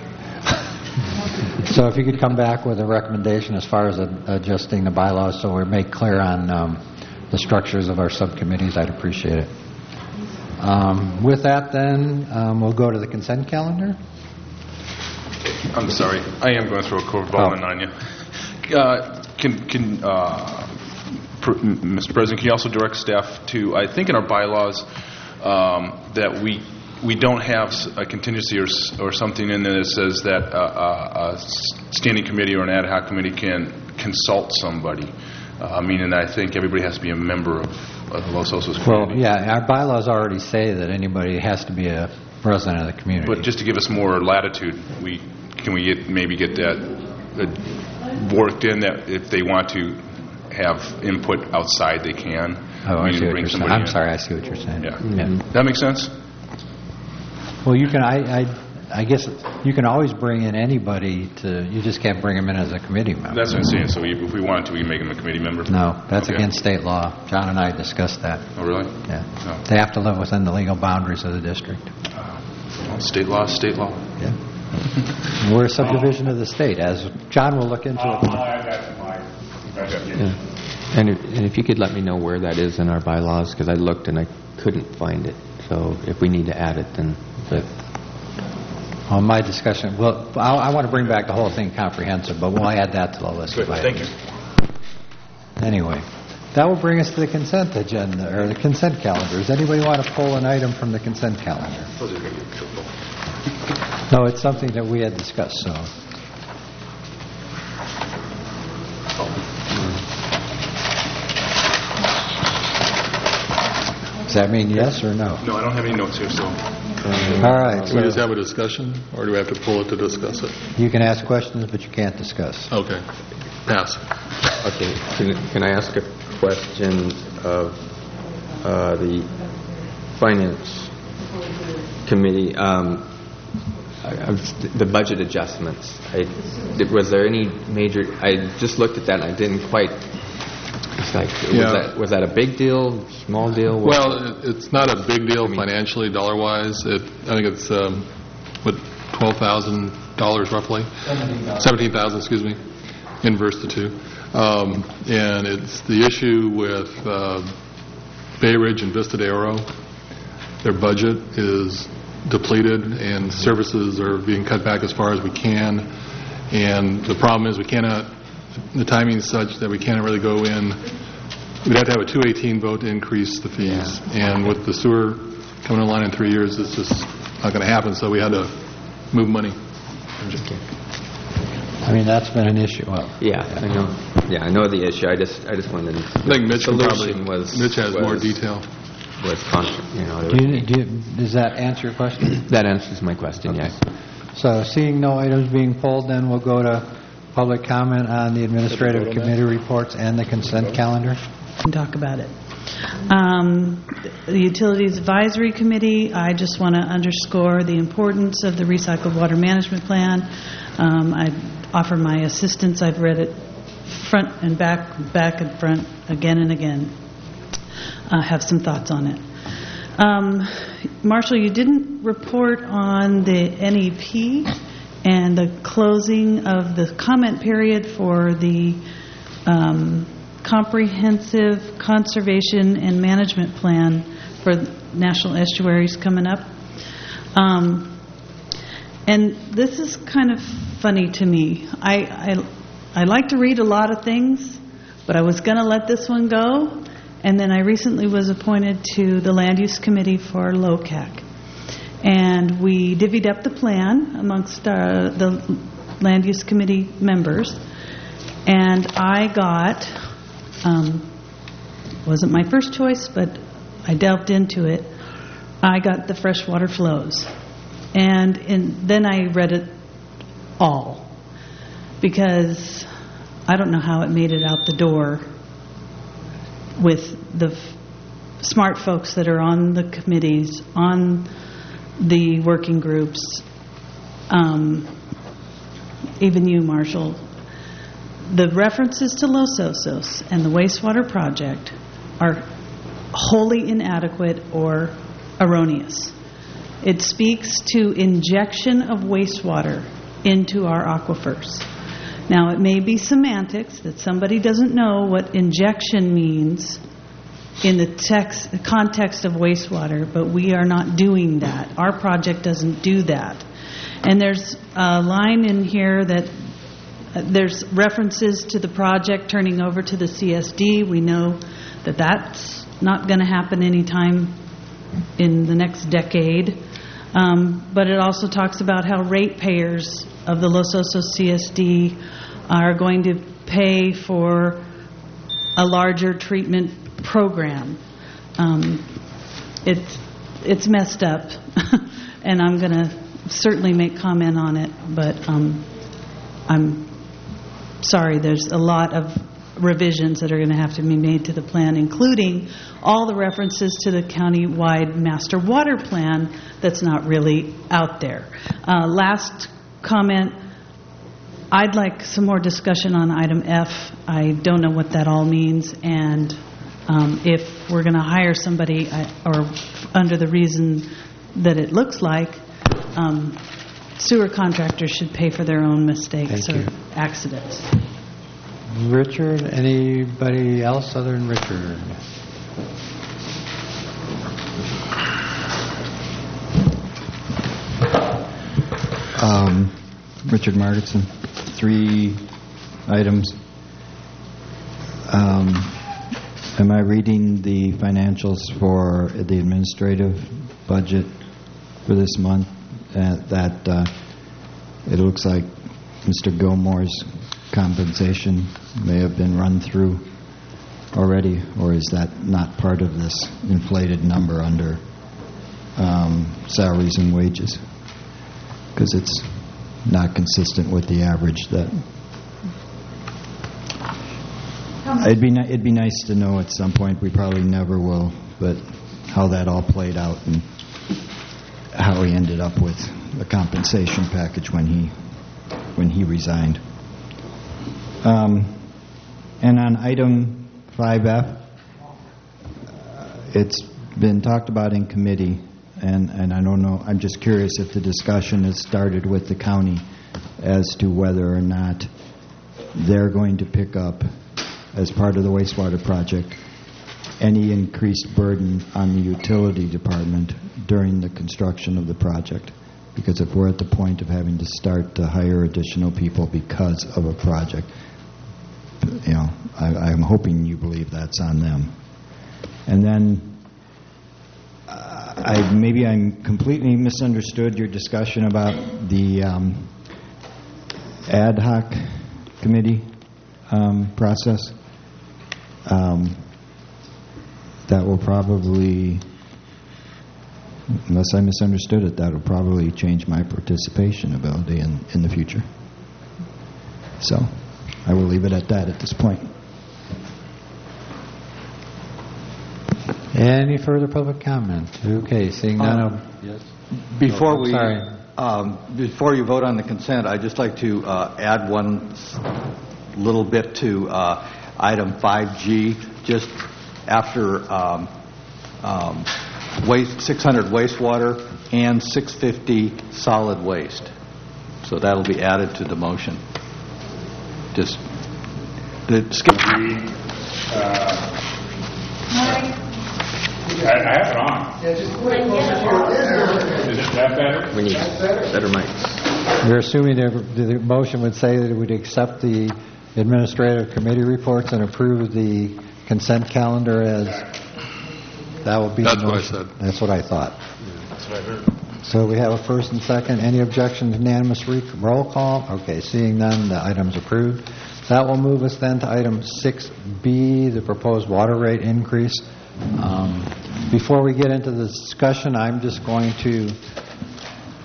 So if you could come back with a recommendation as far as adjusting the bylaws so we're made clear on um, the structures of our subcommittees, I'd appreciate it. Um, with that, then, um, we'll go to the consent calendar. I'm sorry. I am going to throw a curveball in on you. Uh, can, can, uh, pr- Mister President, can you also direct staff to, I think in our bylaws, um, that we we don't have a contingency or, or something in there that says that uh, a standing committee or an ad hoc committee can consult somebody, uh, meaning I think everybody has to be a member of, of the Los Osos community. Well, yeah, our bylaws already say that anybody has to be a resident of the community. But just to give us more latitude, we can we get, maybe get that uh, worked in, that if they want to have input outside, they can. Oh, I I mean, see what bring you're saying. somebody I'm in. sorry, I see what you're saying. Yeah. Mm-hmm. That makes sense? Well, you can, I, I, I guess you can always bring in anybody to, you just can't bring them in as a committee member. That's what I'm saying. So we, if we wanted to, we can make them a committee member? No, that's Okay. against state law. John and I discussed that. Oh, really? Yeah. No. They have to live within the legal boundaries of the district. Well, state law, is state law. Yeah. We're a subdivision of the state, as John will look into it. Yeah. And if, and if you could let me know where that is in our bylaws, because I looked and I couldn't find it. So if we need to add it, then... But On my discussion, well, I, I want to bring back the whole thing comprehensive, but we'll add that to the list. Good, of thank items. you. Anyway, that will bring us to the consent agenda, or the consent calendar. Does anybody want to pull an item from the consent calendar? No, it's something that we had discussed, so... Does that mean yes or no? No, I don't have any notes here, so... All right. Do we just have a discussion, or do we have to pull it to discuss it? You can ask questions, but you can't discuss. Okay. Pass. Okay. Can, can I ask a question of uh, the Finance Committee? Um, I, I was, the budget adjustments. I, was there any major... I just looked at that and I didn't quite... It's like, Yeah. was, that, was that a big deal, small deal? What- Well, it- it's not a big deal financially, dollar-wise. It, I think it's, um, what, twelve thousand dollars roughly? seventeen thousand, excuse me, inverse the two. Um, and it's the issue with uh, Bay Ridge and Vista de Oro. Their budget is depleted and services are being cut back as far as we can. And the problem is we cannot, the timing is such that we can't really go in. We'd have to have a two eighteen vote to increase the fees. And with the sewer coming online in three years, it's just not going to happen. So we had to move money. I mean, that's been an issue. Well, yeah, I know. Yeah, I know the issue. I just, I just wanted. I think Mitch the can probably. solution was Mitch has was, more detail. Was constant, you know. Do you, do you, does that answer your question? That answers my question. Yes. So, seeing no items being pulled, then we'll go to public comment on the administrative committee reports and the consent calendar. And talk about it. Um, the Utilities Advisory Committee, I just want to underscore the importance of the Recycled Water Management Plan. Um, I offer my assistance. I've read it front and back, back and front, again and again. I have some thoughts on it. Um, Marshall, you didn't report on the N E P and the closing of the comment period for the um, Comprehensive Conservation and Management Plan for National Estuaries coming up. Um, and this is kind of funny to me. I, I, I like to read a lot of things, but I was going to let this one go. And then I recently was appointed to the Land Use Committee for L O C A C. And we divvied up the plan amongst uh, the Land Use Committee members. And I got, um, wasn't my first choice, but I delved into it. I got the freshwater flows. And in, then I read it all, because I don't know how it made it out the door with the f- smart folks that are on the committees, on the working groups, um, even you, Marshall. The references to Los Osos and the wastewater project are wholly inadequate or erroneous. It speaks to injection of wastewater into our aquifers. Now, it may be semantics, that somebody doesn't know what injection means in the text, context of wastewater, but we are not doing that. Our project doesn't do that. And there's a line in here that uh, there's references to the project turning over to the C S D. We know that that's not going to happen anytime in the next decade. Um, but it also talks about how ratepayers of the Los Osos C S D are going to pay for a larger treatment program. Um, it's it's messed up, and I'm going to certainly make comment on it. But um, I'm sorry. There's a lot of revisions that are going to have to be made to the plan, including all the references to the county-wide master water plan that's not really out there. Uh, last comment, I'd like some more discussion on item F. I don't know what that all means, and um, if we're going to hire somebody, I, or under the reason that it looks like, um, sewer contractors should pay for their own mistakes Thank or you. accidents. Richard, anybody else other than Richard? Um, Richard Margetson, three items. Um, am I reading the financials for the administrative budget for this month? Uh, that uh, it looks like Mister Gilmore's compensation may have been run through already, or is that not part of this inflated number under um, salaries and wages? Because it's not consistent with the average that... It'd be, ni- it'd be nice to know at some point, we probably never will, but how that all played out and how he ended up with a compensation package when he when he resigned. Um, and on item five F, uh, it's been talked about in committee, and, and I don't know, I'm just curious if the discussion has started with the county as to whether or not they're going to pick up, as part of the wastewater project, any increased burden on the utility department during the construction of the project. Because if we're at the point of having to start to hire additional people because of a project, you know, I, I'm hoping you believe that's on them. And then, uh, I maybe I completely misunderstood your discussion about the um, ad hoc committee um, process. Um, that will probably, unless I misunderstood it, that will probably change my participation ability in, in the future. So I will leave it at that at this point. Any further public comment? Okay, seeing none Um, of... Yes. Before Oh, we, sorry. um, before you vote on the consent, I'd just like to uh, add one s- little bit to uh, item five G, just after um, um, waste, six hundred wastewater and six fifty solid waste. So that'll be added to the motion. Just the skip. I have it on. Is it that better? We need better mics. You're assuming that the motion would say that it would accept the administrative committee reports and approve the consent calendar as... That would be the That's what I motion. said. That's what I thought. That's what I heard. So we have a first and second. Any objections? Unanimous re- roll call? Okay, seeing none, the item's approved. That will move us then to item six B, the proposed water rate increase. Um, before we get into the discussion, I'm just going to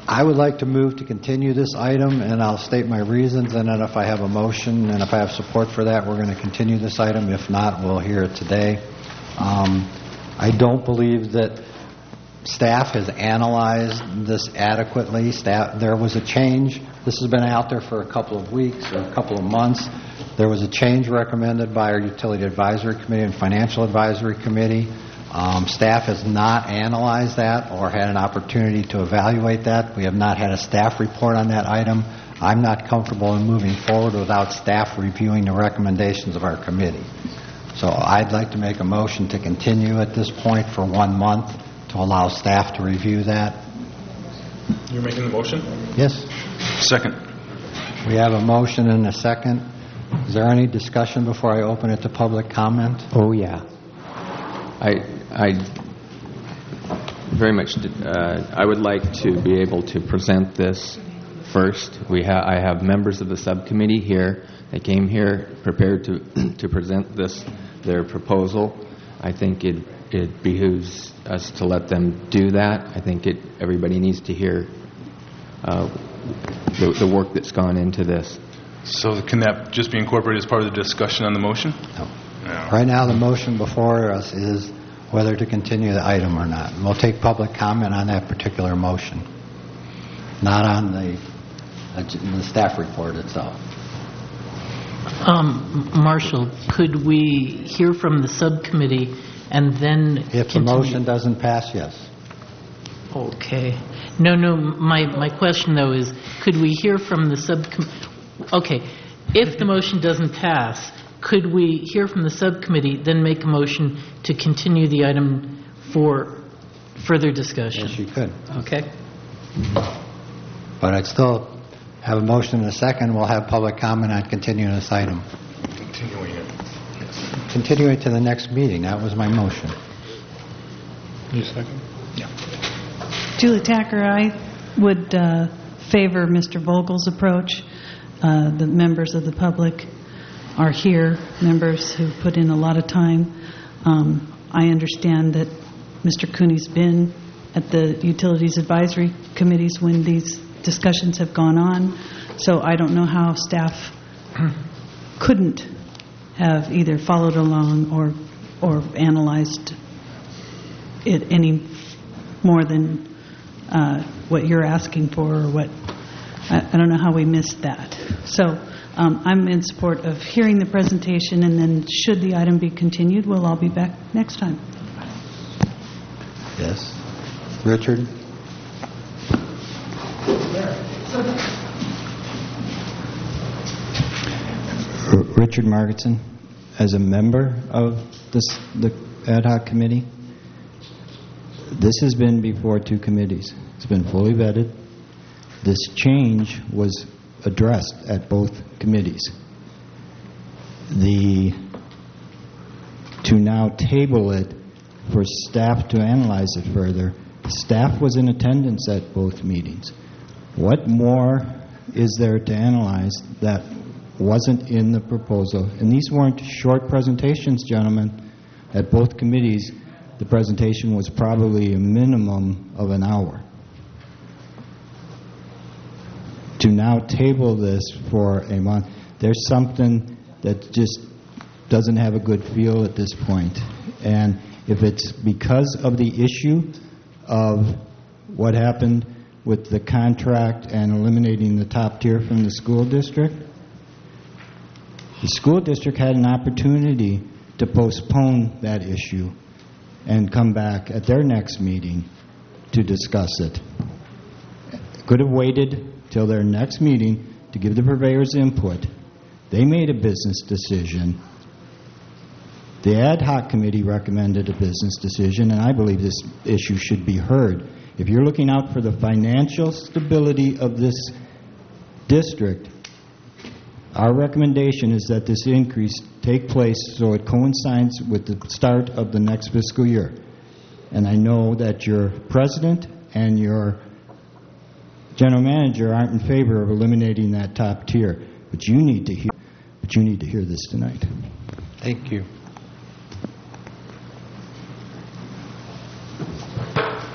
I would like to move to continue this item, and I'll state my reasons, and then if I have a motion and if I have support for that, we're going to continue this item. If not, we'll hear it today. Um, I don't believe that staff has analyzed this adequately. Staff, there was a change. This has been out there for a couple of weeks or a couple of months. There was a change recommended by our Utility Advisory Committee and Financial Advisory Committee. Um, staff has not analyzed that or had an opportunity to evaluate that. We have not had a staff report on that item. I'm not comfortable in moving forward without staff reviewing the recommendations of our committee. So I'd like to make a motion to continue at this point for one month to allow staff to review that. You're making the motion? Yes. Second. We have a motion and a second. Is there any discussion before I open it to public comment? Oh, yeah. I, I very much, uh, I would like to be able to present this first. We ha- I have members of the subcommittee here. They came here prepared to to present this, their proposal. I think it it behooves us to let them do that. I think it everybody needs to hear uh, the, the work that's gone into this. So can that just be incorporated as part of the discussion on the motion? No. No. Right now the motion before us is whether to continue the item or not. We'll take public comment on that particular motion, not on the, the staff report itself. Um, Marshall, could we hear from the subcommittee and then If continue? the motion doesn't pass, yes. Okay. No, no, my, my question, though, is could we hear from the subcommittee? Okay. If the motion doesn't pass, could we hear from the subcommittee, then make a motion to continue the item for further discussion? Yes, you could. Okay. But I'd still have a motion and a second. We'll have public comment on continuing this item. Continuing it. Yes. Continue it to the next meeting. That was my motion. Need a second? Julie Tacker, I would uh, favor Mister Vogel's approach. Uh, the members of the public are here, members who put in a lot of time. Um, I understand that Mister Cooney's been at the Utilities Advisory Committees when these discussions have gone on, so I don't know how staff couldn't have either followed along or or analyzed it any more than uh, what you're asking for or what, I, I don't know how we missed that. So um, I'm in support of hearing the presentation, and then should the item be continued, we'll all be back next time. Yes. Richard? R- Richard Margetson, as a member of this, the ad hoc committee, this has been before two committees. It's been fully vetted. This change was addressed at both committees. The to now table it for staff to analyze it further, staff was in attendance at both meetings. What more is there to analyze that wasn't in the proposal? And these weren't short presentations, gentlemen. At both committees, the presentation was probably a minimum of an hour. To now table this for a month, there's something that just doesn't have a good feel at this point. And if it's because of the issue of what happened with the contract and eliminating the top tier from the school district, the school district had an opportunity to postpone that issue and come back at their next meeting to discuss it. Could have waited till their next meeting to give the purveyors input. They made a business decision. The ad hoc committee recommended a business decision, and I believe this issue should be heard. If you're looking out for the financial stability of this district, our recommendation is that this increase take place so it coincides with the start of the next fiscal year. And I know that your president and your general manager aren't in favor of eliminating that top tier, but you need to hear, but you need to hear this tonight. Thank you.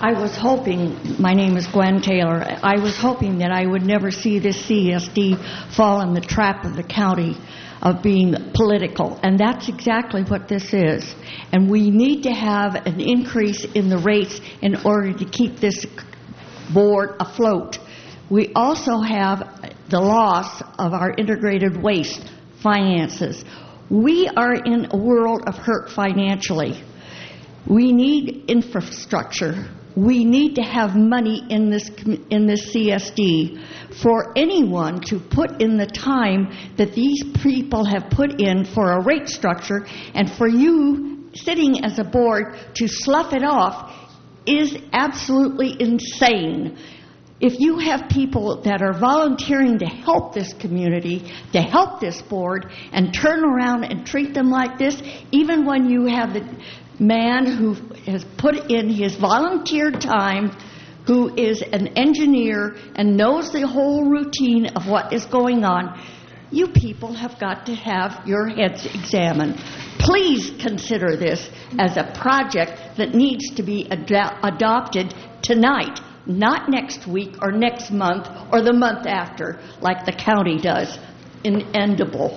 I was hoping, my name is Gwen Taylor, I was hoping that I would never see this C S D fall in the trap of the county of being political, and that's exactly what this is. And we need to have an increase in the rates in order to keep this board afloat. We also have the loss of our integrated waste finances. We are in a world of hurt financially. We need infrastructure. We need to have money in this in this C S D for anyone to put in the time that these people have put in for a rate structure, and for you sitting as a board to slough it off is absolutely insane. If you have people that are volunteering to help this community, to help this board, and turn around and treat them like this, even when you have the man who has put in his volunteer time, who is an engineer and knows the whole routine of what is going on, you people have got to have your heads examined. Please consider this as a project that needs to be ad- adopted tonight, not next week or next month or the month after, like the county does. Inendable.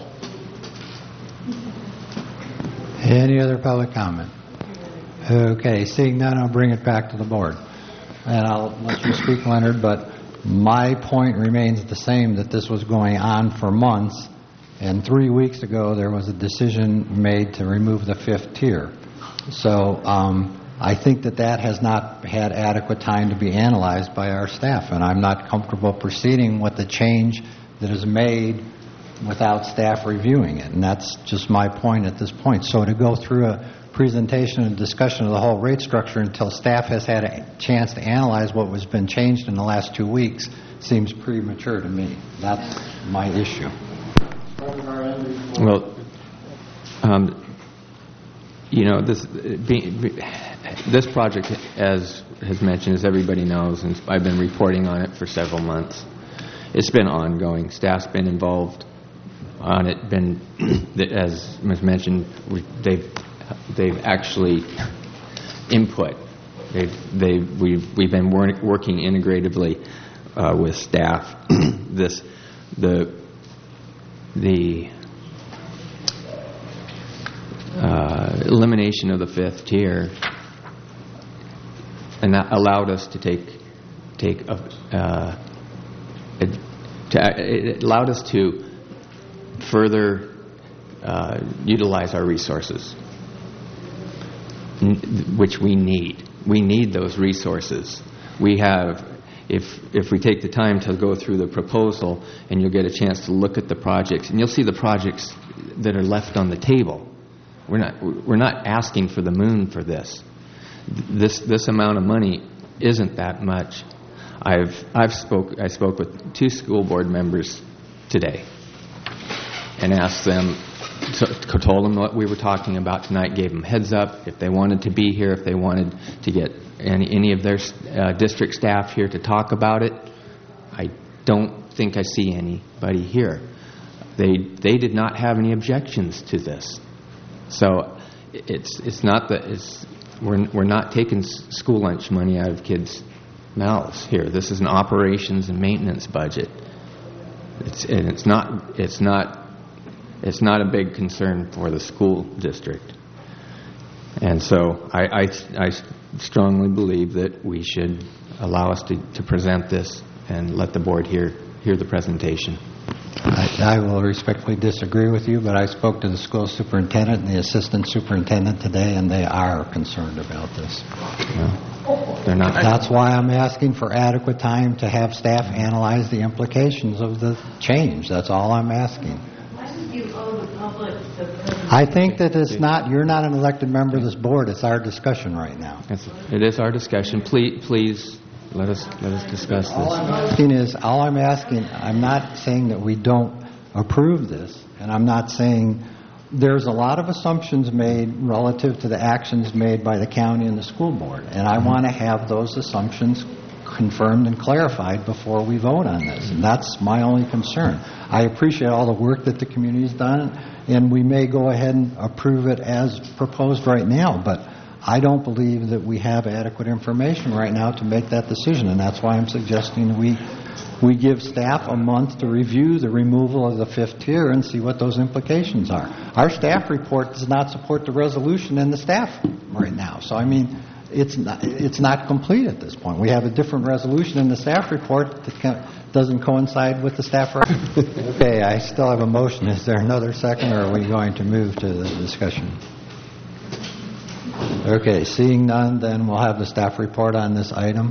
Any other public comment? Okay, seeing none, I'll bring it back to the board. And I'll let you speak, Leonard, but my point remains the same, that this was going on for months, and three weeks ago there was a decision made to remove the fifth tier. So um, I think that that has not had adequate time to be analyzed by our staff, and I'm not comfortable proceeding with the change that is made without staff reviewing it, and that's just my point at this point. So to go through a presentation and discussion of the whole rate structure until staff has had a chance to analyze what has been changed in the last two weeks seems premature to me. That's my issue. Well, um, you know, this be, be, this project, as has mentioned, as everybody knows, and I've been reporting on it for several months. It's been ongoing. Staff's been involved on it. Been, as was mentioned, we, they've they've actually input. They've they we've we've been wor- working integratively uh, with staff. this the the uh, elimination of the fifth tier, and that allowed us to take take a, uh, it, to, it allowed us to further uh, utilize our resources, which we need. We need those resources. We have, if if we take the time to go through the proposal, and you'll get a chance to look at the projects, and you'll see the projects that are left on the table. We're not we're not asking for the moon for this. This this amount of money isn't that much. I've I've spoke I spoke with two school board members today, and asked them, to, told them what we were talking about tonight, gave them heads up if they wanted to be here, if they wanted to get any, any of their uh, district staff here to talk about it. I don't think I see anybody here. They they did not have any objections to this. So it's it's not that it's we're we're not taking school lunch money out of kids' mouths here. This is an operations and maintenance budget. It's and it's not it's not. It's not a big concern for the school district. And so I, I, I strongly believe that we should allow us to, to present this and let the board hear, hear the presentation. I, I will respectfully disagree with you, but I spoke to the school superintendent and the assistant superintendent today, and they are concerned about this. Well, they're not. That's why I'm asking for adequate time to have staff analyze the implications of the change. That's all I'm asking. I think that it's not, you're not an elected member of this board. It's our discussion right now. It is our discussion. Please, please let us let us discuss this. All I'm asking is, all I'm asking, I'm not saying that we don't approve this, and I'm not saying there's a lot of assumptions made relative to the actions made by the county and the school board, and I want to have those assumptions confirmed and clarified before we vote on this, and that's my only concern. I appreciate all the work that the community's done, and we may go ahead and approve it as proposed right now, but I don't believe that we have adequate information right now to make that decision, and that's why I'm suggesting we we give staff a month to review the removal of the fifth tier and see what those implications are. Our staff report does not support the resolution in the staff right now. So, I mean, it's not, it's not complete at this point. We have a different resolution in the staff report that can, doesn't coincide with the staff report. Okay, I still have a motion. Is there another second, or are we going to move to the discussion? Okay, seeing none, then we'll have the staff report on this item.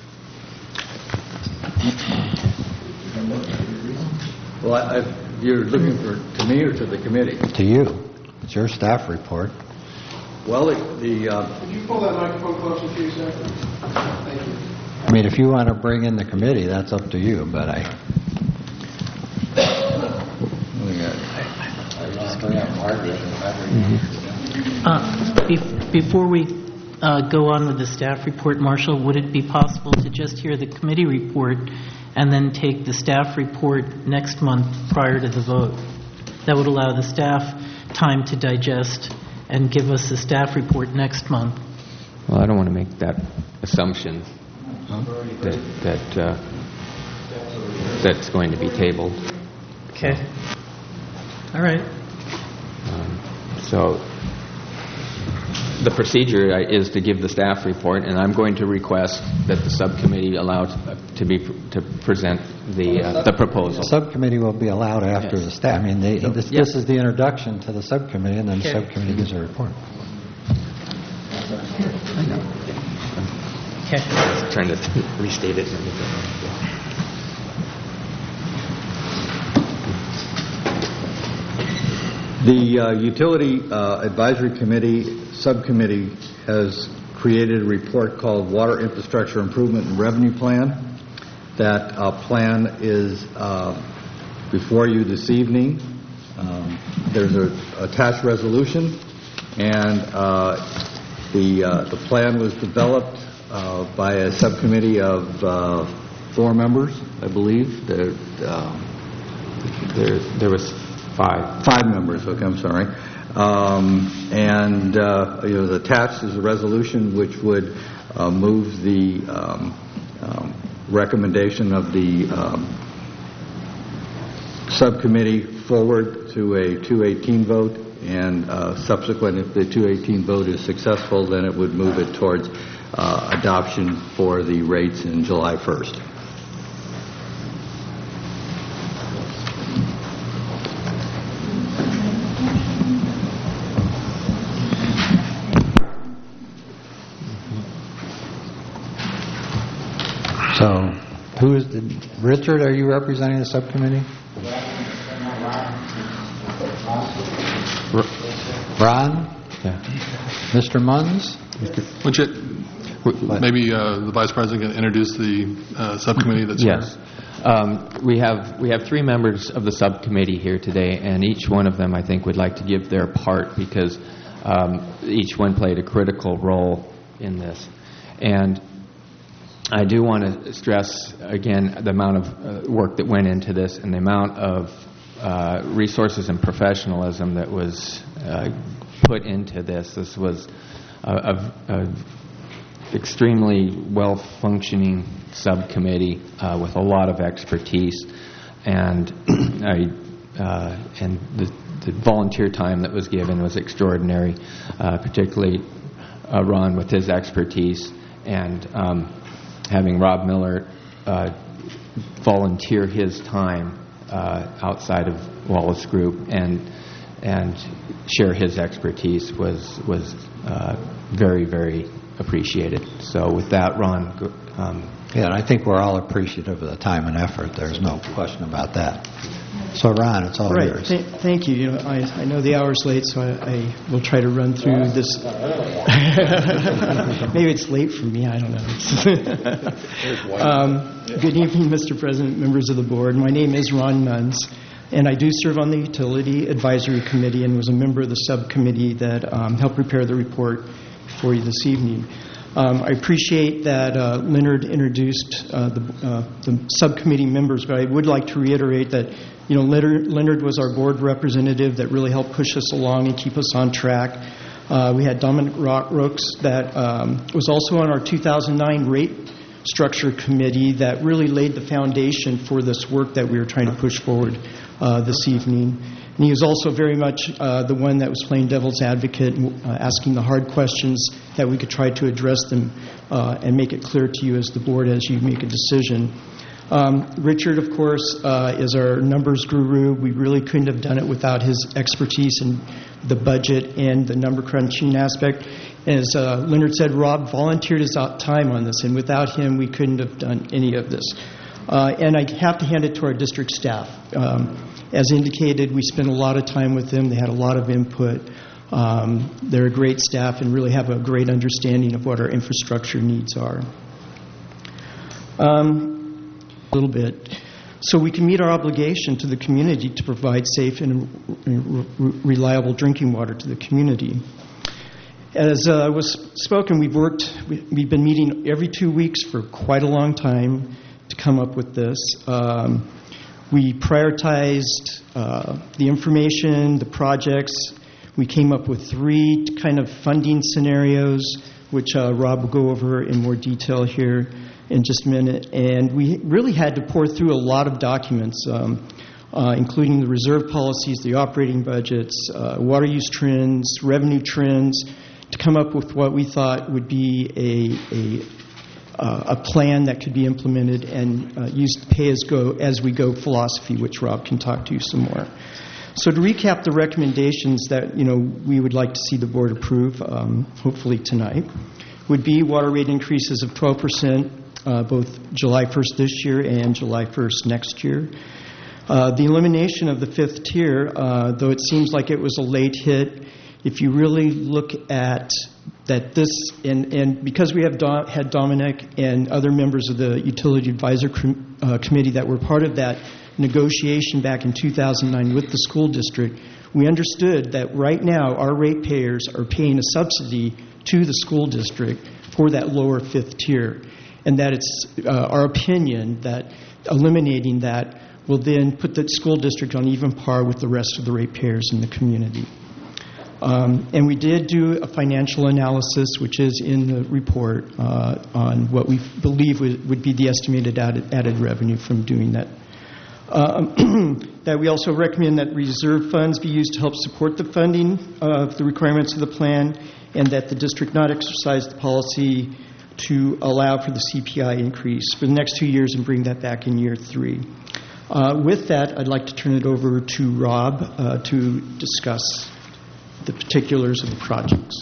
Well, I, I, you're looking for to me or to the committee? To you. It's your staff report. Well, the... the uh, Could you pull that microphone closer to you, sir? Thank you. I mean, if you want to bring in the committee, that's up to you, but I... Uh, be- before we uh, go on with the staff report, Marshall, would it be possible to just hear the committee report and then take the staff report next month prior to the vote? That would allow the staff time to digest and give us the staff report next month. Well, I don't want to make that assumption huh? that that uh, that's going to be tabled. Okay. All right. Um, so the procedure is to give the staff report, and I'm going to request that the subcommittee allow to be to present the uh, the proposal. The subcommittee will be allowed after yes. the staff. I mean, they, this, yes. this is the introduction to the subcommittee, and then okay. the subcommittee gives a report. I know. Okay. I was trying to restate it. The uh, Utility uh, Advisory Committee Subcommittee has created a report called Water Infrastructure Improvement and Revenue Plan. That uh, plan is uh, before you this evening. Um, there's a attached resolution, and uh, the uh, the plan was developed uh, by a subcommittee of uh, four members, I believe. There, uh, there, there was five. Five members. Okay, I'm sorry. Um, and uh, you know, attached is a resolution which would uh, move the um, um, recommendation of the um, subcommittee forward to a two eighteen vote, and uh, subsequent, if the two eighteen vote is successful, then it would move it towards uh, adoption for the rates in July first. So, who is the... Richard, are you representing the subcommittee? Ron? Yeah. Mister Munns? Would you, maybe uh, the Vice President can introduce the uh, subcommittee that's yes. here? Um, we have we have three members of the subcommittee here today, and each one of them, I think, would like to give their part because um, each one played a critical role in this. And I do want to stress, again, the amount of uh, work that went into this and the amount of uh, resources and professionalism that was uh, put into this. This was a, a, a extremely well-functioning subcommittee uh, with a lot of expertise, and I uh, and the, the volunteer time that was given was extraordinary, uh, particularly uh, Ron with his expertise, and um, having Rob Miller uh, volunteer his time uh, outside of Wallace Group and and share his expertise was was uh, very, very appreciated. So with that, Ron. Um, yeah, and I think we're all appreciative of the time and effort. There's no question about that. So, Ron, it's all right. yours. Th- thank you. You know, I, I know the hour's late, so I, I will try to run through this. Maybe it's late for me. I don't know. um, good evening, Mister President, members of the board. My name is Ron Munns, and I do serve on the Utility Advisory Committee and was a member of the subcommittee that um, helped prepare the report for you this evening. Um, I appreciate that uh, Leonard introduced uh, the, uh, the subcommittee members, but I would like to reiterate that, you know, Leonard, Leonard was our board representative that really helped push us along and keep us on track. Uh, we had Dominic Ro- Rooks that um, was also on our two thousand nine rate structure committee that really laid the foundation for this work that we were trying to push forward uh, this evening. And he was also very much uh, the one that was playing devil's advocate, uh, asking the hard questions that we could try to address them uh, and make it clear to you as the board as you make a decision. Um, Richard, of course, uh, is our numbers guru. We really couldn't have done it without his expertise in the budget and the number crunching aspect. As uh, Leonard said, Rob volunteered his time on this, and without him, we couldn't have done any of this. Uh, and I have to hand it to our district staff. Um, as indicated, we spent a lot of time with them. They had a lot of input. Um, they're a great staff and really have a great understanding of what our infrastructure needs are. Um, a little bit. So we can meet our obligation to the community to provide safe and re- reliable drinking water to the community. As uh, was spoken, we've worked, we, we've been meeting every two weeks for quite a long time to come up with this. Um, we prioritized uh, the information, the projects. We came up with three kind of funding scenarios, which uh, Rob will go over in more detail here in just a minute. And we really had to pour through a lot of documents, um, uh, including the reserve policies, the operating budgets, uh, water use trends, revenue trends, to come up with what we thought would be a a, uh, a plan that could be implemented and uh, use pay-as-go, as-we-go philosophy, which Rob can talk to you some more. So to recap the recommendations that you know we would like to see the board approve, um, hopefully tonight, would be water rate increases of twelve percent, uh, both July first this year and July first next year. Uh, the elimination of the fifth tier, uh, though it seems like it was a late hit, if you really look at that this, and, and because we have do, had Dominic and other members of the Utility Advisor com, uh, Committee that were part of that negotiation back in two thousand nine with the school district, we understood that right now our ratepayers are paying a subsidy to the school district for that lower fifth tier, and that it's uh, our opinion that eliminating that will then put the school district on even par with the rest of the ratepayers in the community. Um, and we did do a financial analysis, which is in the report, uh, on what we believe would, would be the estimated added, added revenue from doing that. Um, that we also recommend that reserve funds be used to help support the funding of the requirements of the plan, and that the district not exercise the policy to allow for the C P I increase for the next two years and bring that back in year three. Uh, with that, I'd like to turn it over to Rob uh, to discuss the particulars of the projects.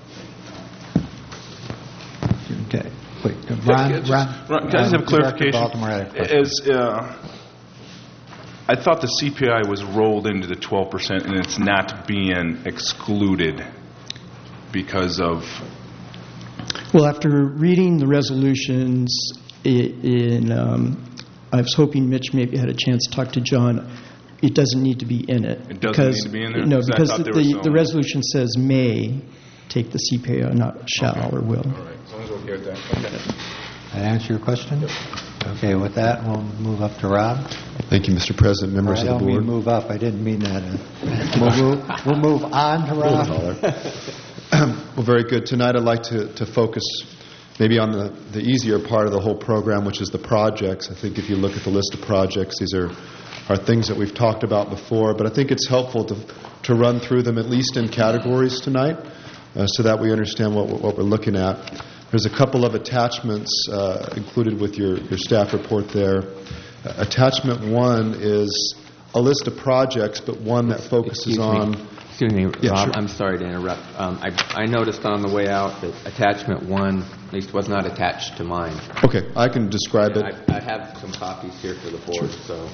Okay. Wait, Ron, Just- Ron, Ron, can I just have uh, clarification? Director Baltimore had a question. As, uh, I thought the C P I was rolled into the twelve percent and it's not being excluded because of... Well, after reading the resolutions, i- in um, I was hoping Mitch maybe had a chance to talk to John. It doesn't need to be in it. It doesn't because, need to be in there? No, 'Cause I because thought the, there was the, some- the resolution says may take the C P I, not shall or will. All right, as long as we're okay with that. Okay. That answer your question? Okay, with that, we'll move up to Rob. Thank you, Mister President, members I of the don't mean board. move up. I didn't mean that. Uh, We'll move, we'll move on to Rob. Well, very good. Tonight I'd like to, to focus maybe on the, the easier part of the whole program, which is the projects. I think if you look at the list of projects, these are, are things that we've talked about before, but I think it's helpful to, to run through them at least in categories tonight uh, so that we understand what, what we're looking at. There's a couple of attachments uh, included with your, your staff report there. Uh, attachment one is a list of projects, but one that focuses Excuse me. on... Excuse me, Yeah, Rob, sure. I'm sorry to interrupt. Um, I, I noticed on the way out that attachment one, at least, was not attached to mine. Okay, I can describe And it. I, I have some copies here for the board, so...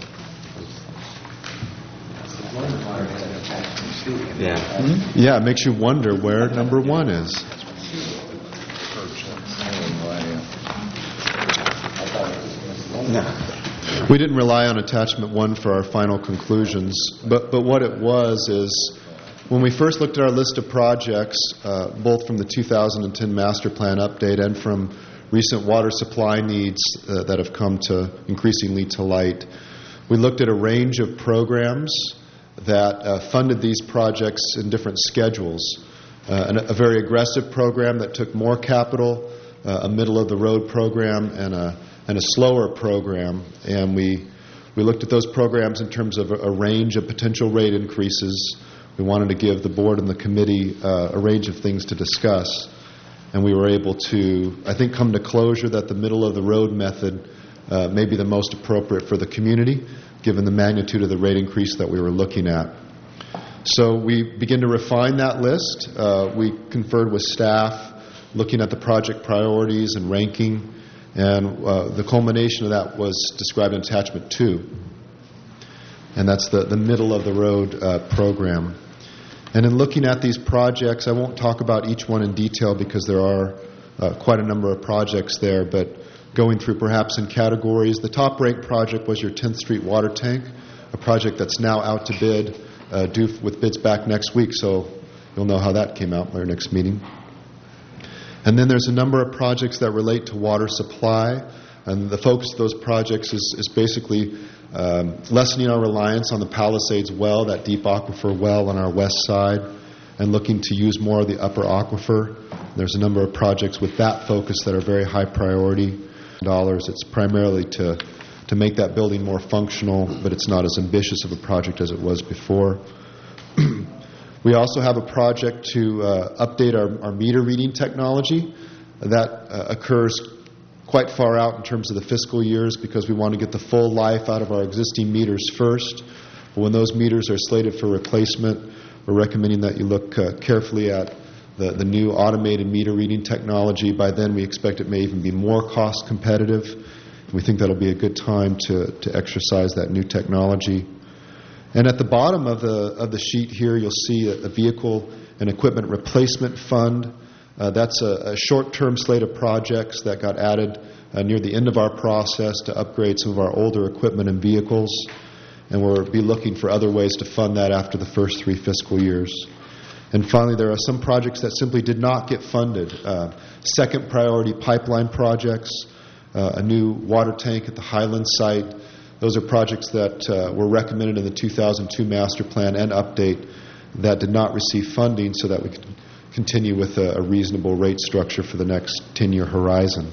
Yeah. Yeah, it makes you wonder where number one is. We didn't rely on attachment one for our final conclusions, but, but what it was is when we first looked at our list of projects, uh, both from the two thousand ten master plan update and from recent water supply needs uh, that have come to increasingly to light, we looked at a range of programs that uh, funded these projects in different schedules. uh, an, a very aggressive program that took more capital, uh, a middle-of-the-road program, and a, and a slower program. And we, we looked at those programs in terms of a, a range of potential rate increases. We wanted to give the board and the committee uh, a range of things to discuss. And we were able to, I think, come to closure that the middle-of-the-road method uh, may be the most appropriate for the community, given the magnitude of the rate increase that we were looking at. So we begin to refine that list. Uh, we conferred with staff, looking at the project priorities and ranking, and uh, the culmination of that was described in attachment two. And that's the, the middle-of-the-road uh, program. And in looking at these projects, I won't talk about each one in detail because there are uh, quite a number of projects there, but going through perhaps in categories, the top-ranked project was your tenth Street water tank, a project that's now out to bid, uh, due with bids back next week, so you'll know how that came out in our next meeting. And then there's a number of projects that relate to water supply, and the focus of those projects is, is basically um, lessening our reliance on the Palisades well, that deep aquifer well on our west side, and looking to use more of the upper aquifer. There's a number of projects with that focus that are very high priority dollars. It's primarily to, to make that building more functional, but it's not as ambitious of a project as it was before. We also have a project to uh, update our, our meter reading technology. That uh, occurs quite far out in terms of the fiscal years because we want to get the full life out of our existing meters first. But when those meters are slated for replacement, we're recommending that you look uh, carefully at the, the new automated meter reading technology. By then, we expect it may even be more cost competitive. We think that'll be a good time to, to exercise that new technology. And at the bottom of the of the sheet here, you'll see a, a vehicle and equipment replacement fund. Uh, that's a, a short-term slate of projects that got added uh, near the end of our process to upgrade some of our older equipment and vehicles. And we'll be looking for other ways to fund that after the first three fiscal years. And finally, there are some projects that simply did not get funded. Uh, second priority pipeline projects, uh, a new water tank at the Highland site. Those are projects that uh, were recommended in the two thousand two master plan and update that did not receive funding so that we could continue with a, a reasonable rate structure for the next ten-year horizon.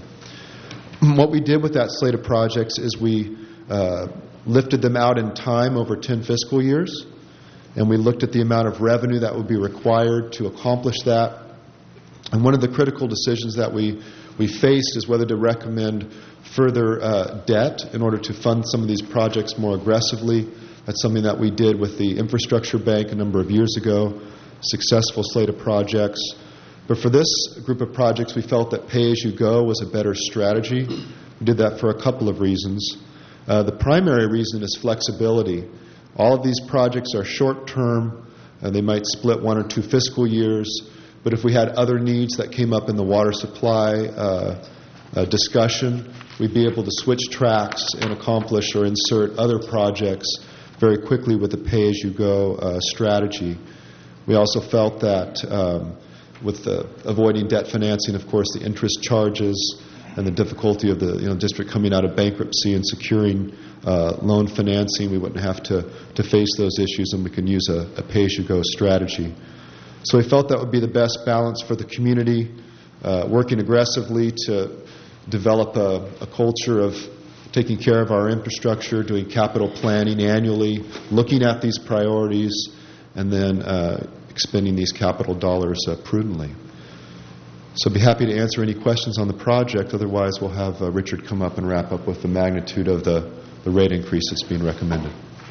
What we did with that slate of projects is we uh, lifted them out in time over ten fiscal years, and we looked at the amount of revenue that would be required to accomplish that. And one of the critical decisions that we, we faced is whether to recommend further uh, debt in order to fund some of these projects more aggressively. That's something that we did with the Infrastructure Bank a number of years ago, successful slate of projects. But for this group of projects, we felt that pay-as-you-go was a better strategy. We did that for a couple of reasons. Uh, the primary reason is flexibility. All of these projects are short-term, and they might split one or two fiscal years. But if we had other needs that came up in the water supply uh, uh, discussion, we'd be able to switch tracks and accomplish or insert other projects very quickly with the pay-as-you-go uh, strategy. We also felt that um, with the avoiding debt financing, of course, the interest charges and the difficulty of the you know, district coming out of bankruptcy and securing uh, loan financing, we wouldn't have to, to face those issues, and we can use a, a pay-as-you-go strategy. So we felt that would be the best balance for the community, uh, working aggressively to develop a, a culture of taking care of our infrastructure, doing capital planning annually, looking at these priorities, and then uh, expending these capital dollars uh, prudently. So I'd be happy to answer any questions on the project. Otherwise, we'll have uh, Richard come up and wrap up with the magnitude of the, the rate increase that's being recommended.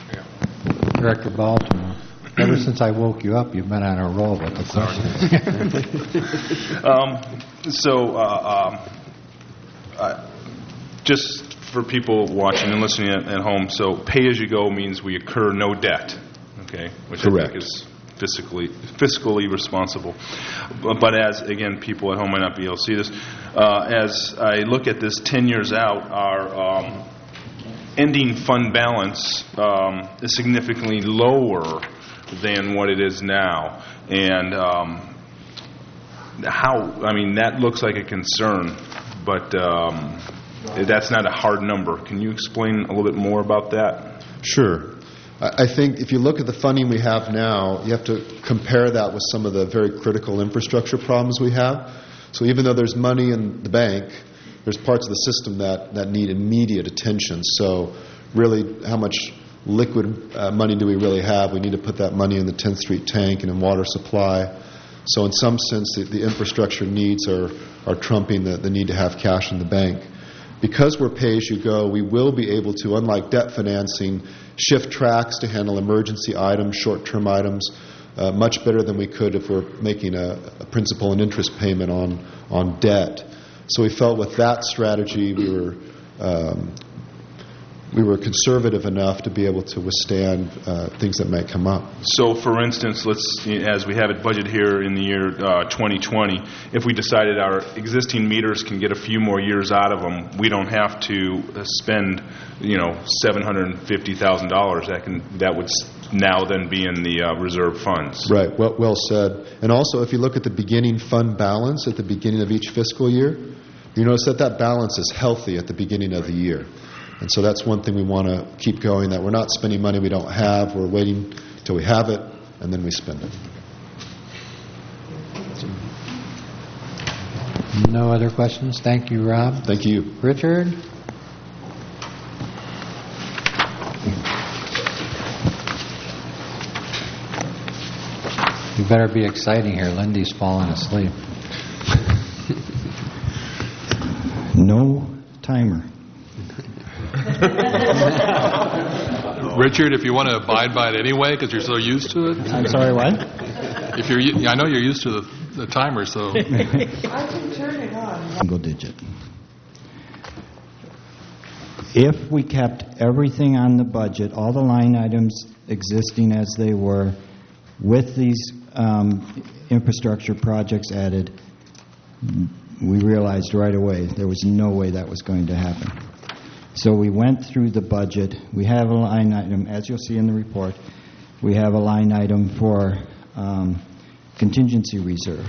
Director Baltimore. Ever since I woke you up, you've been on a roll with the questions. um, so, uh, um, uh, just for people watching and listening at, at home, so pay-as-you-go means we incur no debt, okay? Which Correct. I think is fiscally fiscally responsible. But, but as, again, people at home might not be able to see this, uh, as I look at this ten years out, our um, ending fund balance um, is significantly lower than what it is now. And um, how, I mean, that looks like a concern, but um, that's not a hard number. Can you explain a little bit more about that? Sure. I I think if you look at the funding we have now, you have to compare that with some of the very critical infrastructure problems we have. So even though there's money in the bank, there's parts of the system that, that need immediate attention. So really, how much liquid uh, money do we really have? We need to put that money in the tenth Street tank and in water supply. So in some sense, the, the infrastructure needs are, are trumping the, the need to have cash in the bank. Because we're pay-as-you-go, we will be able to, unlike debt financing, shift tracks to handle emergency items, short-term items, uh, much better than we could if we're making a, a principal and interest payment on, on debt. So we felt with that strategy, we were um, we were conservative enough to be able to withstand uh, things that might come up. So, for instance, let's, as we have it budgeted here in the year uh, twenty twenty, if we decided our existing meters can get a few more years out of them, we don't have to spend, you know, seven hundred fifty thousand dollars. That can that would now then be in the uh, reserve funds. Right. Well, well said. And also, if you look at the beginning fund balance at the beginning of each fiscal year, you notice that that balance is healthy at the beginning of the year. And so that's one thing we want to keep going, that we're not spending money we don't have. We're waiting till we have it, and then we spend it. No other questions? Thank you, Rob. Thank you. Richard? You better be exciting here. Lindy's falling asleep. No timer. Richard, if you want to abide by it anyway, because you're so used to it. I'm sorry, what? If you're, I know you're used to the, the timer, so. I can turn it on. Single digit. If we kept everything on the budget, all the line items existing as they were, with these um, infrastructure projects added, we realized right away there was no way that was going to happen. So we went through the budget. We have a line item, as you'll see in the report, we have a line item for um, contingency reserve.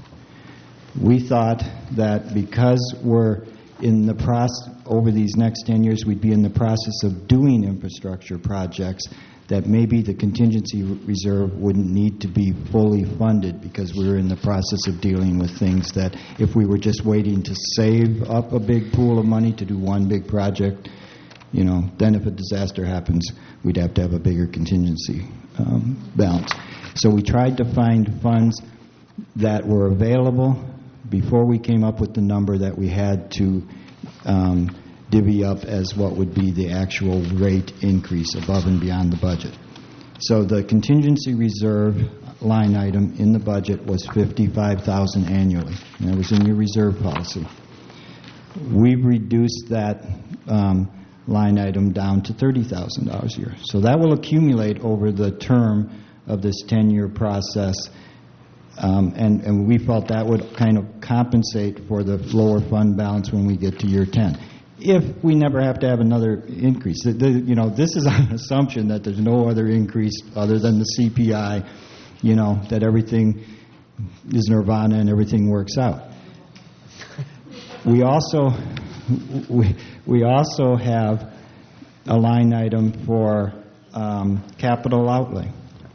We thought that because we're in the process, over these next ten years, we'd be in the process of doing infrastructure projects, that maybe the contingency reserve wouldn't need to be fully funded because we were in the process of dealing with things that if we were just waiting to save up a big pool of money to do one big project, you know, then if a disaster happens, we'd have to have a bigger contingency um, balance. So we tried to find funds that were available before we came up with the number that we had to um, divvy up as what would be the actual rate increase above and beyond the budget. So the contingency reserve line item in the budget was fifty-five thousand dollars annually, and that was in your reserve policy. We've reduced that um, line item down to thirty thousand dollars a year. So that will accumulate over the term of this ten-year process, um, and, and we felt that would kind of compensate for the lower fund balance when we get to year ten. If we never have to have another increase. The, the, you know, this is an assumption that there's no other increase other than the C P I, you know, that everything is nirvana and everything works out. We also, we, we also have a line item for um, capital outlay.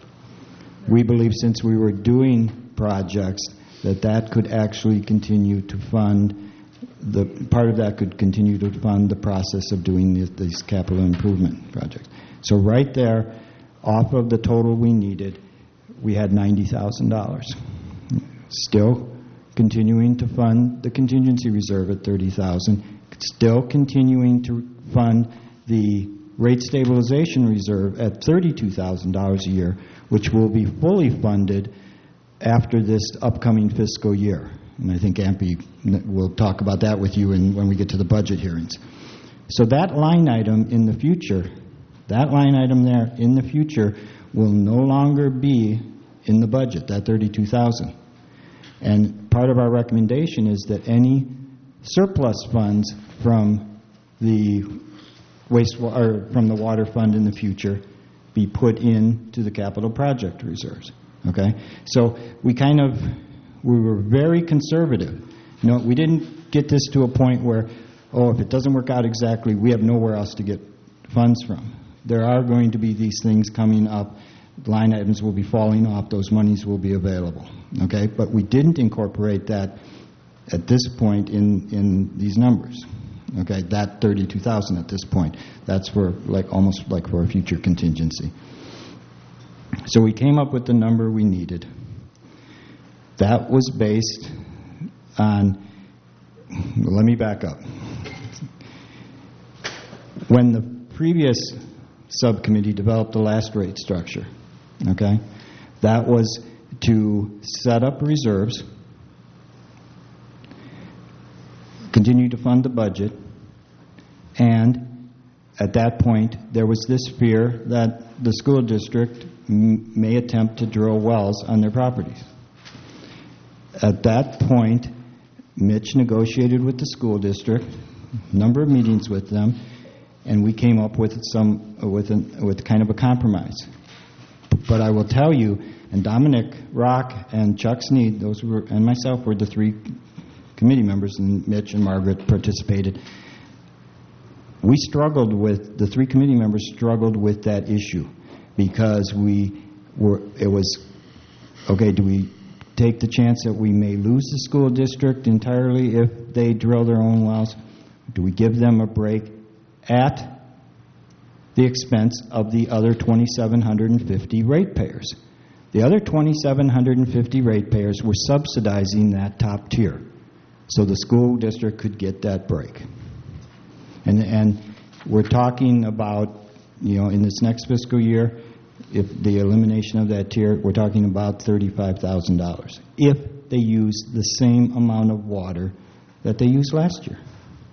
We believe since we were doing projects that that could actually continue to fund The part of that could continue to fund the process of doing these, these capital improvement projects. So right there, off of the total we needed, we had ninety thousand dollars. Still continuing to fund the contingency reserve at thirty thousand dollars. Still continuing to fund the rate stabilization reserve at thirty-two thousand dollars a year, which will be fully funded after this upcoming fiscal year. And I think A M P I will talk about that with you in, when we get to the budget hearings. So that line item in the future, that line item there in the future will no longer be in the budget, that thirty-two thousand dollars. And part of our recommendation is that any surplus funds from the waste or from the water fund in the future be put into the capital project reserves. Okay? So we kind of We were very conservative. You know, we didn't get this to a point where, oh, if it doesn't work out exactly, we have nowhere else to get funds from. there are going to be these things coming up. Line items will be falling off. Those monies will be available. Okay? But we didn't incorporate that at this point in, in these numbers. Okay? That thirty-two thousand at this point. That's for like almost like for a future contingency. So we came up with the number we needed. That was based on, well, let me back up. When the previous subcommittee developed the last rate structure, okay, that was to set up reserves, continue to fund the budget, and at that point there was this fear that the school district m- may attempt to drill wells on their properties. At that point, Mitch negotiated with the school district, a number of meetings with them, and we came up with some with an, with kind of a compromise. But I will tell you, and Dominic Rock and Chuck Sneed, those were, and myself were the three committee members, and Mitch and Margaret participated. We struggled with, the three committee members struggled with that issue because we were, it was, okay, do we take the chance that we may lose the school district entirely if they drill their own wells? Do we give them a break at the expense of the other two thousand seven hundred fifty ratepayers? The other two thousand seven hundred fifty ratepayers were subsidizing that top tier, so the school district could get that break. And, and we're talking about, you know, in this next fiscal year, if the elimination of that tier, we're talking about thirty-five thousand dollars if they use the same amount of water that they used last year,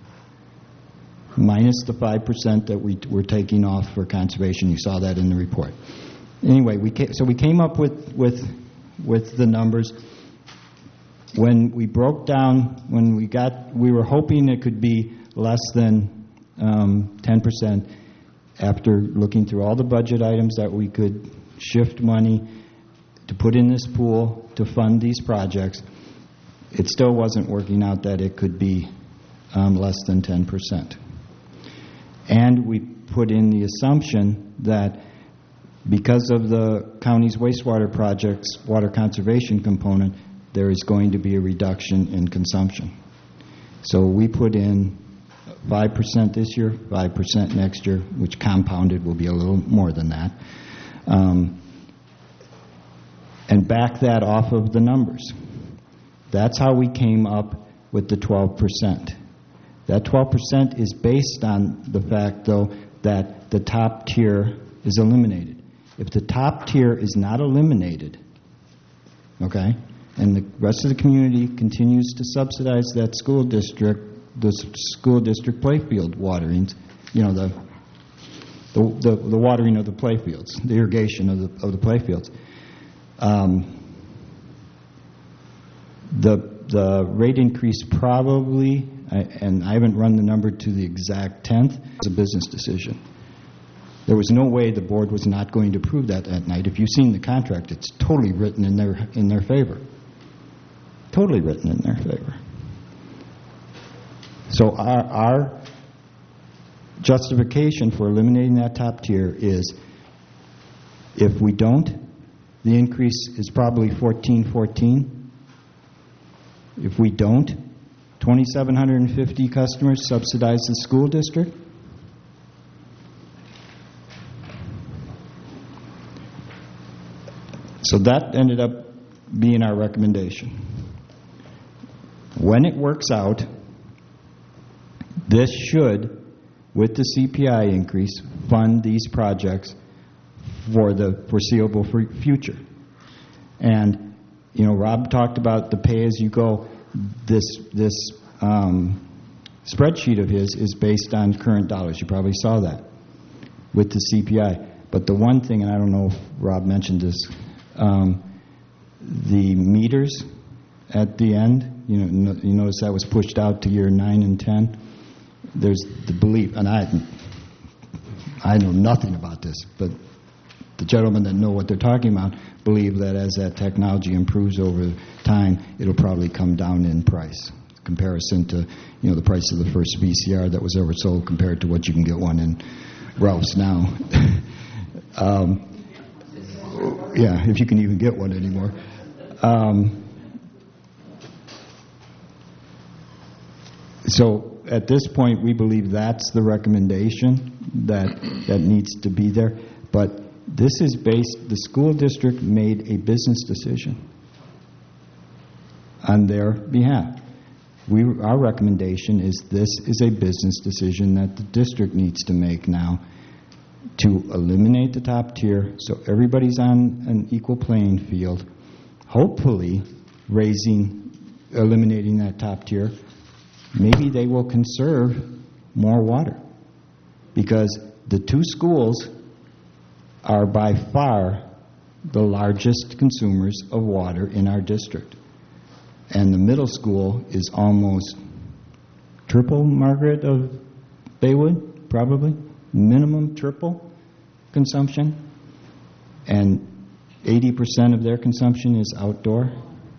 minus the five percent that we were taking off for conservation. You saw that in the report. Anyway, we came, so we came up with, with, with the numbers. When we broke down, when we got, we were hoping it could be less than um, ten percent. After looking through all the budget items that we could shift money to put in this pool to fund these projects, it still wasn't working out that it could be um, less than ten percent. And we put in the assumption that because of the county's wastewater projects, water conservation component, there is going to be a reduction in consumption. So we put in five percent this year, five percent next year, which compounded will be a little more than that. Um, and back that off of the numbers. That's how we came up with the twelve percent. That twelve percent is based on the fact, though, that the top tier is eliminated. If the top tier is not eliminated, okay, and the rest of the community continues to subsidize that school district, the school district playfield waterings, you know, the, the the the watering of the playfields, the irrigation of the of the playfields. Um, the the rate increase probably, I, and I haven't run the number to the exact tenth, it's a business decision. There was no way the board was not going to approve that that night. If you've seen the contract, it's totally written in their in their favor. Totally written in their favor. So our, our justification for eliminating that top tier is if we don't, the increase is probably fourteen fourteen. If we don't, two thousand seven hundred fifty customers subsidize the school district. So that ended up being our recommendation. When it works out, this should, with the C P I increase, fund these projects for the foreseeable future. And, you know, Rob talked about the pay-as-you-go. This this um, spreadsheet of his is based on current dollars. You probably saw that with the C P I. But the one thing, and I don't know if Rob mentioned this, um, the meters at the end, you know, you notice that was pushed out to year nine and ten. There's the belief, and I, I know nothing about this, but the gentlemen that know what they're talking about believe that as that technology improves over time, it'll probably come down in price. Comparison to, you know, the price of the first V C R that was ever sold compared to what you can get one in Ralph's now. um, yeah, if you can even get one anymore. Um, so at this point, we believe that's the recommendation that that needs to be there. But this is based, the school district made a business decision on their behalf. We, our recommendation is this is a business decision that the district needs to make now to eliminate the top tier so everybody's on an equal playing field, hopefully raising, eliminating that top tier. Maybe they will conserve more water because the two schools are by far the largest consumers of water in our district. And the middle school is almost triple, Margaret, of Baywood, probably. Minimum triple consumption. And eighty percent of their consumption is outdoor.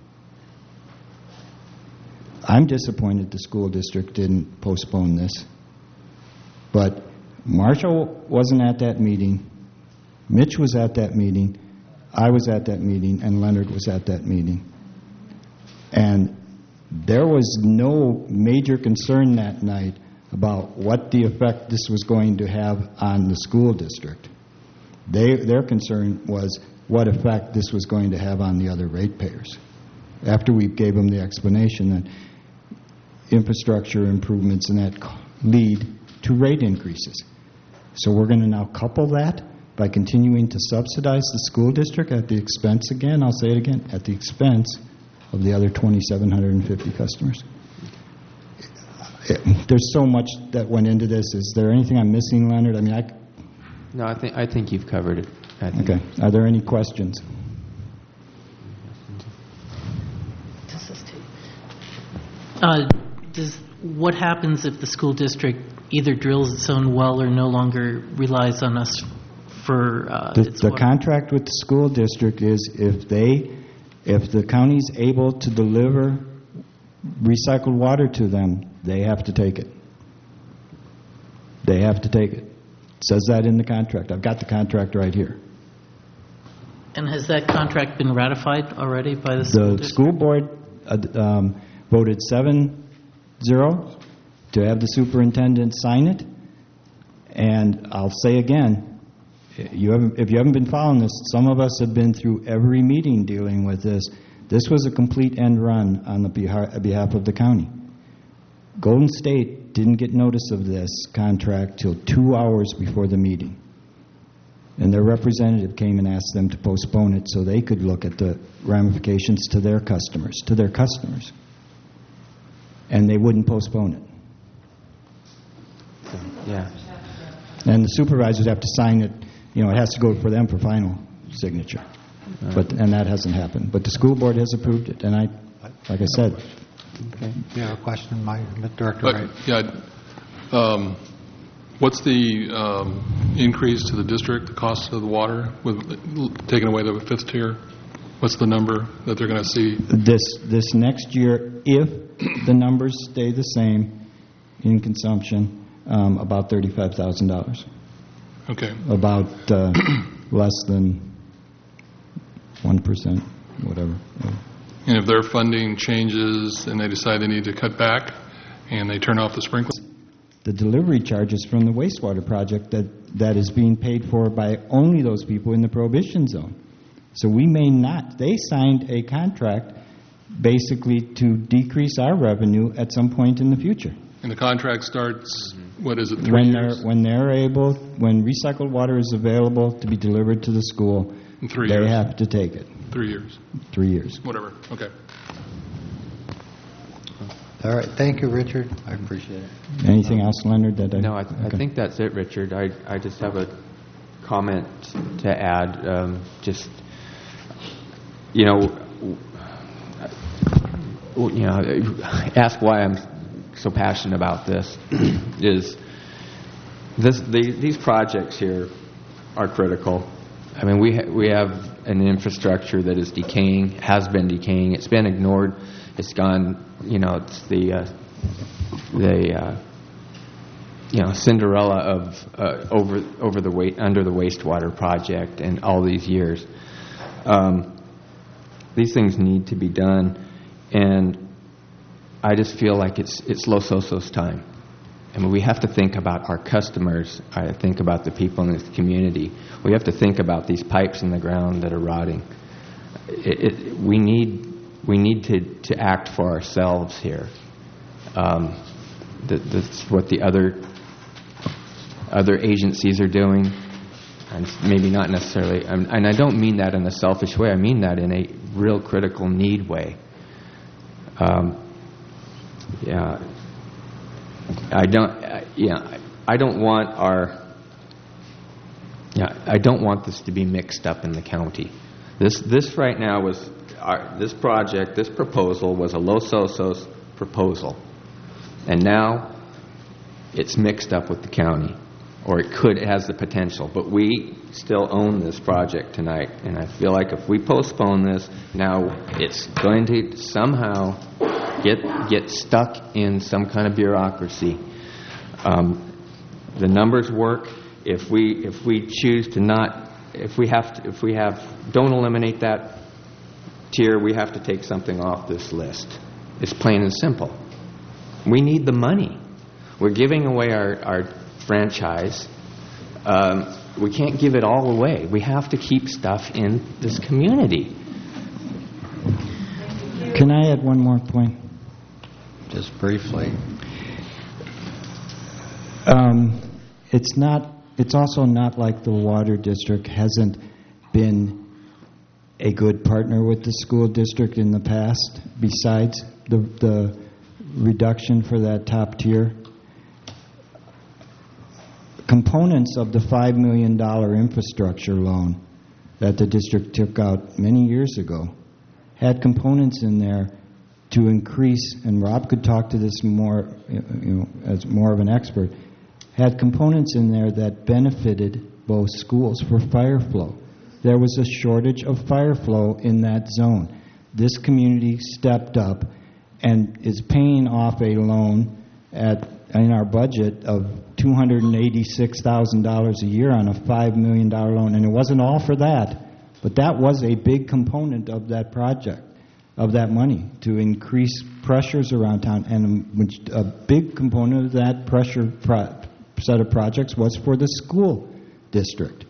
I'm disappointed the school district didn't postpone this. But Marshall wasn't at that meeting. Mitch was at that meeting. I was at that meeting. And Leonard was at that meeting. And there was no major concern that night about what the effect this was going to have on the school district. They, their concern was what effect this was going to have on the other ratepayers. After we gave them the explanation that infrastructure improvements and that lead to rate increases. So we're going to now couple that by continuing to subsidize the school district at the expense, again, I'll say it again, at the expense of the other two thousand seven hundred fifty customers. It, there's so much that went into this. Is there anything I'm missing, Leonard? I mean, I... No, I think I think you've covered it. I think. Okay. Are there any questions? Uh, does what happens if the school district either drills its own well or no longer relies on us for uh, the, its the water? contract with the school district is if they, if the county's able to deliver recycled water to them, they have to take it. They have to take it. It says that in the contract. I've got the contract right here. And has that contract been ratified already by the school The district? school board uh, um, voted seven zero to have the superintendent sign it. And I'll say again, you haven't, if you haven't been following this, some of us have been through every meeting dealing with this. This was a complete end run on the behalf of the county. Golden State didn't get notice of this contract till two hours before the meeting. And their representative came and asked them to postpone it so they could look at the ramifications to their customers, to their customers. And they wouldn't postpone it. Yeah. And the supervisors have to sign it. You know, it has to go for them for final signature. But and that hasn't happened. But the school board has approved it. And I, like I said. Okay. You have a question, Mike, Director But, Wright? yeah. Um, what's the um, increase to the district, the cost of the water, with taking away the fifth tier? What's the number that they're going to see? This this next year, if the numbers stay the same in consumption, um, about thirty-five thousand dollars. Okay. About uh, less than one percent, whatever. And if their funding changes and they decide they need to cut back and they turn off the sprinklers? The delivery charges from the wastewater project that, that is being paid for by only those people in the prohibition zone. So we may not. They signed a contract basically to decrease our revenue at some point in the future. And the contract starts, what is it, three When years? they're, when they're able, when recycled water is available to be delivered to the school, In three they years. have to take it. Three years. Three years. Whatever. Okay. All right. Thank you, Richard. I appreciate it. Anything else, Leonard? That I, No, I, th- I think that's it, Richard. I, I just have a comment to add. Um, just, you know, you know, ask why I'm so passionate about this. Is this the, these projects here are critical. I mean, we ha- we have an infrastructure that is decaying, has been decaying. It's been ignored. It's gone. You know, it's the uh, the uh, you know, Cinderella of uh, over over the wa- under the wastewater project and all these years. Um, these things need to be done, and I just feel like it's it's Los Osos time. I mean, we have to think about our customers. I think about the people in this community. We have to think about these pipes in the ground that are rotting. It, it, we need we need to, to act for ourselves here. Um, that, that's what the other other agencies are doing, and maybe not necessarily. And I don't mean that in a selfish way. I mean that in a real critical need way. Um, yeah, I don't. Uh, yeah, I don't want our. Yeah, I don't want this to be mixed up in the county. This this right now was our, this project. This proposal was a Los Osos proposal, and now it's mixed up with the county, or it could, it has the potential. But we still own this project tonight, and I feel like if we postpone this, now it's going to somehow get get stuck in some kind of bureaucracy. Um, the numbers work. If we if we choose to not, if we have to, if we have don't eliminate that tier, we have to take something off this list. It's plain and simple. We need the money. We're giving away our, our franchise. Um, we can't give it all away. We have to keep stuff in this community. Can I add one more point? Just briefly. Um, it's not. It's also not like the water district hasn't been a good partner with the school district in the past, besides the, the reduction for that top tier. Components of the five million dollars infrastructure loan that the district took out many years ago had components in there to increase, and Rob could talk to this more, you know, as more of an expert, had components in there that benefited both schools for fire flow. There was a shortage of fire flow in that zone. This community stepped up and is paying off a loan at in our budget of two hundred eighty-six thousand dollars a year on a five million dollars loan. And it wasn't all for that, but that was a big component of that project, of that money, to increase pressures around town. And a big component of that pressure pro- set of projects was for the school district.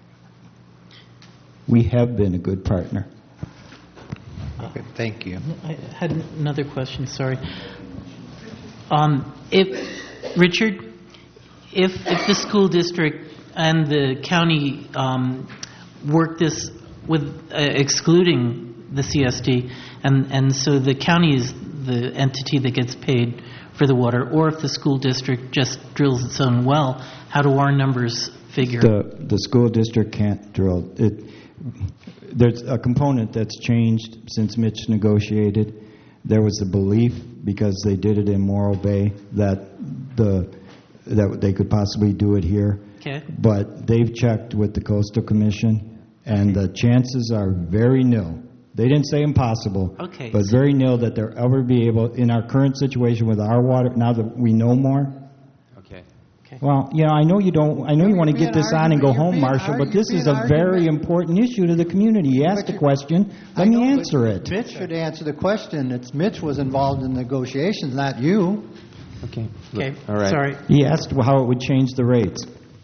We have been a good partner. Okay, thank you. I had another question, sorry. Um, if, Richard, if, if the school district and the county um, work this with uh, excluding the C S D, and, and so the county is the entity that gets paid for the water, or if the school district just drills its own well, how do our numbers figure? The, the school district can't drill. It, there's a component that's changed since Mitch negotiated. There was a belief, because they did it in Morro Bay, that the that they could possibly do it here. Okay. But they've checked with the Coastal Commission, and the chances are very nil. They didn't say impossible, okay, but very nil that they'll ever be able, in our current situation with our water, now that we know more. Okay. Okay. Well, you know, I know you don't, I know you want to get this on and go home, Marshall, but this is a very important issue to the community. You asked a question, let me answer it. Mitch should answer the question. It's Mitch was involved in negotiations, not you. Okay. Okay. All right. Sorry. He asked how it would change the rates.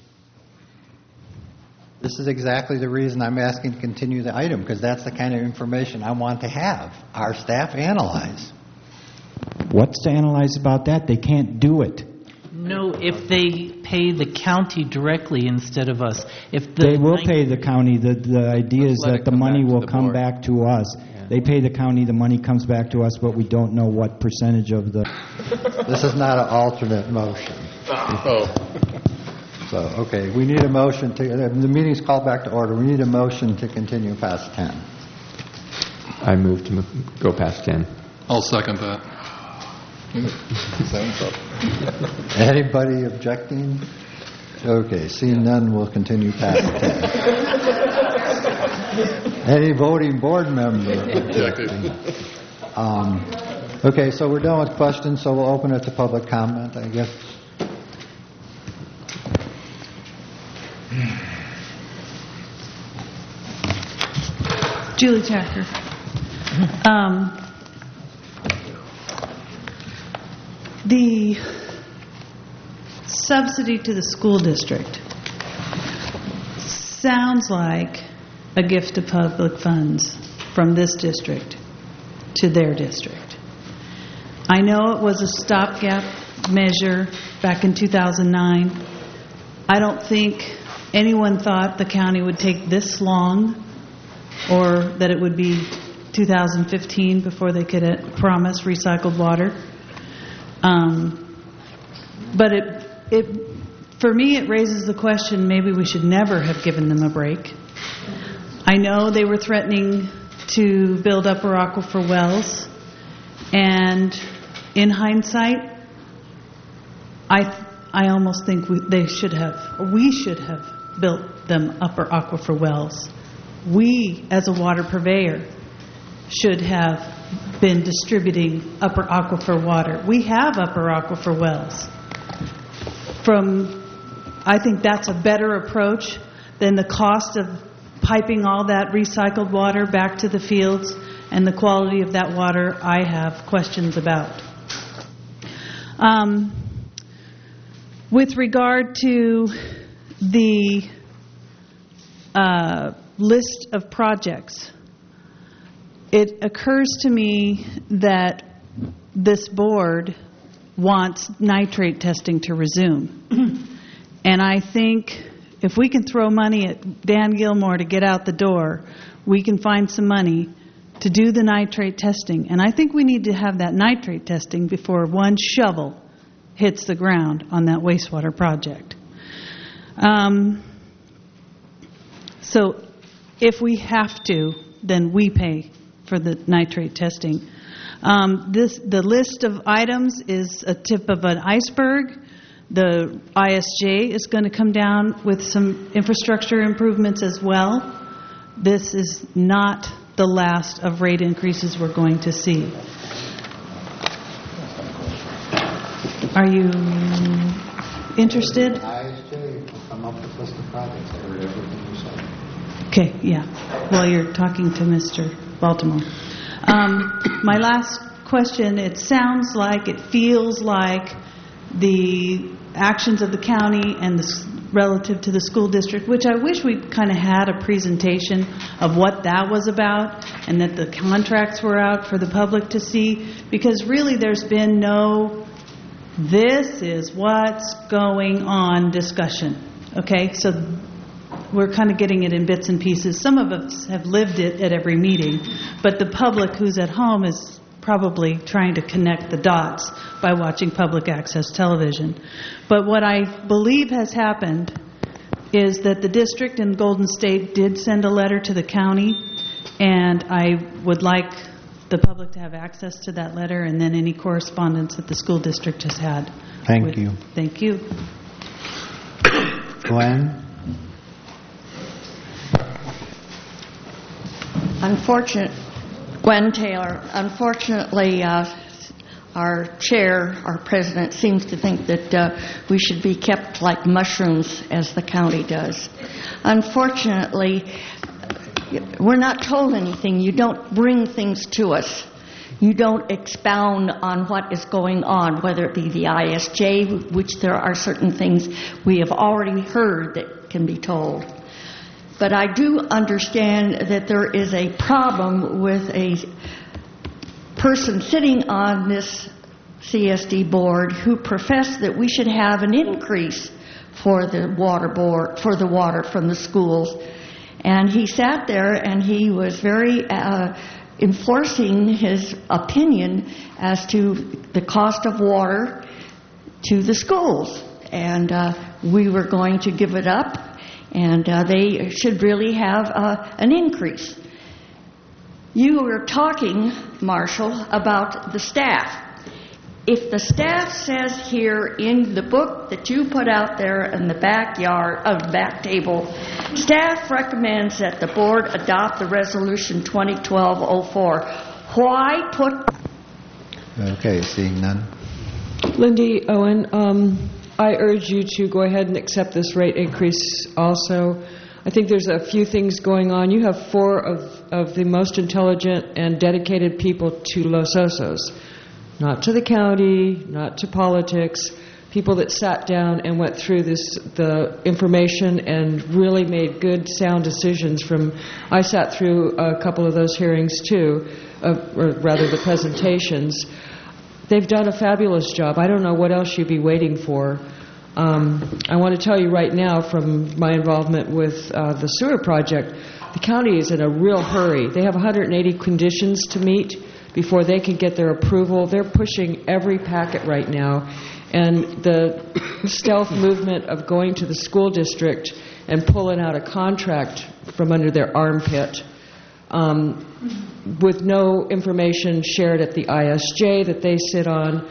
This is exactly the reason I'm asking to continue the item, because that's the kind of information I want to have our staff analyze. What's to analyze about that? They can't do it. No, if they pay the county directly instead of us. If the They will pay the county. The, the idea is that the money will come back to us. They pay the county, the money comes back to us, but we don't know what percentage of the... This is not an alternate motion. Oh. So, okay, we need a motion to, the meeting's called back to order. We need a motion to continue past ten. I move to move, go past ten. I'll second that. Anybody objecting? Okay, seeing none, we'll continue past ten. Any voting board member objecting? Um, okay, so we're done with questions, so we'll open it to public comment, I guess. Julie Tacker. Um, the subsidy to the school district sounds like a gift of public funds from this district to their district. I know it was a stopgap measure back in two thousand nine. I don't think anyone thought the county would take this long, or that it would be two thousand fifteen before they could uh, promise recycled water. Um, but it, it, for me, it raises the question, maybe we should never have given them a break. I know they were threatening to build upper aquifer wells, and in hindsight, I I almost think we, they should have, we should have built them upper aquifer wells. We, as a water purveyor, should have been distributing upper aquifer water. We have upper aquifer wells. From, I think that's a better approach than the cost of piping all that recycled water back to the fields, and the quality of that water I have questions about. Um, with regard to the uh, list of projects, it occurs to me that this board wants nitrate testing to resume. And I think if we can throw money at Dan Gilmore to get out the door, we can find some money to do the nitrate testing. And I think we need to have that nitrate testing before one shovel hits the ground on that wastewater project. Um, so if we have to, then we pay for the nitrate testing. Um, this, the list of items is a tip of an iceberg. The I S J is going to come down with some infrastructure improvements as well. This is not the last of rate increases we're going to see. Are you interested? I S J will come up with a list of projects. I heard everything you said. Okay, yeah. Well, you're talking to Mister Baltimore. Um, my last question, it sounds like, it feels like the actions of the county and the relative to the school district, which I wish we kind of had a presentation of what that was about, and that the contracts were out for the public to see, because really there's been no this is what's going on discussion. Okay, so we're kind of getting it in bits and pieces. Some of us have lived it at every meeting, but the public who's at home is probably trying to connect the dots by watching public access television. But what I believe has happened is that the district in Golden State did send a letter to the county, and I would like the public to have access to that letter, and then any correspondence that the school district has had. Thank with, you. Thank you. Gwen? Unfortunate, Gwen Taylor. Unfortunately, uh, our chair, our president, seems to think that uh, we should be kept like mushrooms, as the county does. Unfortunately, we're not told anything. You don't bring things to us. You don't expound on what is going on, whether it be the I S J, which there are certain things we have already heard that can be told. But I do understand that there is a problem with a person sitting on this C S D board who professed that we should have an increase for the water board, for the water from the schools. And he sat there and he was very uh, enforcing his opinion as to the cost of water to the schools. And uh, we were going to give it up, and uh, they should really have uh, an increase. You were talking, Marshall, about the staff. If the staff says here in the book that you put out there in the backyard of the back table, staff recommends that the board adopt the resolution twenty twelve oh four. Why put... Okay, seeing none. Lindy Owen, um, I urge you to go ahead and accept this rate increase also. I think there's a few things going on. You have four of, of the most intelligent and dedicated people to Los Osos, not to the county, not to politics, people that sat down and went through this the information and really made good, sound decisions. From I sat through a couple of those hearings too, uh, or rather the presentations. They've done a fabulous job. I don't know what else you'd be waiting for. Um, I want to tell you right now from my involvement with uh, the sewer project, the county is in a real hurry. They have one hundred eighty conditions to meet before they can get their approval. They're pushing every packet right now. And the stealth movement of going to the school district and pulling out a contract from under their armpit um, with no information shared at the I S J that they sit on,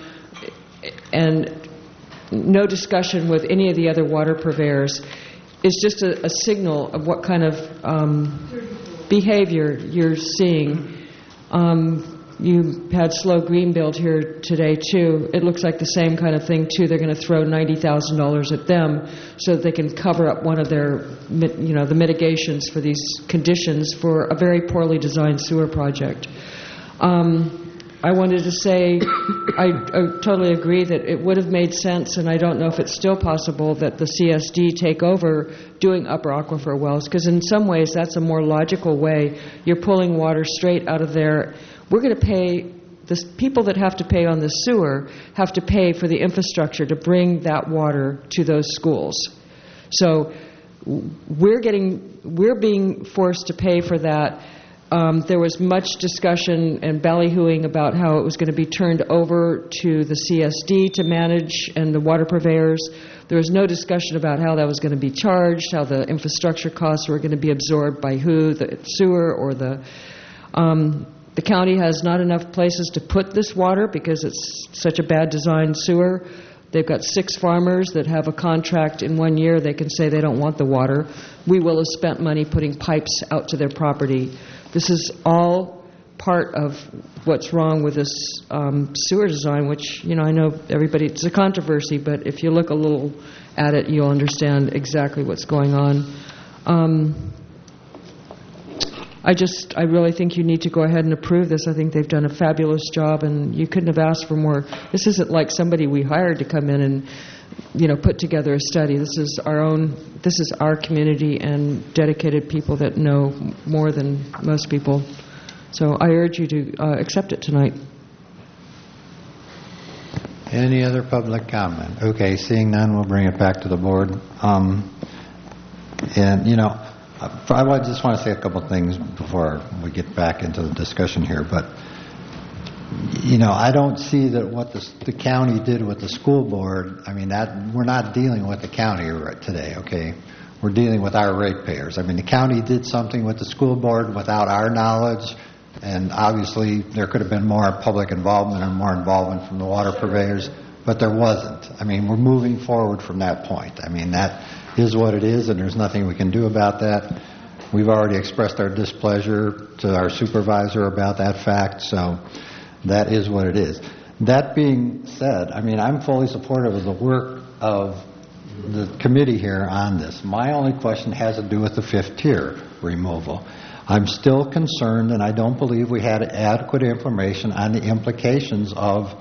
and no discussion with any of the other water purveyors, is just a, a signal of what kind of um, behavior you're seeing. Um, you had Slow Greenbuild here today, too. It looks like the same kind of thing, too. They're going to throw ninety thousand dollars at them so that they can cover up one of their, you know, the mitigations for these conditions for a very poorly designed sewer project. Um, I wanted to say I, I totally agree that it would have made sense, and I don't know if it's still possible, that the C S D take over doing upper aquifer wells, because in some ways that's a more logical way. You're pulling water straight out of there. We're going to pay, the people that have to pay on the sewer have to pay for the infrastructure to bring that water to those schools. So we're getting, we're being forced to pay for that. Um, there was much discussion and ballyhooing about how it was going to be turned over to the C S D to manage and the water purveyors. There was no discussion about how that was going to be charged, how the infrastructure costs were going to be absorbed by who, the sewer or the... Um, the county has not enough places to put this water because it's such a bad designed sewer. They've got six farmers that have a contract in one year. They can say they don't want the water. We will have spent money putting pipes out to their property. This is all part of what's wrong with this um, sewer design, which, you know, I know everybody, it's a controversy, but if you look a little at it, you'll understand exactly what's going on. Um, I just, I really think you need to go ahead and approve this. I think they've done a fabulous job, and you couldn't have asked for more. This isn't like somebody we hired to come in and, you know, put together a study. This is our own, this is our community and dedicated people that know more than most people. So I urge you to uh, accept it tonight. Any other public comment? Okay, seeing none, we'll bring it back to the board. Um, and, you know, I just want to say a couple of things before we get back into the discussion here. But, you know, I don't see that what the, the county did with the school board, I mean, that we're not dealing with the county today, okay? We're dealing with our ratepayers. I mean, the county did something with the school board without our knowledge, and obviously there could have been more public involvement and more involvement from the water purveyors, but there wasn't. I mean, we're moving forward from that point. I mean, that is what it is, and there's nothing we can do about that. We've already expressed our displeasure to our supervisor about that fact, so that is what it is. That being said, I mean, I'm fully supportive of the work of the committee here on this. My only question has to do with the fifth tier removal. I'm still concerned, and I don't believe we had adequate information on the implications of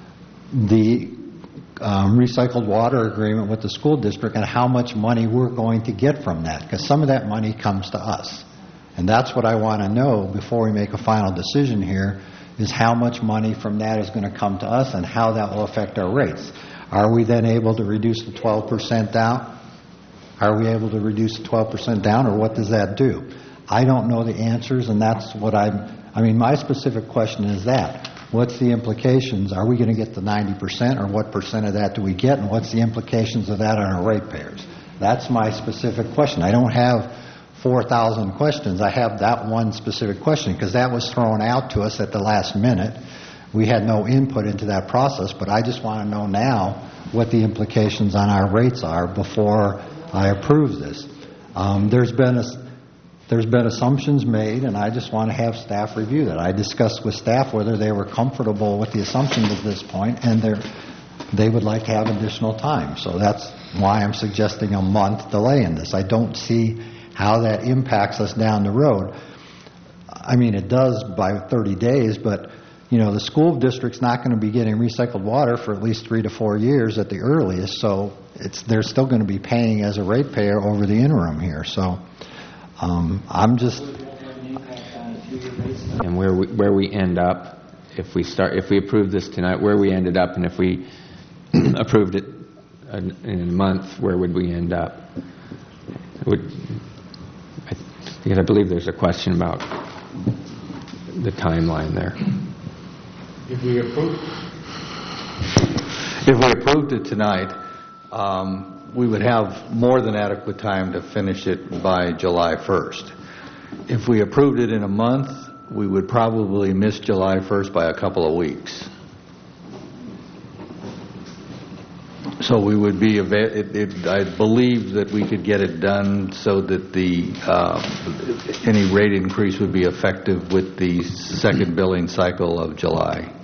the Um, recycled water agreement with the school district and how much money we're going to get from that, because some of that money comes to us. And that's what I want to know before we make a final decision here, is how much money from that is going to come to us and how that will affect our rates. Are we then able to reduce the twelve percent down? Are we able to reduce the twelve percent down, or what does that do? I don't know the answers, and that's what I'm, I mean, my specific question is that. What's the implications? Are we going to get the ninety percent, or what percent of that do we get, and what's the implications of that on our ratepayers? That's my specific question. I don't have four thousand questions. I have that one specific question, because that was thrown out to us at the last minute. We had no input into that process, but I just want to know now what the implications on our rates are before I approve this. Um, there's been a There's been assumptions made, and I just want to have staff review that. I discussed with staff whether they were comfortable with the assumptions at this point, and they would like to have additional time. So that's why I'm suggesting a month delay in this. I don't see how that impacts us down the road. I mean, it does by thirty days, but, you know, the school district's not going to be getting recycled water for at least three to four years at the earliest, so it's they're still going to be paying as a ratepayer over the interim here. So um, I'm just... And where we, where we end up, if we start, if we approve this tonight, where we ended up, and if we approved it in a month, where would we end up? It would, I, because I believe there's a question about the timeline there. If we approved, if we approved it tonight, um, we would have more than adequate time to finish it by July first. If we approved it in a month, we would probably miss July first by a couple of weeks. So we would be, it, it, I believe that we could get it done so that the uh, any rate increase would be effective with the second billing cycle of July.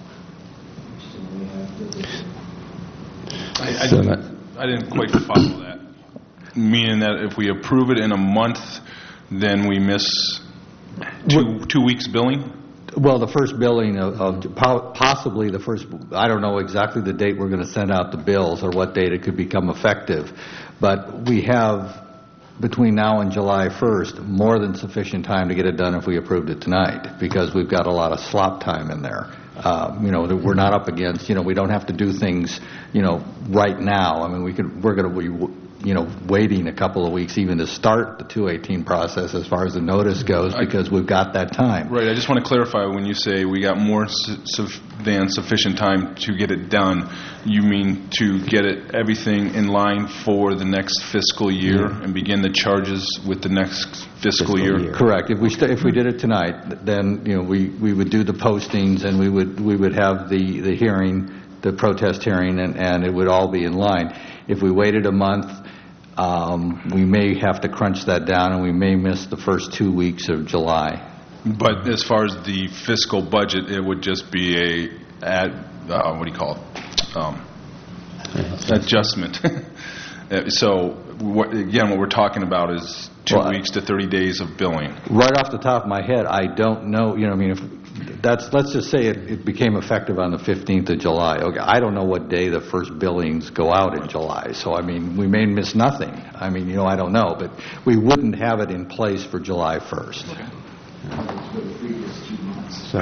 I, I, didn't, I didn't quite follow that. Meaning that if we approve it in a month, then we miss two, two weeks billing? Well, the first billing of, of possibly the first, I don't know exactly the date we're going to send out the bills or what date it could become effective, but we have between now and July first more than sufficient time to get it done if we approved it tonight, because we've got a lot of slop time in there. Uh, you know, we're not up against, you know, we don't have to do things, you know, right now. I mean, we could, we're going to be, you know, waiting a couple of weeks even to start the two eighteen process as far as the notice goes, because we've got that time. Right. I just want to clarify, when you say we got more su- than sufficient time to get it done, you mean to get it everything in line for the next fiscal year yeah. and begin the charges with the next fiscal, fiscal year? year? Correct. If we st- if we did it tonight, then, you know, we, we would do the postings and we would we would have the, the hearing, the protest hearing, and, and it would all be in line. If we waited a month, Um, we may have to crunch that down, and we may miss the first two weeks of July. But as far as the fiscal budget, it would just be a, ad, uh, what do you call it, um, adjustment. So, what, again, what we're talking about is two well, weeks to thirty days of billing. Right off the top of my head, I don't know, you know, I mean, if that's, let's just say it, it became effective on the fifteenth of July. Okay, I don't know what day the first billings go out in July, so, I mean, we may miss nothing. I mean, you know, I don't know, but we wouldn't have it in place for July first. Okay. So,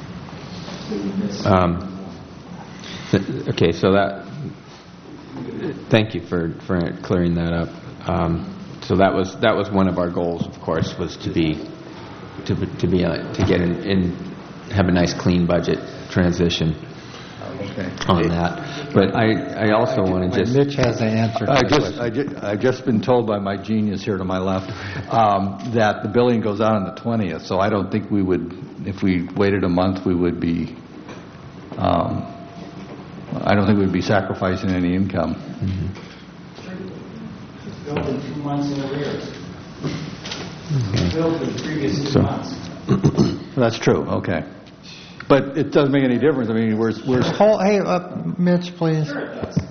um, okay, so that, thank you for, for clearing that up. Um, so that was that was one of our goals, of course, was to be to to be uh, to get in, in have a nice clean budget transition okay. on that. But I I also want to just Mitch has an answer. To I that just I just I've just been told by my genius here to my left um, that the billing goes out on the twentieth. So I don't think we would, if we waited a month, we would be. Um, I don't think we'd be sacrificing any income. Mm-hmm. Billed in two months in arrears. Okay. Billed in the previous two So. months. That's true. Okay, but it doesn't make any difference. I mean, we're we're. Hold, hey, uh, Mitch, please. Sure it does.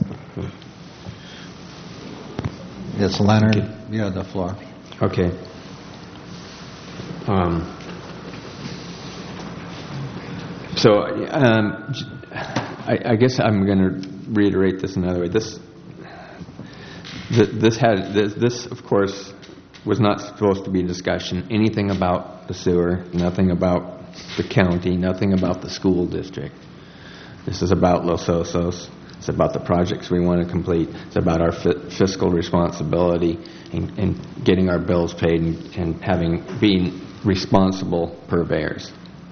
Yes, Leonard. You have the floor. Okay. Um, so, um, I, I guess I'm going to reiterate this another way. This, th- this had this, this, of course, was not supposed to be a discussion. Anything about the sewer, nothing about the county, nothing about the school district. This is about Los Osos. It's about the projects we want to complete. It's about our fi- fiscal responsibility and, and getting our bills paid and, and having being responsible purveyors.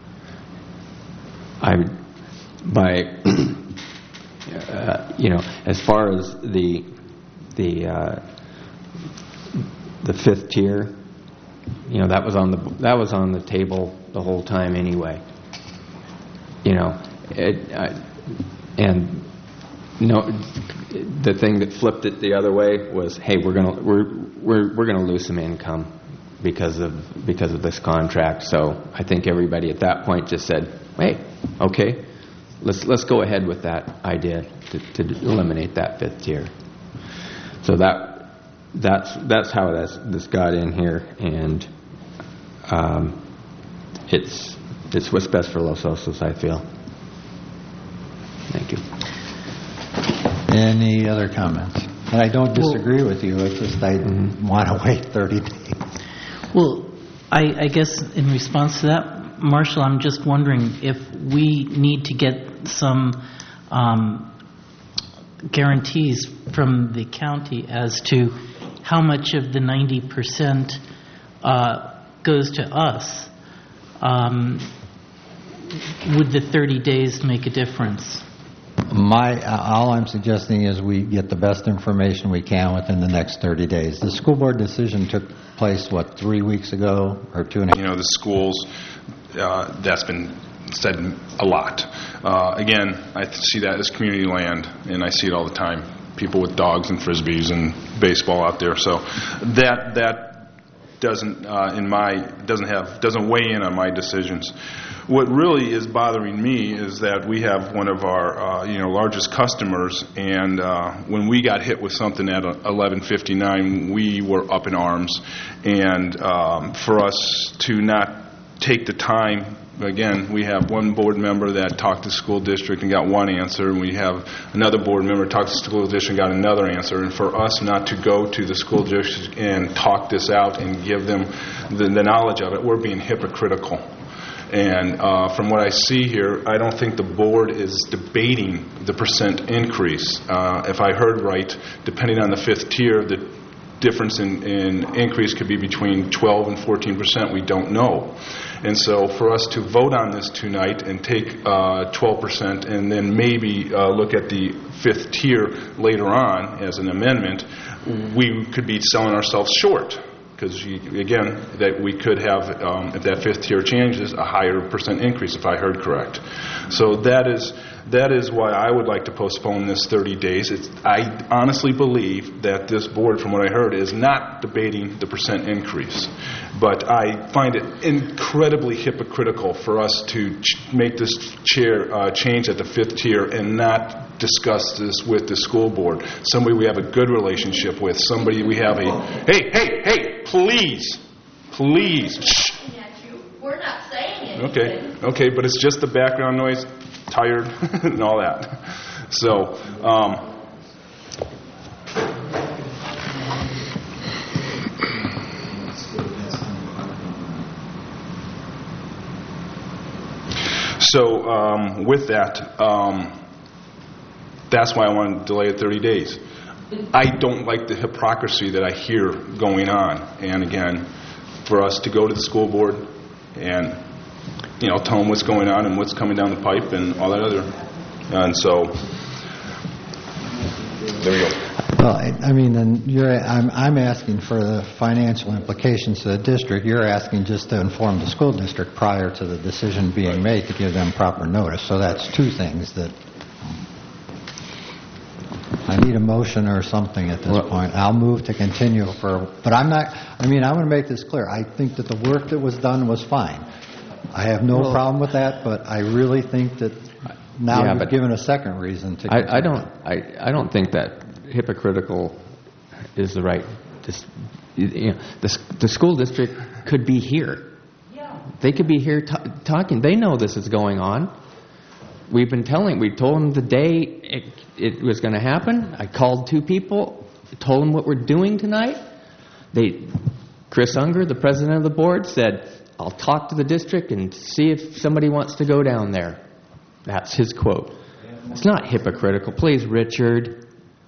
I, by uh, you know, as far as the the uh, the fifth tier, you know, that was on the that was on the table the whole time anyway. You know, it, I, and. No, the thing that flipped it the other way was, hey, we're gonna we're we're we're gonna lose some income because of because of this contract. So I think everybody at that point just said, hey, okay, let's let's go ahead with that idea to, to eliminate that fifth tier. So that that's that's how that's, this got in here, and um, it's it's what's best for Los Osos, I feel. Thank you. Any other comments? And I don't disagree with you. It's just I Mm-hmm. want to wait thirty days. Well, I, I guess in response to that, Marshall, I'm just wondering if we need to get some um, guarantees from the county as to how much of the ninety percent uh, goes to us. Um, would the thirty days make a difference? My, uh, all I'm suggesting is we get the best information we can within the next thirty days. The school board decision took place, what, three weeks ago or two and a half? You know, the schools, uh, that's been said a lot. Uh, again, I see that as community land, and I see it all the time. People with dogs and frisbees and baseball out there. So that that doesn't uh, in my doesn't have doesn't weigh in on my decisions. What really is bothering me is that we have one of our uh, you know largest customers, and uh, when we got hit with something at eleven fifty-nine, we were up in arms. And um, for us to not take the time, again, we have one board member that talked to the school district and got one answer, and we have another board member talked to the school district and got another answer. And for us not to go to the school district and talk this out and give them the, the knowledge of it, we're being hypocritical. And uh, from what I see here, I don't think the board is debating the percent increase. Uh, if I heard right, depending on the fifth tier, the difference in, in increase could be between twelve and fourteen percent. We don't know. And so for us to vote on this tonight and take uh, twelve percent and then maybe uh, look at the fifth tier later on as an amendment, we could be selling ourselves short. Because, again, that we could have, um, if that fifth tier changes, a higher percent increase, if I heard correct. So that is that is why I would like to postpone this thirty days. It's, I honestly believe that this board, from what I heard, is not debating the percent increase. But I find it incredibly hypocritical for us to ch- make this chair uh, change at the fifth tier and not discuss this with the school board. Somebody we have a good relationship with. Somebody we have a, hey, hey, hey, please, please. Shh. We're not saying anything. Okay, okay, but it's just the background noise, tired, and all that. So, um, so um, with that, um, that's why I want to delay it thirty days. I don't like the hypocrisy that I hear going on. And again, for us to go to the school board and, you know, tell them what's going on and what's coming down the pipe and all that other. And so, there we go. Well, I, I mean, then you're, I'm, I'm asking for the financial implications to the district. You're asking just to inform the school district prior to the decision being made to give them proper notice. So that's two things that I need a motion or something at this well, point. I'll move to continue for, but I'm not, I mean, I want to make this clear. I think that the work that was done was fine. I have no well, problem with that, but I really think that now yeah, you've given a second reason to I, I don't I, I don't think that hypocritical is the right, this, you know, the, the school district could be here. Yeah. They could be here t- talking. They know this is going on. We've been telling, we told them the day it, it was going to happen. I called two people, told them what we're doing tonight. They, Chris Unger, the president of the board, said, I'll talk to the district and see if somebody wants to go down there. That's his quote. It's not hypocritical. Please, Richard.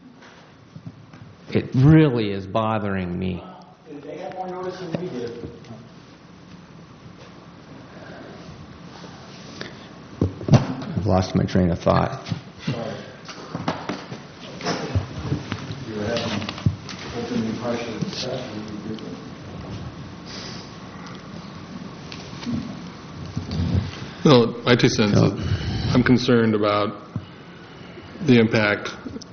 It really is bothering me. They had more notice than we did. I've lost my train of thought. Sorry. You were having open partial discussion. Well, my two cents, oh. I'm concerned about the impact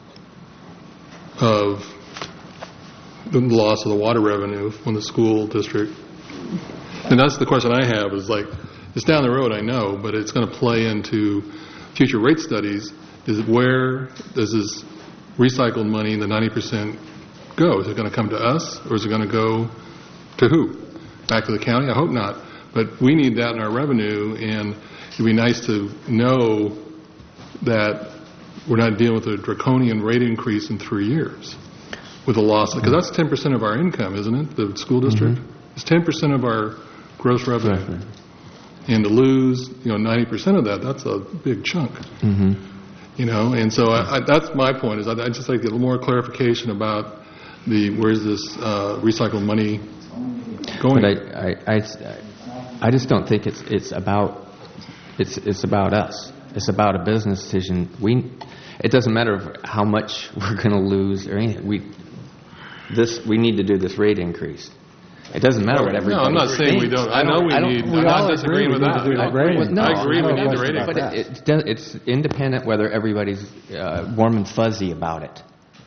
of the loss of the water revenue from the school district. And that's the question I have is like, it's down the road, I know, but it's going to play into future rate studies. Is where does this recycled money, the ninety percent, go? Is it going to come to us, or is it going to go to who? Back to the county? I hope not. But we need that in our revenue, and it'd be nice to know that we're not dealing with a draconian rate increase in three years with a loss. Because that's ten percent of our income, isn't it, the school district? Mm-hmm. It's ten percent of our gross revenue. Exactly. And to lose, you know, ninety percent of that, that's a big chunk. Mm-hmm. You know, and so I, I, that's my point, is I'd, I'd just like to get a little more clarification about the where's this uh, recycled money going. But I, I, I, I just don't think it's it's about it's it's about us. It's about a business decision. We it doesn't matter how much we're going to lose or anything. We this we need to do this rate increase. It doesn't matter what everybody No, I'm not saying thinks. we don't. I know we I don't, need. we I'm all not disagreeing with that. I, No, I agree we need the but rating. But it, it, it's independent whether everybody's uh, warm and fuzzy about it.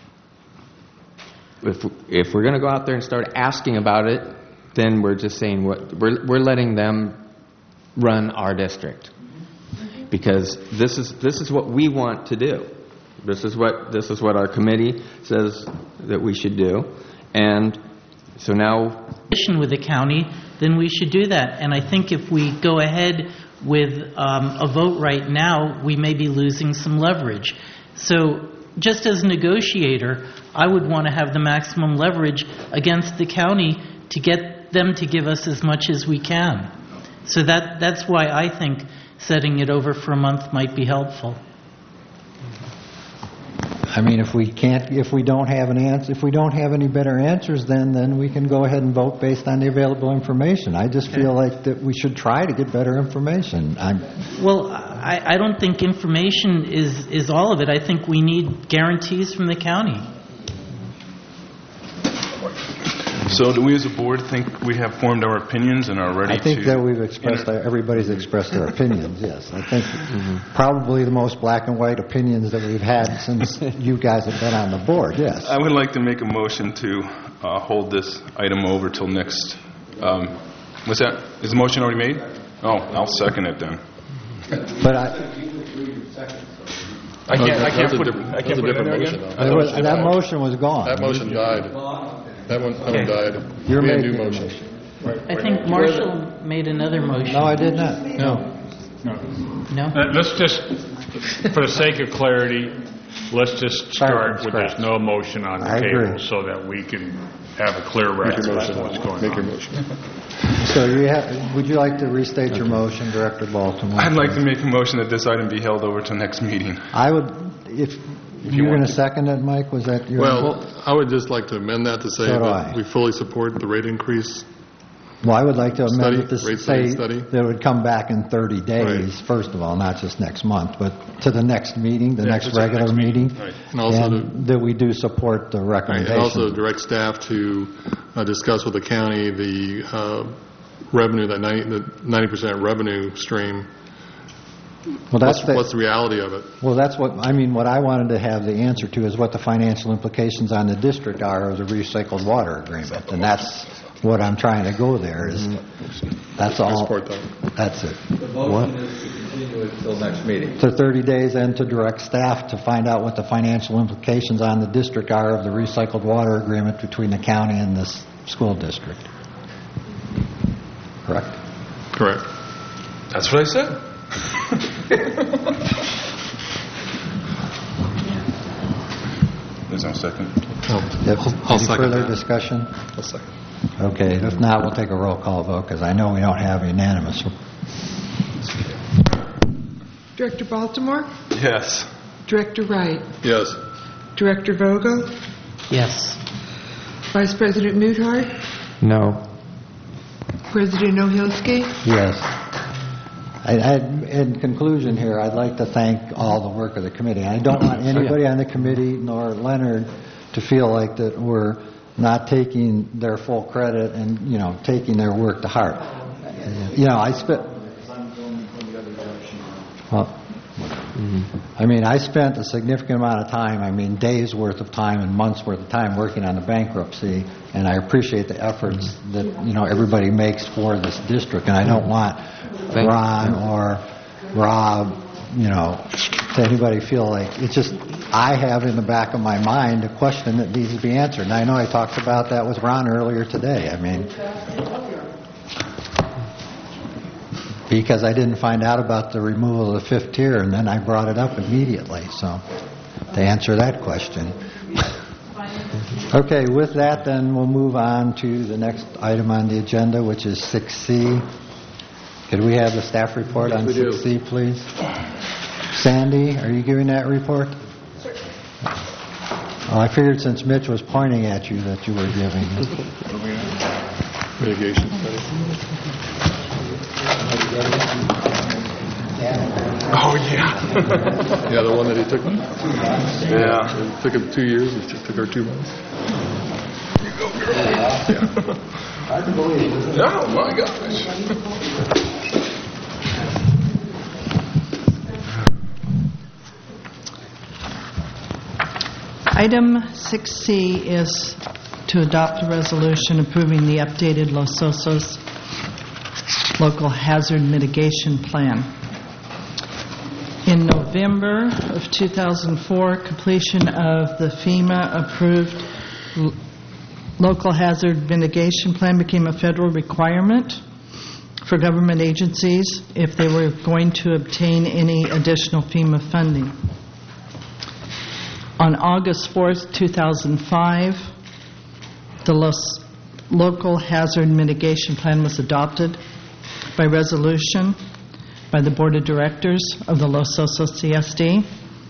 If if we're going to go out there and start asking about it, then we're just saying what we're we're letting them run our district, because this is this is what we want to do. This is what this is what our committee says that we should do, and so now with the county, then we should do that. And I think if we go ahead with um, a vote right now, we may be losing some leverage. So just as a negotiator, I would want to have the maximum leverage against the county to get them to give us as much as we can. So that that's why I think setting it over for a month might be helpful. I mean, if we can't, if we don't have an answer, if we don't have any better answers, then then we can go ahead and vote based on the available information. I just feel like that we should try to get better information. I'm Well, I, I don't think information is, is all of it. I think we need guarantees from the county. So do we as a board think we have formed our opinions and are ready to... I think that we've expressed, our, everybody's expressed their opinions, yes. I think mm-hmm. probably the most black and white opinions that we've had since you guys have been on the board, yes. I would like to make a motion to uh, hold this item over till next... Um, what's that? Is the motion already made? Oh, I'll second it then. But I... I can't, I can't put it, I can't put it in there again? Was, that motion was gone. That motion died. That one, that one died. You're Be a making new a motion. motion. I think Marshall made another motion. No, I did not. No. No. No? Uh, let's just, for the sake of clarity, let's just start with there's no motion on the I table agree. so that we can have a clear record of what's going Make your on. motion. So you have, would you like to restate your motion, Director Baltimore? I'd like to make a motion that this item be held over till next meeting. I would, if, if you were going to second it, Mike, was that your... Well, I would just like to amend that to say So do that I. we fully support the rate increase. Well, I would like to Study, amend it to rate say study. that it would come back in thirty days, first of all, not just next month, but to the next meeting, the Yeah, next to the regular next meeting. meeting. Right. And also and that we do support the Right, recommendation. and also direct staff to uh, discuss with the county the uh, revenue, that ninety, the ninety percent revenue stream. Well, that's what's, the- what's the reality of it? Well, that's what, I mean, what I wanted to have the answer to is what the financial implications on the district are of the recycled water agreement. And that's what I'm trying to go there is, that's all. I support that. That's it. The motion is to continue it until next meeting. To thirty days and to direct staff to find out what the financial implications on the district are of the recycled water agreement between the county and the s- school district. Correct? Correct. That's what I said. There's no second. If- I'll Any second further that. discussion? I'll second. Okay, if not, we'll take a roll call vote because I know we don't have unanimous. Director Baltimore? Yes. Director Wright? Yes. Director Vogel? Yes. Vice President Mouthard? No. President Ohilsky? Yes. I, I, in conclusion here, I'd like to thank all the work of the committee. I don't want anybody on the committee nor Leonard to feel like that we're not taking their full credit and, you know, taking their work to heart. You know, I spent... Well, I mean, I spent a significant amount of time, I mean, days worth of time and months worth of time working on the bankruptcy, and I appreciate the efforts that, you know, everybody makes for this district, and I don't want Ron or Rob, you know, Does anybody feel like, it's just, I have in the back of my mind a question that needs to be answered. And I know I talked about that with Ron earlier today. I mean, because I didn't find out about the removal of the fifth tier, and then I brought it up immediately. So, to answer that question. Okay, with that, then we'll move on to the next item on the agenda, which is six C. Could we have the staff report on six C, please? Sandy, are you giving that report? Sure. Well, I figured since Mitch was pointing at you that you were giving it. Mitigation study. Oh, yeah. Yeah, the one that he took. Yeah. It took him two years. It just took her two months. Here you go, girl. Yeah. Hard to believe, isn't it? Oh, my gosh. Item six C is to adopt a resolution approving the updated Los Osos Local Hazard Mitigation Plan. In November of two thousand four, completion of the FEMA-approved L- Local Hazard Mitigation Plan became a federal requirement for government agencies if they were going to obtain any additional FEMA funding. On August fourth, two thousand five, the Los Local Hazard Mitigation Plan was adopted by resolution by the Board of Directors of the Los Osos C S D.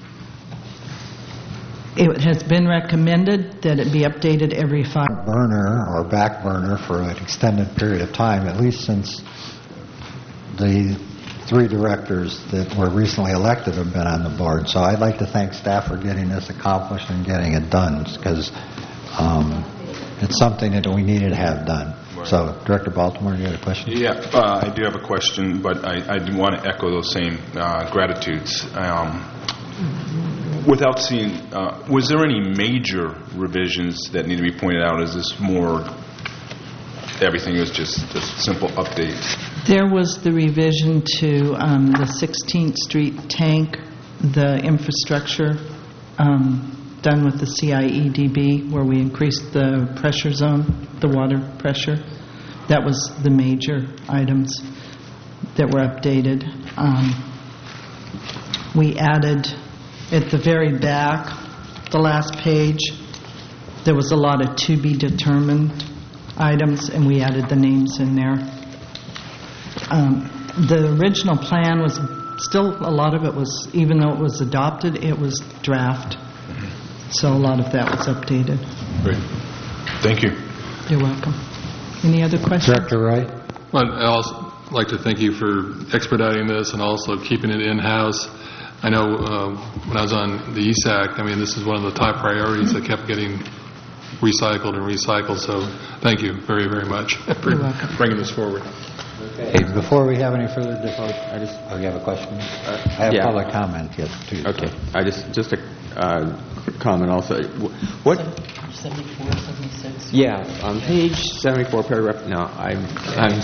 It has been recommended that it be updated every five... Burner or back burner for an extended period of time, at least since the three directors that were recently elected have been on the board. So I'd like to thank staff for getting this accomplished and getting it done, because um, it's something that we needed to have done. Right. So, Director Baltimore, you had a question? Yeah, uh, I do have a question, but I, I do want to echo those same uh, gratitudes. Um, without seeing, uh, was there any major revisions that need to be pointed out? Is this more, everything was just a simple update? There was the revision to um, the sixteenth Street tank, the infrastructure um, done with the C I E D B, where we increased the pressure zone, the water pressure. That was the major items that were updated. Um, we added at the very back, the last page, there was a lot of to be determined items, and we added the names in there. Um, the original plan was still, a lot of it was, even though it was adopted, it was draft. So a lot of that was updated. Great. Thank you. You're welcome. Any other questions? Director Wright? Well, I'd also like to thank you for expediting this and also keeping it in-house. I know uh, when I was on the E S A C, I mean, this is one of the top priorities that kept getting recycled and recycled. So thank you very, very much for bringing this forward. Okay. Before we have any further difficulty, I just, oh, you have a question? I have yeah. public comment yet, too. Okay. I just, just a uh, quick comment also. What? seventy-four, seventy-six Yeah, on page seventy-four, paragraph, no, I'm, I'm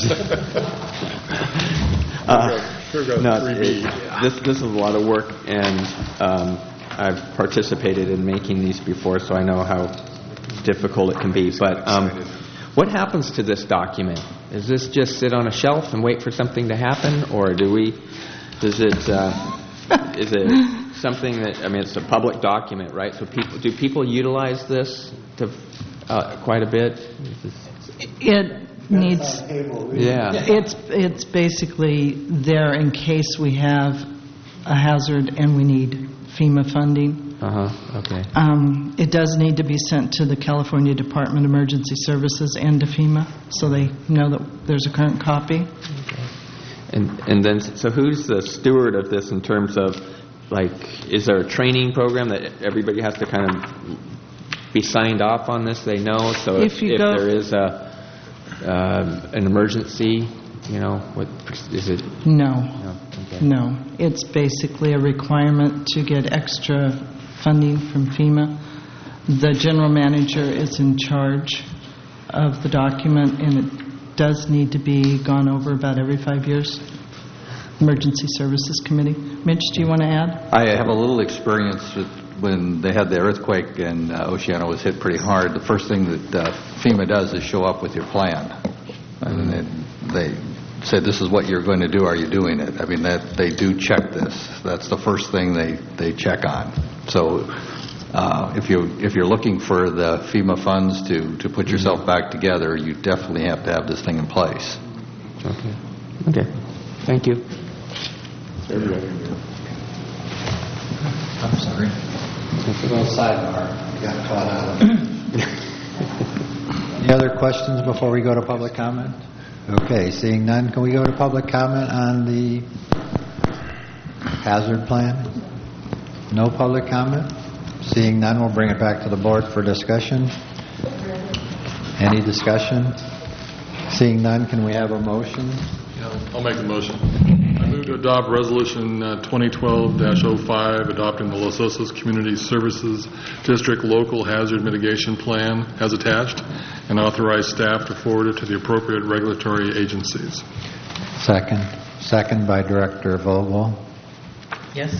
uh, no, it, this, this is a lot of work, and um, I've participated in making these before, so I know how difficult it can be. But um, what happens to this document? Does this just sit on a shelf and wait for something to happen, or do we, does it, uh, is it something that, I mean, it's a public document, right? So people, do people utilize this to uh, quite a bit? It needs, yeah. It's, it's basically there in case we have a hazard and we need FEMA funding. Uh-huh, okay. Um, it does need to be sent to the California Department of Emergency Services and to FEMA, so they know that there's a current copy. Okay. And and then, so who's the steward of this in terms of, like, is there a training program that everybody has to kind of be signed off on this, they know, so if, If you if go- there is a uh, an emergency, you know, what is it? No. No, okay. No. It's basically a requirement to get extra funding from FEMA. The general manager is in charge of the document, and it does need to be gone over about every five years. Emergency Services Committee. Mitch, do you want to add? I have a little experience with when they had the earthquake and uh, Oceana was hit pretty hard. The first thing that uh, FEMA does is show up with your plan. And they, they say, this is what you're going to do. Are you doing it? I mean, that they do check this. That's the first thing they, they check on. So uh, if, you, if you're looking for the FEMA funds to, to put yourself back together, you definitely have to have this thing in place. Okay. Okay. Thank you. I'm sorry. A little sidebar. I got caught out of it. Any other questions before we go to public comment? Okay, seeing none, can we go to public comment on the hazard plan? No public comment? Seeing none, we'll bring it back to the board for discussion. Any discussion? Seeing none, can we have a motion? Yeah, I'll make the motion. I move to adopt Resolution uh, twenty twelve dash oh five, adopting the Los Osos Community Services District Local Hazard Mitigation Plan as attached, and authorize staff to forward it to the appropriate regulatory agencies. Second. Second by Director Vogel. Yes.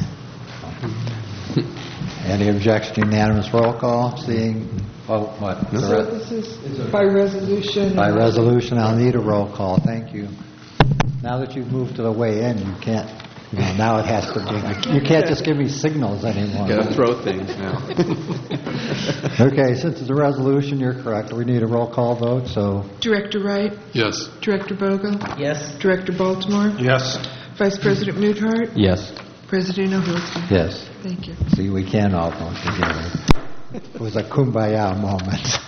Any objection? Unanimous roll call. Seeing, oh, what? So this is by resolution. By resolution, I'll need a roll call. Thank you. Now that you've moved to the way in, you can't, you know, now it has to be, you can't just give me signals anymore. You got to throw things now. Okay, since it's a resolution, you're correct. We need a roll call vote, so. Director Wright? Yes. Director Vogel? Yes. Director Baltimore? Yes. Vice President Mouthart? Yes. President Ohilski? Yes. Thank you. See, we can all vote together. It was a kumbaya moment.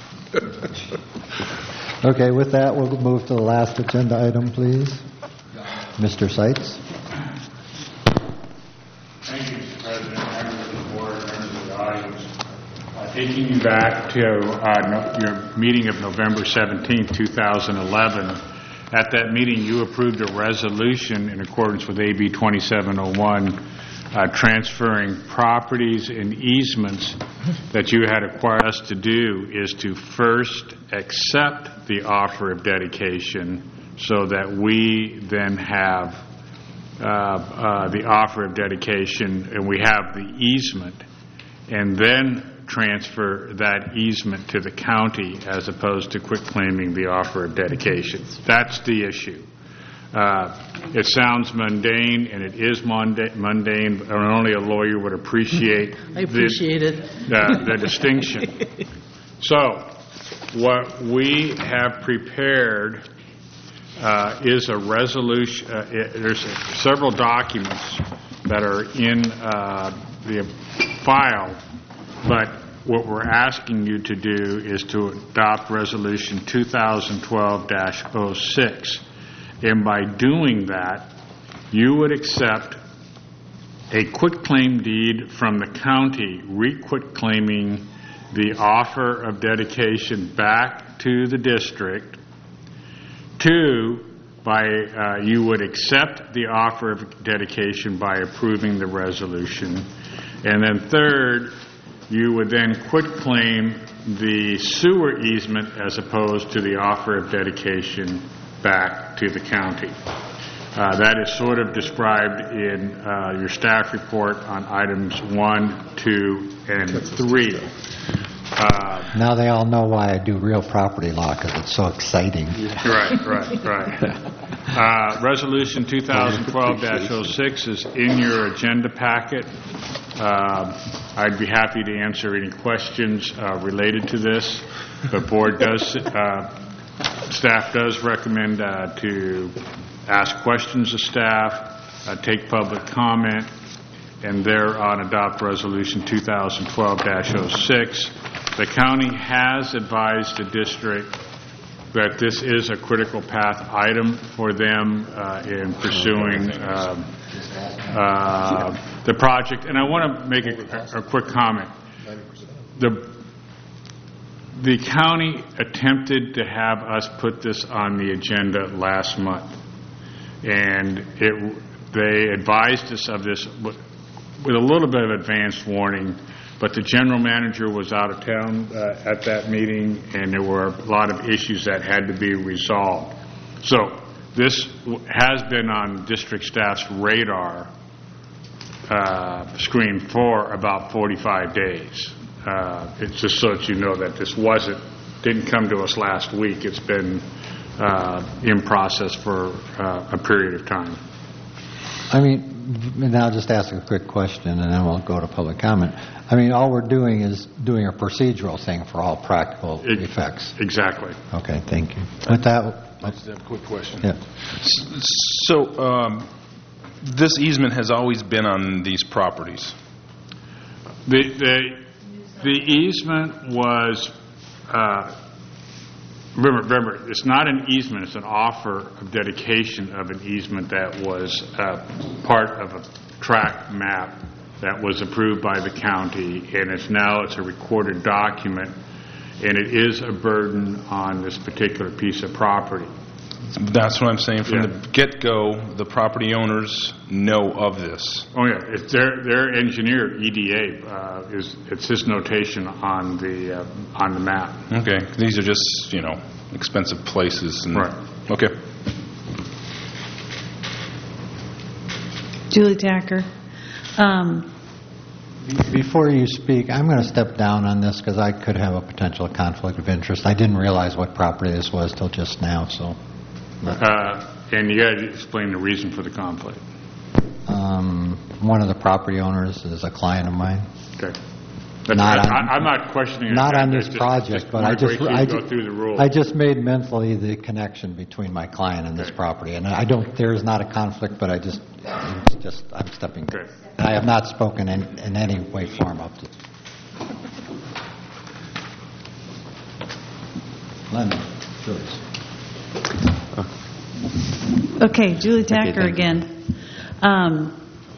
Okay, with that, we'll move to the last agenda item, please. Mister Seitz. Thank you, Mister President, members of the board, members of the audience. Uh, taking you back to uh, no, your meeting of November seventeenth, two thousand eleven, at that meeting you approved a resolution in accordance with A B twenty-seven oh one uh, transferring properties and easements that you had acquired. Us to do is to first accept the offer of dedication so that we then have uh, uh, the offer of dedication and we have the easement, and then transfer that easement to the county as opposed to quitclaiming the offer of dedication. That's the issue. Uh, it sounds mundane, and it is munda- mundane, but only a lawyer would appreciate I appreciate the, it. Uh, the distinction. So what we have prepared Uh, is a resolution. Uh, it, there's several documents that are in uh, the file, but what we're asking you to do is to adopt Resolution two thousand twelve dash oh six, and by doing that, you would accept a quitclaim deed from the county, re-quitclaiming the offer of dedication back to the district. Two, by uh, you would accept the offer of dedication by approving the resolution. And then third, you would then quitclaim the sewer easement as opposed to the offer of dedication back to the county. Uh, that is sort of described in uh, your staff report on items one, two, and three. Uh, now they all know why I do real property law, because it's so exciting. Right, right, right. Uh, Resolution two thousand twelve dash oh six is in your agenda packet. Uh, I'd be happy to answer any questions uh, related to this. The board does, uh, staff does recommend uh, to ask questions of staff, uh, take public comment, and thereon adopt Resolution two thousand twelve dash oh six. The county has advised the district that this is a critical path item for them uh, in pursuing uh, uh, the project. And I want to make a, a quick comment. The, the county attempted to have us put this on the agenda last month, and it, they advised us of this with, with a little bit of advance warning. But the general manager was out of town uh, at that meeting, and there were a lot of issues that had to be resolved. So this w- has been on district staff's radar uh, screen for about forty-five days. Uh, It's just so that you know that this wasn't, didn't come to us last week. It's been uh, in process for uh, a period of time. I mean, and I'll just ask a quick question, and then we'll go to public comment. I mean, all we're doing is doing a procedural thing for all practical Ex- effects. Exactly. Okay, thank you. With that, I just have a quick question. Yeah. S- So, um, this easement has always been on these properties? The the the easement was, uh, remember, remember, it's not an easement, it's an offer of dedication of an easement that was uh, part of a tract map that was approved by the county, and it's now, it's a recorded document, and it is a burden on this particular piece of property. That's what I'm saying. From Yeah. the get-go, the property owners know of this. Oh, yeah, it's their, their engineer, E D A, uh, is, it's his notation on the, uh, on the map. Okay, these are just, you know, expensive places. And, Right. Okay. Julie Tacker. Um, Before you speak, I'm going to step down on this because I could have a potential conflict of interest. I didn't realize what property this was till just now, so. Uh, and you got to explain the reason for the conflict. Um, one of the property owners is a client of mine. Okay. That's, Not I, on- I'm not questioning it. Not on I this just- project, but I wanna just, break you I go ju- through the rules. I just made mentally the connection between my client and this property. And I don't, there is not a conflict, but I just, it's just, I'm stepping back. And I have not spoken in, in any way, form up to. Lennon, Joyce. Okay, Julie Okay, Tacker thank you. again. Um,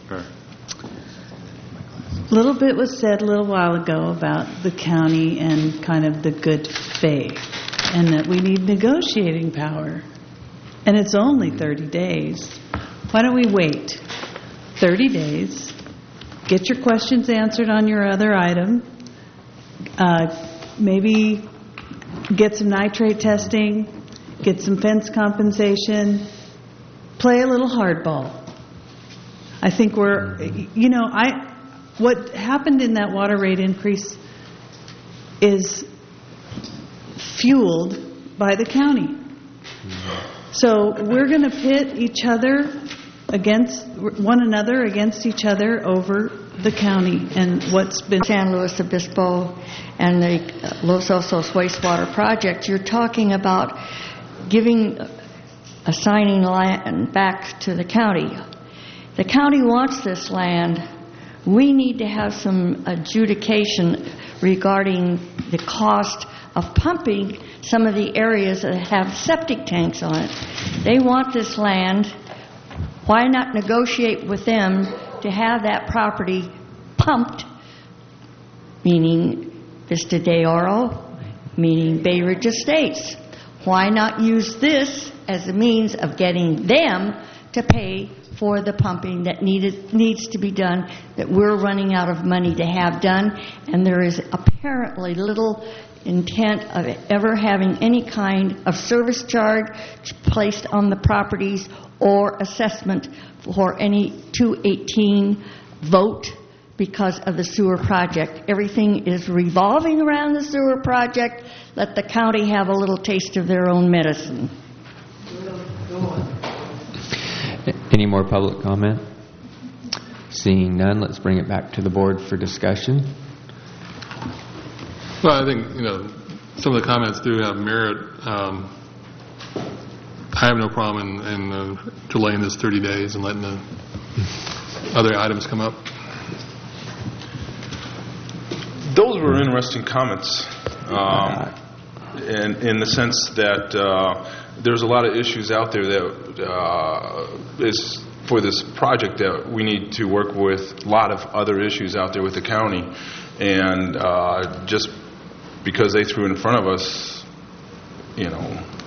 A little bit was said a little while ago about the county and kind of the good faith, and that we need negotiating power. And it's only thirty days. Why don't we wait thirty days, get your questions answered on your other item, uh, maybe get some nitrate testing, get some fence compensation, play a little hardball. I think we're, you know, I... What happened in that water rate increase is fueled by the county. So we're going to pit each other against one another, against each other over the county and what's been... San Luis Obispo and the Los Osos wastewater project, you're talking about giving, assigning land back to the county. The county wants this land. We need to have some adjudication regarding the cost of pumping some of the areas that have septic tanks on it. They want this land. Why not negotiate with them to have that property pumped, meaning Vista de Oro, meaning Bay Ridge Estates? Why not use this as a means of getting them to pay for the pumping that needed, needs to be done, that we're running out of money to have done, and there is apparently little intent of ever having any kind of service charge placed on the properties or assessment for any two eighteen vote because of the sewer project. Everything is revolving around the sewer project. Let the county have a little taste of their own medicine. Any more public comment? Seeing none, let's bring it back to the board for discussion. Well, I think, you know, some of the comments do have merit. Um, I have no problem in, in uh, delaying this thirty days and letting the other items come up. Those were interesting comments, um, in, in the sense that uh, there's a lot of issues out there that uh, is for this project that we need to work with. A lot of other issues out there with the county, and uh, just because they threw it in front of us, you know,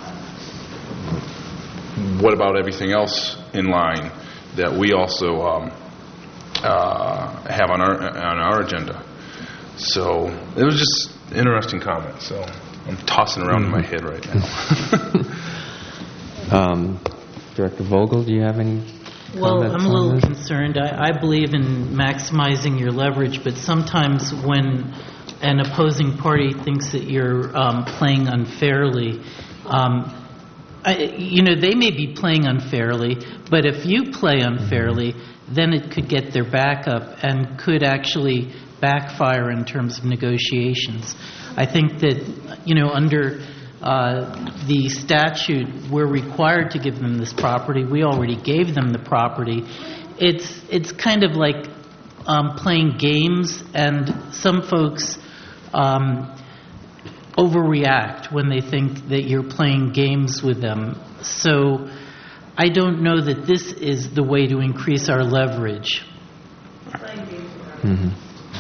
what about everything else in line that we also um, uh, have on our on our agenda? So it was just interesting comment. So I'm tossing around in my head right now. um, Director Vogel, do you have any Well, comments I'm a on little this? concerned. I, I believe in maximizing your leverage, but sometimes when an opposing party thinks that you're um, playing unfairly, um, I, you know, they may be playing unfairly, but if you play unfairly, then it could get their back up and could actually backfire in terms of negotiations. I think that, you know, under uh, the statute, we're required to give them this property. We already gave them the property. It's it's kind of like um, playing games, and some folks um, overreact when they think that you're playing games with them. So I don't know that this is the way to increase our leverage. Mm-hmm.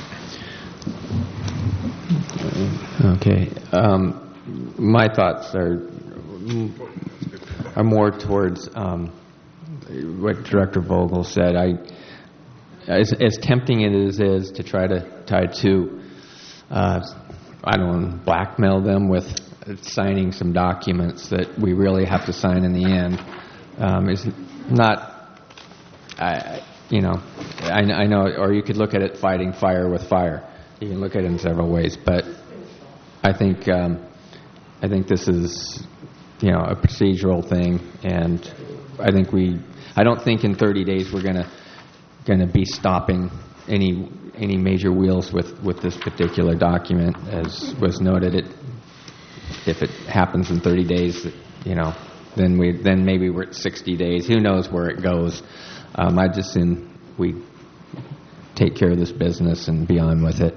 Okay. Um, my thoughts are are more towards um, what Director Vogel said. I, as, as tempting it is, is to try to try to uh, I don't know, blackmail them with signing some documents that we really have to sign in the end um, is not. I, you know, I, I know, or you could look at it fighting fire with fire. You can look at it in several ways, but I think um, I think this is, you know, a procedural thing, and I think we. I don't think in thirty days we're gonna gonna be stopping any any major wheels with, with this particular document, as was noted. It if it happens in thirty days, you know, then we then maybe we're at sixty days. Who knows where it goes? Um, I just assume we take care of this business and be on with it.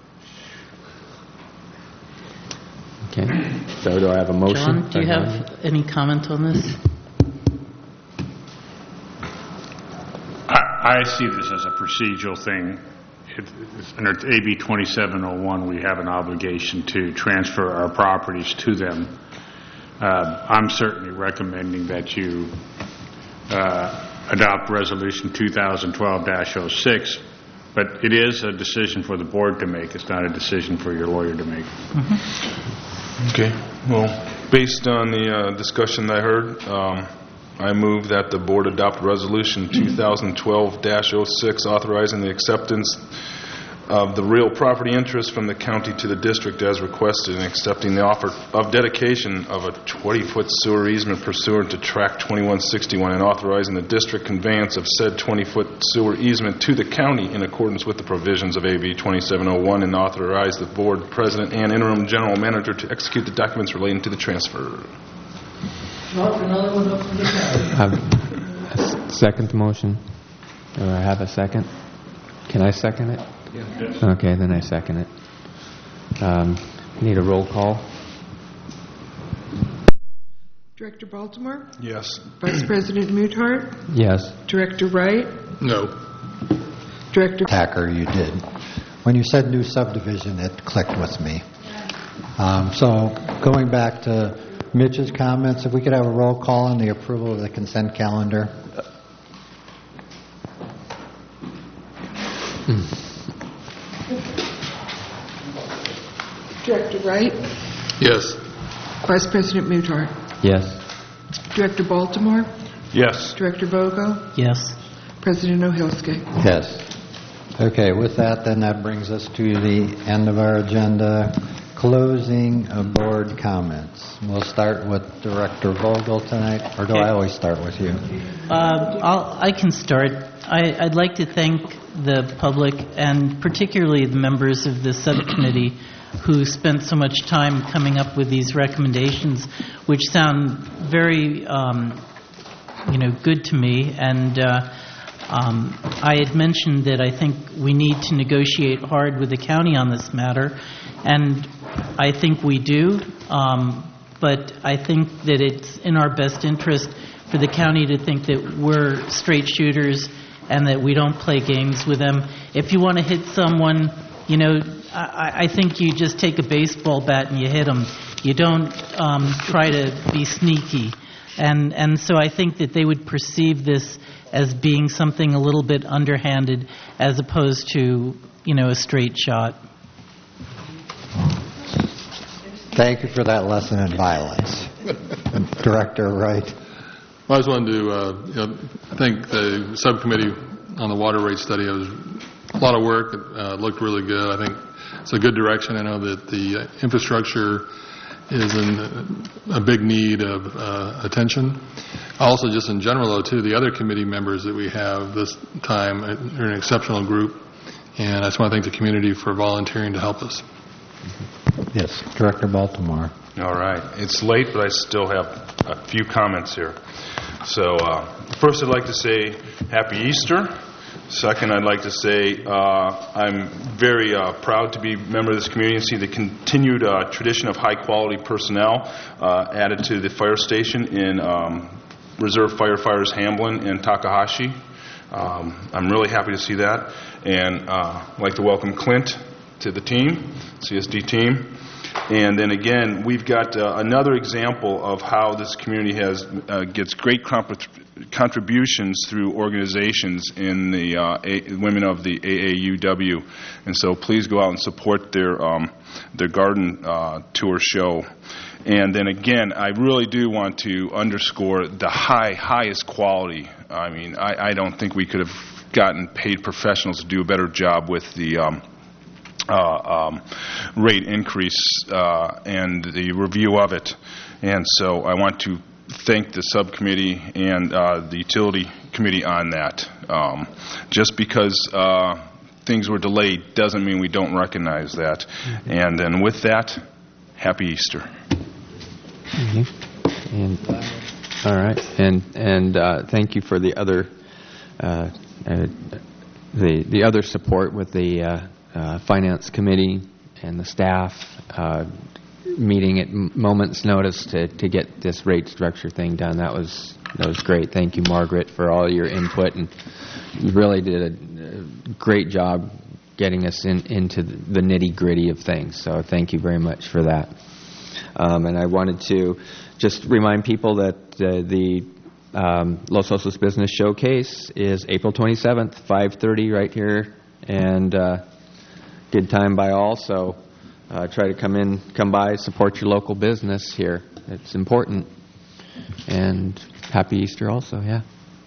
Okay. So do I have a motion? John, do you have any comment on this? I, I see this as a procedural thing. It, it's, under A B twenty-seven oh one, we have an obligation to transfer our properties to them. Uh, I'm certainly recommending that you uh, adopt Resolution two thousand twelve dash oh six, but it is a decision for the board to make. It's not a decision for your lawyer to make. Mm-hmm. Okay. Well, based on the uh, discussion that I heard, um, I move that the board adopt Resolution two thousand twelve dash oh six authorizing the acceptance of the real property interest from the county to the district as requested, and accepting the offer of dedication of a twenty-foot sewer easement pursuant to Tract twenty-one sixty-one, and authorizing the district conveyance of said twenty-foot sewer easement to the county in accordance with the provisions of A B twenty-seven oh one, and authorize the board president and interim general manager to execute the documents relating to the transfer. Um, second the motion. Do I have a second? Can I second it? Yes. Okay, then I second it. Um, need a roll call? Director Baltimore? Yes. Vice President Muthart? Yes. Director Wright? No. Director Tacker, you did. When you said new subdivision, it clicked with me. Um, so going back to Mitch's comments, if we could have a roll call on the approval of the consent calendar. Director Wright? Yes. Vice President Muthart? Yes. Director Baltimore? Yes. Director Vogel? Yes. President O'Hilsky? Yes. Okay, with that, then that brings us to the end of our agenda. Closing of board comments. We'll start with Director Vogel tonight, or do I always start with you? Uh, I'll, I can start. I, I'd like to thank the public, and particularly the members of the subcommittee who spent so much time coming up with these recommendations, which sound very, um, you know, good to me. And uh, um, I had mentioned that I think we need to negotiate hard with the county on this matter, and I think we do. Um, but I think that it's in our best interest for the county to think that we're straight shooters and that we don't play games with them. If you want to hit someone, you know, I, I think you just take a baseball bat and you hit them. You don't um, try to be sneaky. And and so I think that they would perceive this as being something a little bit underhanded as opposed to, you know, a straight shot. Thank you for that lesson in violence. Director Wright. Well, I just wanted to uh, you know, thank the subcommittee on the water rate study. It was a lot of work. It uh, looked really good. I think it's a good direction. I know that the uh, infrastructure is in a big need of uh, attention. Also, just in general, though, too, the other committee members that we have this time are an exceptional group, and I just want to thank the community for volunteering to help us. Yes, Director Baltimore. All right. It's late, but I still have a few comments here. So uh, first I'd like to say Happy Easter. Second, I'd like to say uh, I'm very uh, proud to be a member of this community and see the continued uh, tradition of high-quality personnel uh, added to the fire station in um, Reserve Firefighters Hamblin and Takahashi. Um, I'm really happy to see that. And uh, I'd like to welcome Clint to the team, C S D team. And then again, we've got uh, another example of how this community has uh, gets great comp- contributions through organizations in the uh, a- women of the A A U W, and so please go out and support their um, their garden uh, tour show. And then again, I really do want to underscore the high highest quality. I mean, I, I don't think we could have gotten paid professionals to do a better job with the. Um, Uh, um, rate increase uh, and the review of it. And so I want to thank the subcommittee and uh, the utility committee on that. Um, just because uh, things were delayed doesn't mean we don't recognize that. Mm-hmm. And then with that, Happy Easter. Mm-hmm. And, all right. And and uh, thank you for the other uh, uh, the the other support with the uh, Uh, Finance Committee and the staff uh, meeting at m- moment's notice to, to get this rate structure thing done. That was that was great. Thank you, Margaret, for all your input, and you really did a, a great job getting us in, into the nitty gritty of things. So thank you very much for that. Um, and I wanted to just remind people that uh, the um, Los Osos Business Showcase is April twenty-seventh, five thirty, right here, and. Uh, Good time by all, so uh, try to come in, come by, support your local business here. It's important. And Happy Easter also, yeah.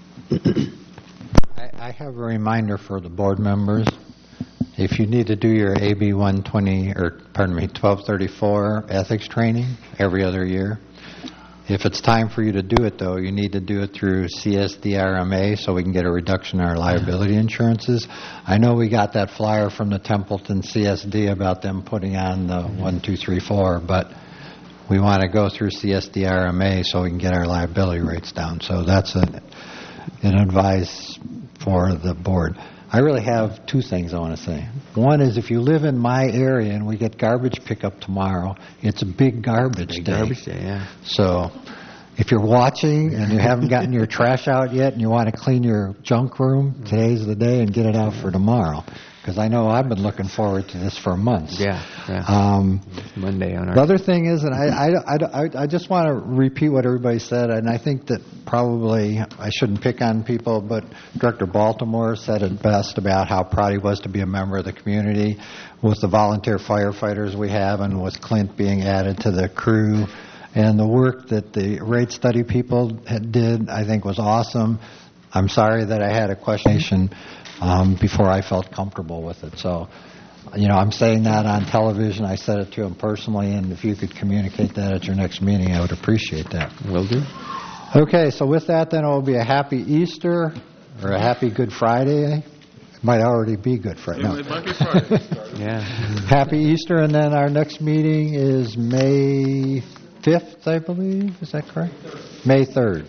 I, I have a reminder for the board members. If you need to do your A B one twenty, or pardon me, twelve thirty-four ethics training every other year, if it's time for you to do it, though, you need to do it through C S D R M A so we can get a reduction in our liability insurances. I know we got that flyer from the Templeton C S D about them putting on the one, two, three, four, but we want to go through C S D R M A so we can get our liability rates down. So that's a, an advice for the board. I really have two things I want to say. One is if you live in my area and we get garbage pickup tomorrow, it's a big garbage big day. Garbage day, yeah. So if you're watching and you haven't gotten your trash out yet and you want to clean your junk room, today's the day, and get it out for tomorrow. Because I know I've been looking forward to this for months. Yeah, yeah. Um, Monday on our... The other thing is, and I, I, I, I just want to repeat what everybody said, and I think that probably I shouldn't pick on people, but Director Baltimore said it best about how proud he was to be a member of the community with the volunteer firefighters we have and with Clint being added to the crew. And the work that the rate study people had did, I think, was awesome. I'm sorry that I had a question um, before I felt comfortable with it. So, you know, I'm saying that on television. I said it to him personally, and if you could communicate that at your next meeting, I would appreciate that. Will do. Okay, so with that, then, it will be a happy Easter or a happy Good Friday. It might already be Good Friday. No. It might be Friday. Yeah. Happy Easter, and then our next meeting is May fifth, I believe. Is that correct? May third.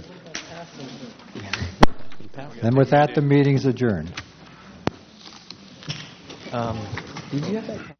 And with that, the meeting's adjourned. Um, did you have that?